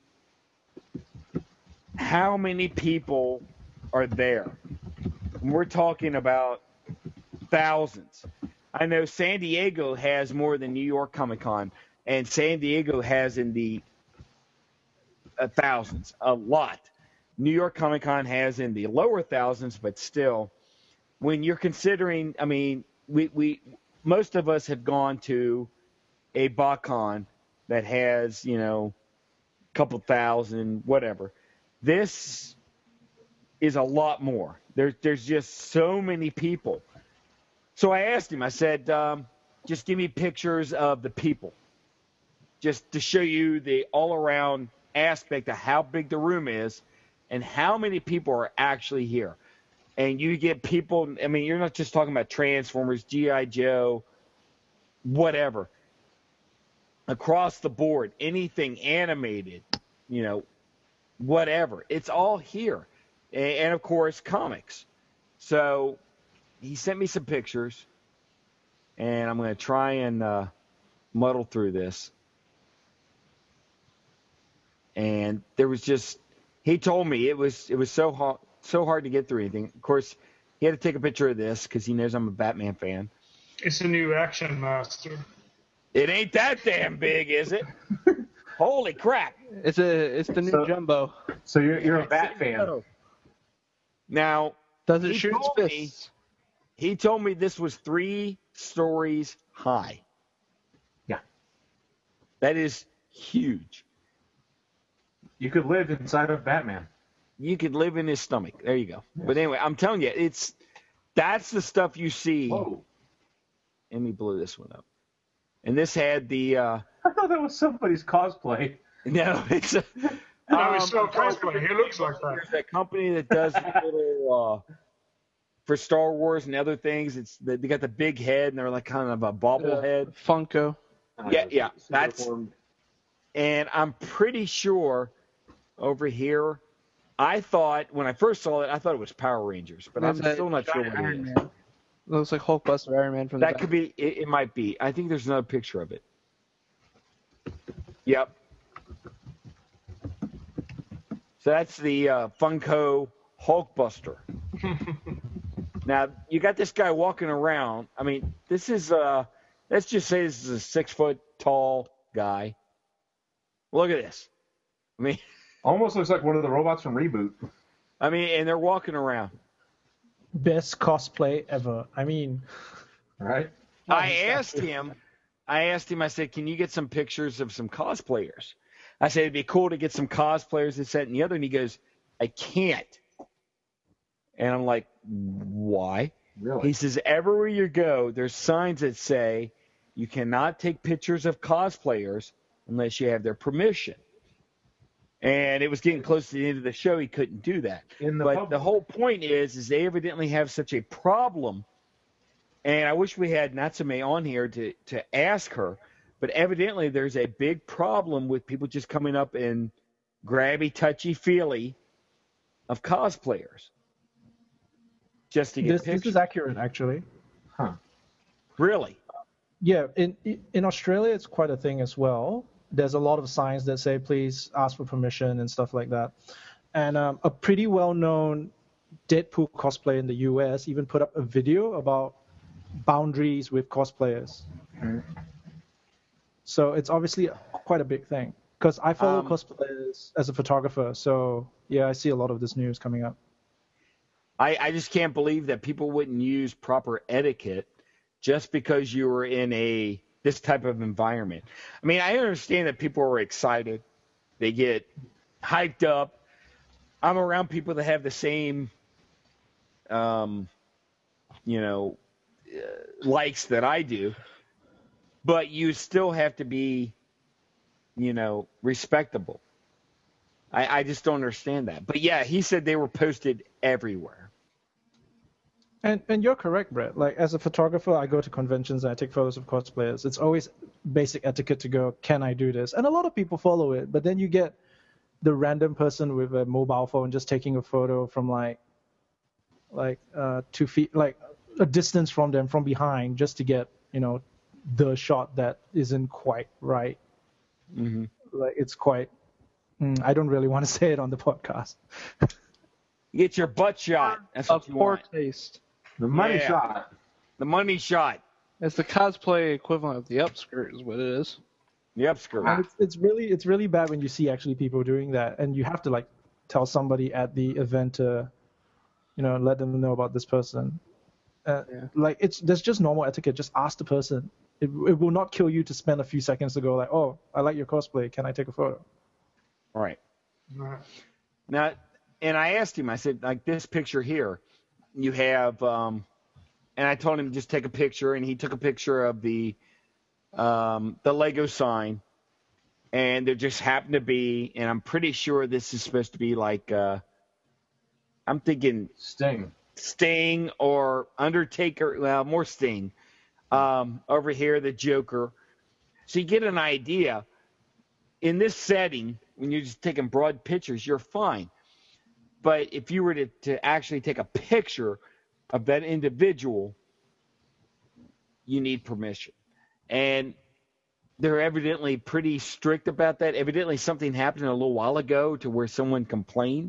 how many people are there. And we're talking about thousands. I know San Diego has more than New York Comic Con, and San Diego has in the uh, thousands, a lot. New York Comic Con has in the lower thousands, but still, when you're considering, I mean, we, we most of us have gone to a BotCon that has, you know, a couple thousand, whatever. This is a lot more. There's there's just so many people. So I asked him, I said, um, just give me pictures of the people, just to show you the all-around aspect of how big the room is and how many people are actually here. And you get people, I mean, you're not just talking about Transformers, G I. Joe, whatever. Across the board, anything animated, you know, whatever. It's all here. And, and of course, comics. So he sent me some pictures, and I'm going to try and uh, muddle through this. And there was just, he told me it was it was so hard, so hard to get through anything. Of course, he had to take a picture of this because he knows I'm a Batman fan. It's a new Action Master. It ain't that damn big, is it? Holy crap! It's a it's the new So- Jumbo. So you're you're a Bat fan. Now, Does it He shoot told its me- fists? he told me this was three stories high. Yeah. That is huge. You could live inside of Batman. You could live in his stomach. There you go. But anyway, I'm telling you, it's that's the stuff you see. Whoa. Let me blow this one up. And this had the uh, I thought that was somebody's cosplay. no, it's a, No, it's um, no cosplay. He looks like that. There's that company that does little uh, for Star Wars and other things. It's they got the big head and they're like kind of a bobblehead. Funko. Yeah, yeah, that's- Uniform. And I'm pretty sure over here, I thought when I first saw it, I thought it was Power Rangers, but I'm That's a still not sure giant what it Iron is. Man. Looks like Hulkbuster Iron Man from the That back. could be. It, it might be. I think there's another picture of it. Yep. So that's the uh, Funko Hulkbuster. Now you got this guy walking around. I mean, this is. Uh, let's just say this is a six foot tall guy. Look at this. I mean, Almost looks like one of the robots from Reboot. I mean, and they're walking around. Best cosplay ever. I mean, Right? I asked him, I asked him, I said, can you get some pictures of some cosplayers? I said, it'd be cool to get some cosplayers, this, that, and the other. And he goes, I can't. And I'm like, why? Really? He says, everywhere you go, there's signs that say you cannot take pictures of cosplayers unless you have their permission. And it was getting close to the end of the show. He couldn't do that. In the but public. the whole point is, is they evidently have such a problem. And I wish we had Natsume on here to, to ask her. But evidently there's a big problem with people just coming up and grabby, touchy-feely of cosplayers. Just to get this, pictures. this is accurate, actually. Huh. Really? Yeah, in in Australia, it's quite a thing as well. There's a lot of signs that say, please ask for permission and stuff like that. And um, a pretty well-known Deadpool cosplayer in the U S even put up a video about boundaries with cosplayers. Mhm. So it's obviously quite a big thing. Because I follow Um, cosplayers as a photographer, so yeah, I see a lot of this news coming up. I, I just can't believe that people wouldn't use proper etiquette just because you were in a this type of environment. I mean, I understand that people are excited. They get hyped up. I'm around people that have the same, um, you know, uh, likes that I do. But you still have to be, you know, respectable. I, I just don't understand that. But yeah, he said they were posted everywhere. And and you're correct, Brett. Like as a photographer, I go to conventions and I take photos of cosplayers. It's always basic etiquette to go, can I do this? And a lot of people follow it, but then you get the random person with a mobile phone just taking a photo from like like uh, two feet, like a distance from them from behind, just to get you know the shot that isn't quite right. Mm-hmm. Like it's quite. Mm, I don't really want to say it on the podcast. Get your butt shot. That's Of what you poor want. taste. The money Yeah. shot. The money shot. It's the cosplay equivalent of the upskirt, is what it is. The upskirt. And it's, it's really it's really bad when you see actually people doing that, and you have to like tell somebody at the event to, you know, let them know about this person. Uh, Yeah. Like it's there's just normal etiquette. Just ask the person. It it will not kill you to spend a few seconds to go like, oh, I like your cosplay. Can I take a photo? Right. Right. Now, and I asked him, I said, like this picture here, you have, um, and I told him just take a picture, and he took a picture of the um, the Lego sign, and there just happened to be, and I'm pretty sure this is supposed to be like, uh, I'm thinking Sting. Sting or Undertaker, well, more Sting. Um, over here, the Joker. So you get an idea. In this setting, when you're just taking broad pictures, you're fine. But if you were to, to actually take a picture of that individual, you need permission. And they're evidently pretty strict about that. Evidently something happened a little while ago to where someone complained.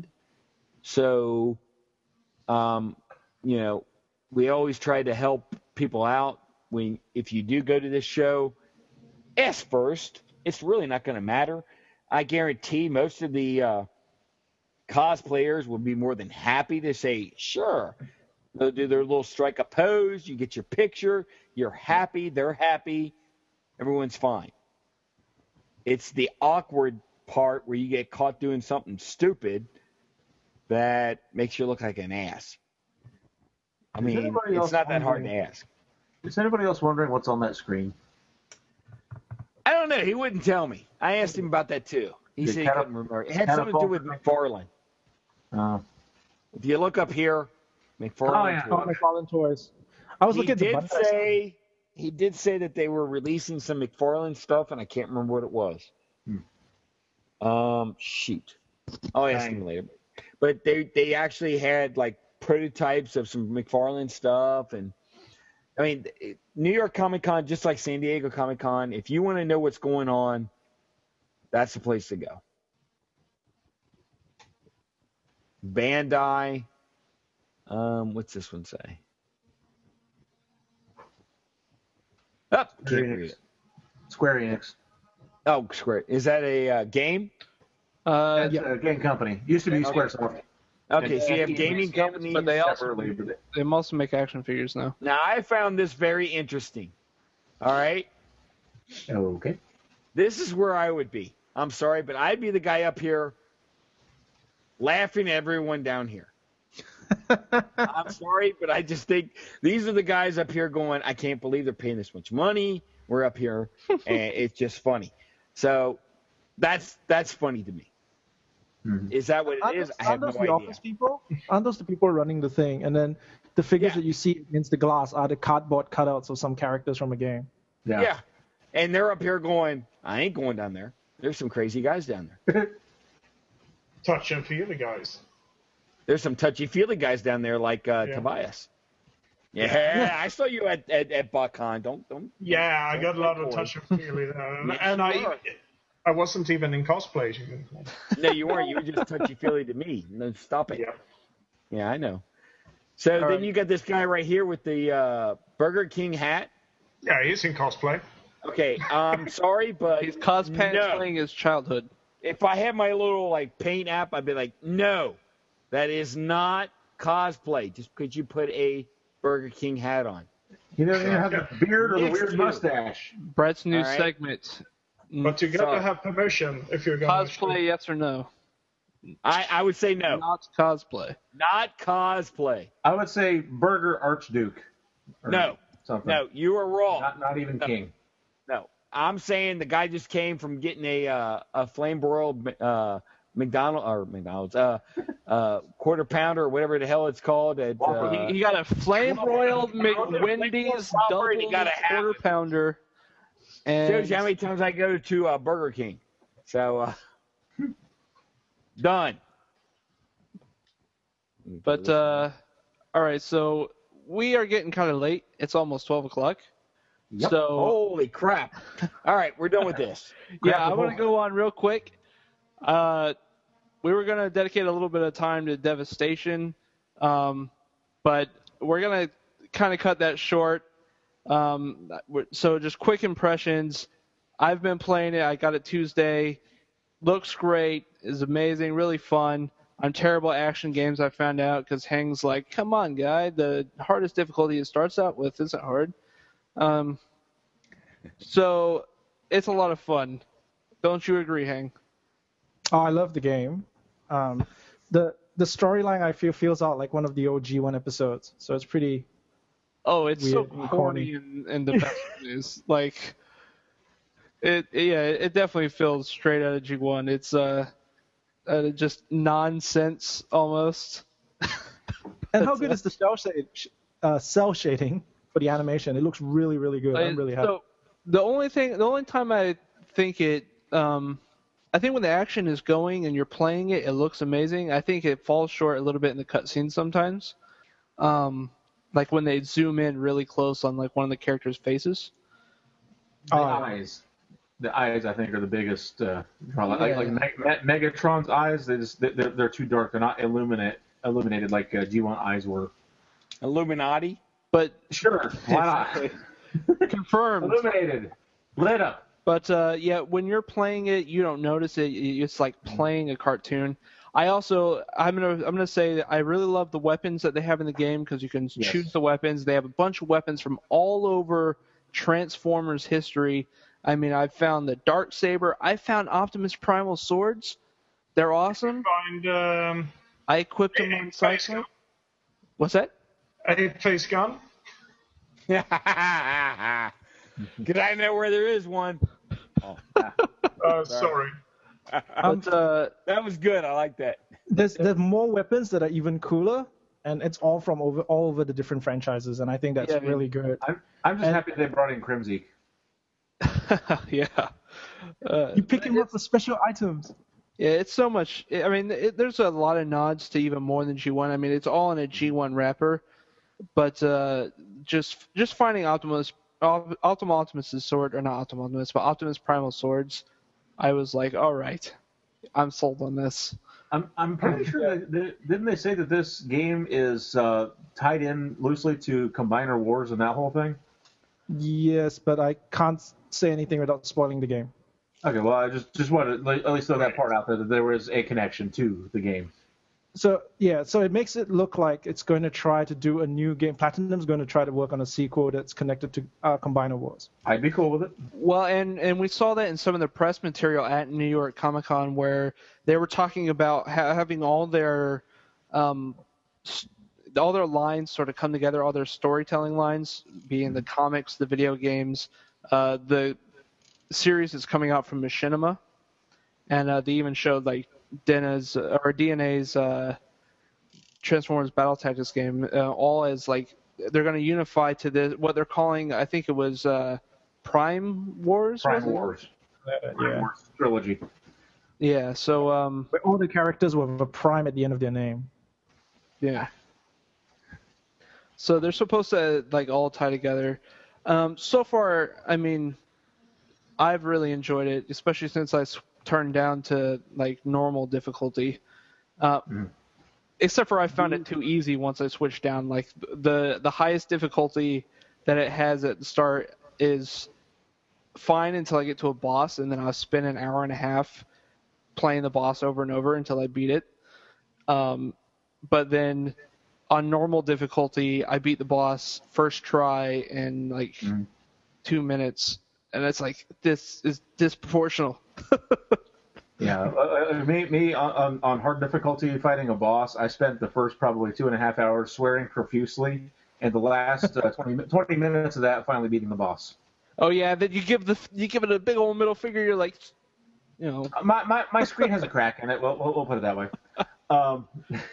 So, um, you know, we always try to help people out. When if you do go to this show, ask first. It's really not going to matter. I guarantee most of the uh, cosplayers will be more than happy to say, sure. They'll do their little strike a pose. You get your picture. You're happy. They're happy. Everyone's fine. It's the awkward part where you get caught doing something stupid that makes you look like an ass. I Is mean, anybody it's else not that hard to wondering- ask. Is anybody else wondering what's on that screen? I don't know. He wouldn't tell me. I asked him about that too. He The said he catap- couldn't remember. It had something to do with McFarlane. Uh, If you look up here, McFarlane. Oh, yeah. Oh, McFarlane toys. I was He looking at the did Bandai say he did say that they were releasing some McFarlane stuff, and I can't remember what it was. Hmm. Um, shoot, I'll ask him later. But they they actually had like prototypes of some McFarlane stuff, and I mean, it- New York Comic Con, just like San Diego Comic Con, if you want to know what's going on, that's the place to go. Bandai. Um, what's this one say? Oh, can't read it. Square Enix. Oh, Square. Is that a uh, game? Uh, That's a game company. Used to be Squaresoft. Okay, so you have And- gaming companies. but they also Separately, but they also make action figures now. Now, I found this very interesting. All right? they- Okay. This is where I would be. I'm sorry, but I'd be the guy up here laughing at everyone down here. I'm sorry, but I just think these are the guys up here going, I can't believe they're paying this much money. We're up here, and it's just funny. So that's that's funny to me. Mhm. Is that what it Aren't is? those, I have aren't no those the idea. office people? Aren't those the people running the thing? And then the figures Yeah. that you see against the glass are the cardboard cutouts of some characters from a game. Yeah. Yeah. And they're up here going, I ain't going down there. There's some crazy guys down there. Touch and feel, guys. There's some touchy-feely guys down there like uh, Yeah. Tobias. Yeah, I saw you at, at, at BuckCon. Don't, don't. Yeah, I don't got a lot of play touch and feel there, and, Yes, and you I, are. I wasn't even in cosplay. No, you weren't. You were just touchy-feely to me. No, stop it. Yeah. Yeah, I know. So All then right. you got this guy right here with the uh, Burger King hat. Yeah, he's in cosplay. Okay, I'm sorry, but He's cosplaying no. his childhood. If I had my little like paint app, I'd be like, no, that is not cosplay. Just because you put a Burger King hat on. You don't even have the beard or the Next weird to- mustache. Brett's new All right. segment. But you got Sorry. to have permission if you're going Cosplay, yes or no? I, I would say no, Not cosplay. not cosplay. I would say Burger Archduke. Or No, Something. no, you are wrong. Not, not even King. No, I'm saying the guy just came from getting a uh, a flame broiled uh, McDonald or McDonald's uh, uh, quarter pounder or whatever the hell it's called at. Uh, he, he got a flame broiled McWendy's double He got a half. quarter pounder. And shows you how many times I go to uh, Burger King. So uh, done. But uh, all right, so we are getting kind of late. It's almost twelve o'clock. Yep. So Holy crap! All right, we're done with this. yeah, I want to go on real quick. Uh, we were gonna dedicate a little bit of time to Devastation, um, but we're gonna kind of cut that short. Um, we're- so just quick impressions. I've been playing it. I got it Tuesday. Looks great. Is amazing. Really fun. I'm terrible at action games, I found out, because Hang's like, come on, guy, the hardest difficulty it starts out with isn't hard. Um, so it's a lot of fun. Don't you agree, Hang? Oh, I love the game. Um, the the storyline I feel feels out like one of the O G one episodes, so it's pretty. Oh, it's so weird and corny corny. and, and the best news. Like, it, yeah, it definitely feels straight out of G one. It's uh, uh just nonsense almost. And how good is the cell shade, uh, cell shading for the animation? It looks really, really good. I'm really happy. So the only thing, the only time I think it, um, I think when the action is going and you're playing it, it looks amazing. I think it falls short a little bit in the cutscenes sometimes. Um. Like when they zoom in really close on like one of the characters' faces. The Oh, eyes, the eyes, I think, are the biggest. Uh, draw. Like, Yeah. like Meg- Me- Megatron's eyes, they just they're, they're too dark. They're not illuminate illuminated like uh, G one eyes were. Illuminati. But Sure, why not? confirmed. Illuminated, lit up. But uh, yeah, when you're playing it, you don't notice it. It's like playing a cartoon. I also, I'm gonna, I'm gonna say that I really love the weapons that they have in the game because you can Yes. choose the weapons. They have a bunch of weapons from all over Transformers history. I mean, I found the Darksaber. I found Optimus Primal swords. They're awesome. Find um, I equipped them a on face Cyclone. gun. What's that? A face gun. Because I know where there is one. Oh, Uh, sorry. Um, But uh, that was good. I like that. There's there's more weapons that are even cooler, and it's all from over all over the different franchises, and I think that's Yeah, I mean- really good. I'm I'm just And- happy they brought in Crimsy. yeah. Uh, You pick him up for special items. Yeah, it's so much. I mean, it, there's a lot of nods to even more than G one. I mean, it's all in a G one wrapper, but uh, just just finding Optimus, Op- Optimus Optimus's sword, or not Optimus Optimus, but Optimus Primal swords, I was like, all right, I'm sold on this. I'm I'm pretty sure that, that didn't they say that this game is uh, tied in loosely to Combiner Wars and that whole thing? Yes, but I can't say anything without spoiling the game. Okay, well I just just wanted to like, at least throw that part out there that there was a connection to the game. So yeah, so it makes it look like it's going to try to do a new game. Platinum's going to try to work on a sequel that's connected to uh, Combiner Wars. I'd be cool with it. Well, and, and we saw that in some of the press material at New York Comic Con where they were talking about ha- having all their um, s- all their lines sort of come together, all their storytelling lines, being the comics, the video games, uh, the series is coming out from Machinima, and uh, they even showed like Dena's or D N A's uh, Transformers Battle Tactics game, uh, all as like they're going to unify to the what they're calling. I think it was uh, Prime Wars. Prime was it? Wars. Prime Yeah, Wars trilogy. Yeah. So um, where all the characters with a prime at the end of their name. yeah. So they're supposed to like all tie together. Um, so far, I mean, I've really enjoyed it, especially since I s- turned down to like normal difficulty. Uh, Mm. Except for I found it too easy once I switched down. Like the the highest difficulty that it has at the start is fine until I get to a boss, and then I'll spend an hour and a half playing the boss over and over until I beat it. Um, but then on normal difficulty, I beat the boss first try in like Mhm. two minutes, and it's like this is disproportional. Yeah, uh, uh, me, me on, on, on hard difficulty fighting a boss, I spent the first probably two and a half hours swearing profusely, and the last uh, twenty, twenty minutes of that finally beating the boss. Oh yeah, then you give the you give it a big old middle finger. You're like, you know, My, my, my screen has a crack in it. We'll, we'll, we'll put it that way. Um,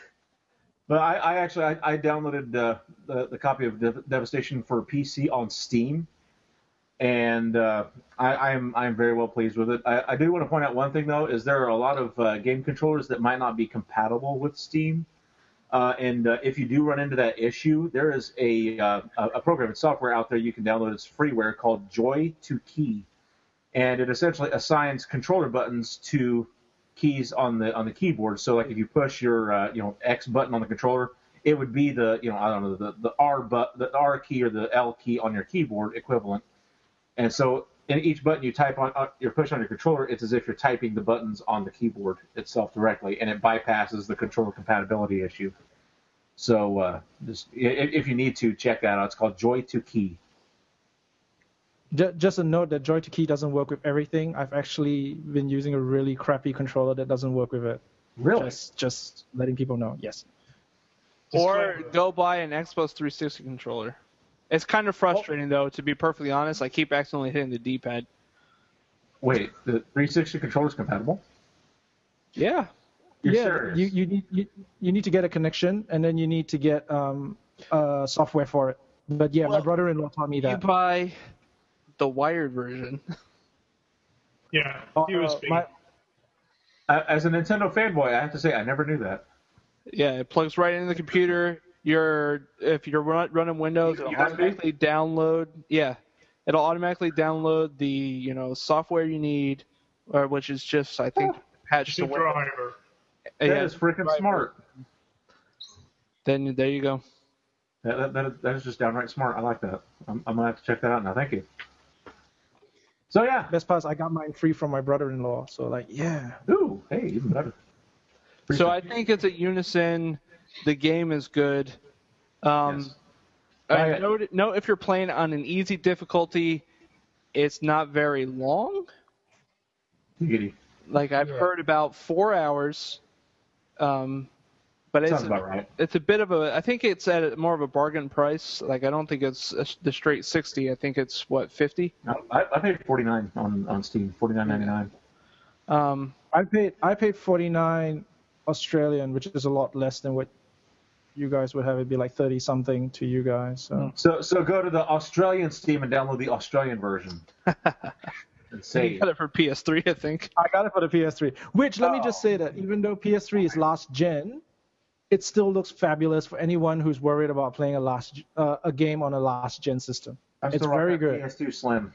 but I, I actually I, I downloaded uh, the, the copy of Dev- Devastation for P C on Steam, and uh, I, I'm I'm very well pleased with it. I, I do want to point out one thing though, is there are a lot of uh, game controllers that might not be compatible with Steam. Uh, and uh, if you do run into that issue, there is a uh, a a program, it's software out there you can download. It's freeware called Joy to Key, and it essentially assigns controller buttons to keys on the on the keyboard. So like if you push your uh, you know X button on the controller, it would be the you know I don't know the the R but the R key or the L key on your keyboard equivalent. And so and each button you type on, uh, you push on your controller, it's as if you're typing the buttons on the keyboard itself directly, and it bypasses the controller compatibility issue. So uh, just if, if you need to, check that out. It's called Joy to Key. Just a note that Joy to Key doesn't work with everything. I've actually been using a really crappy controller that doesn't work with it. Really? Just, just letting people know. Yes. Or go buy an Xbox three sixty controller. It's kind of frustrating, though, to be perfectly honest. I keep accidentally hitting the D-pad. Wait, the three sixty controller is compatible? Yeah. You're yeah, serious? you you need you, you need to get a connection, and then you need to get um uh software for it. But yeah, Well, my brother-in-law taught me You that. buy the wired version. Yeah, Uh, U S B. my- Uh, as a Nintendo fanboy, I have to say I never knew that. Yeah, it plugs right into the computer. You're if you're run, running Windows, it'll U S B? automatically download. Yeah, it'll automatically download the you know software you need, or which is just I think patched The to Windows. driver. That Yeah, is freaking right. smart. Then there you go. That, that, that, is, that is just downright smart. I like that. I'm, I'm going to have to check that out now. Thank you. So, yeah. Best part is I got mine free from my brother-in-law. So like, yeah. Ooh, hey, even better. So I think it's at Unison. The game is good. Um, Yes. I Right. note, note if you're playing on an easy difficulty, it's not very long. Giggity. Like I've Yeah. heard about four hours, um, but it's Sounds about right. it's a bit of a. I think it's at a, more of a bargain price. Like I don't think it's a, the straight sixty. I think it's what fifty. No, I, I paid forty-nine on, on Steam, forty-nine ninety-nine. Um, I paid I paid forty-nine Australian, which is a lot less than what you guys would have. It'd be like thirty something to you guys. So So so go to the Australian Steam and download the Australian version. and you save. got it for P S three, I think. I got it for the P S three. Which let me just Oh. say that even though P S three is last gen, it still looks fabulous for anyone who's worried about playing a last uh, a game on a last gen system. I'm It's still very rocking good. P S two Slim.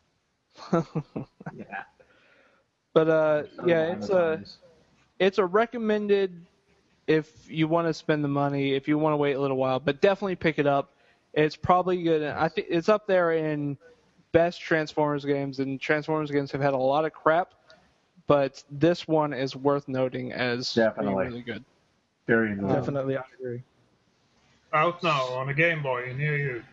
Yeah. But uh, yeah, Around it's the a times. it's a recommended if you want to spend the money, if you want to wait a little while, but definitely pick it up. It's probably good. I think it's up there in best Transformers games, and Transformers games have had a lot of crap, but this one is worth noting as being Definitely. really good. Very enjoyable. Definitely, I agree. Out now on a Game Boy near you.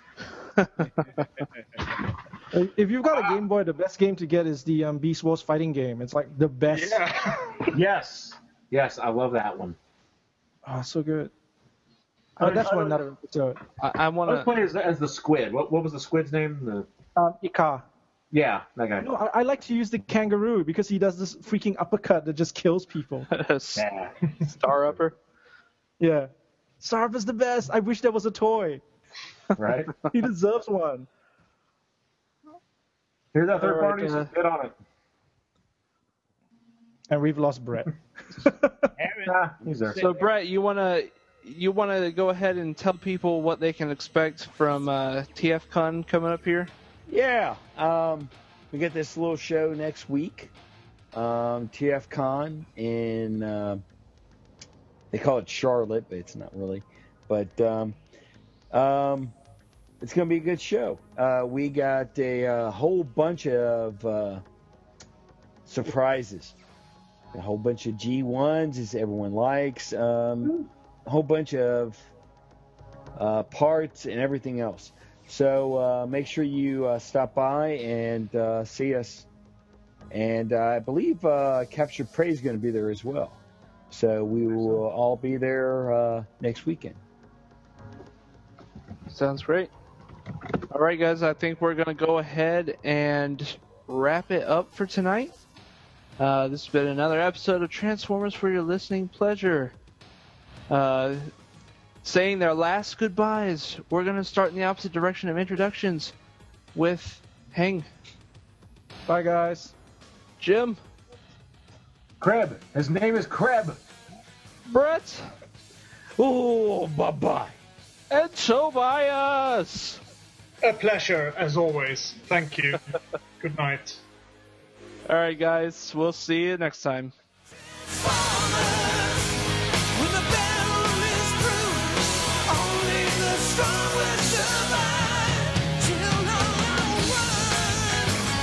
If you've got a Game Boy, the best game to get is the um, Beast Wars fighting game. It's like the best. Yeah. Yes. Yes, I love that one. Oh, so good. I Oh, was- that's I for was- another episode. I, I I was want to. playing as, as the squid. What what was the squid's name? The Um, Ika. Yeah, that guy. No, I, I like to use the kangaroo because he does this freaking uppercut that just kills people. Yeah. Star Upper. Yeah. Sarv is the best. I wish there was a toy. Right? He deserves one. Here's that third All right, party. uh, Get on it. And we've lost Brett. Ah, he's there. So Brett, you wanna you wanna go ahead and tell people what they can expect from uh, T F Con coming up here? Yeah, um, we get this little show next week, um, T F Con in, uh, they call it Charlotte, but it's not really. But um, um, it's going to be a good show. Uh, we got a, uh whole bunch of uh, surprises. A whole bunch of G ones, as everyone likes. Um, a whole bunch of uh, parts and everything else. So uh, make sure you uh, stop by and uh, see us. And uh, I believe uh, Captured Prey is going to be there as well. So we will all be there uh, next weekend. Sounds great. All right, guys, I think we're going to go ahead and wrap it up for tonight. Uh, this has been another episode of Transformers for your listening pleasure. Uh, saying their last goodbyes, we're going to start in the opposite direction of introductions with Heng, Bye, guys. Jim, Kreb. His name is Kreb. Brett, Oh, bye-bye. and Tobias. A pleasure, as always. Thank you. Good night. All right, guys, we'll see you next time. When the battle is through, only the strong will survive. Children run,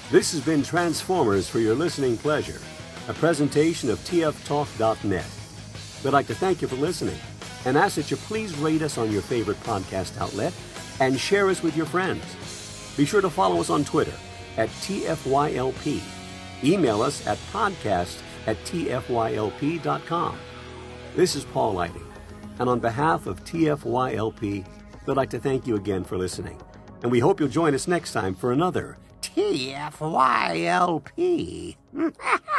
This has been Transformers for your listening pleasure, a presentation of T F talk dot net. We'd like to thank you for listening and ask that you please rate us on your favorite podcast outlet and share us with your friends. Be sure to follow us on Twitter at T F Y L P. Email us at podcast at T F Y L P dot com. This is Paul Lighting, and on behalf of T F Y L P, we'd like to thank you again for listening. And we hope you'll join us next time for another T F Y L P.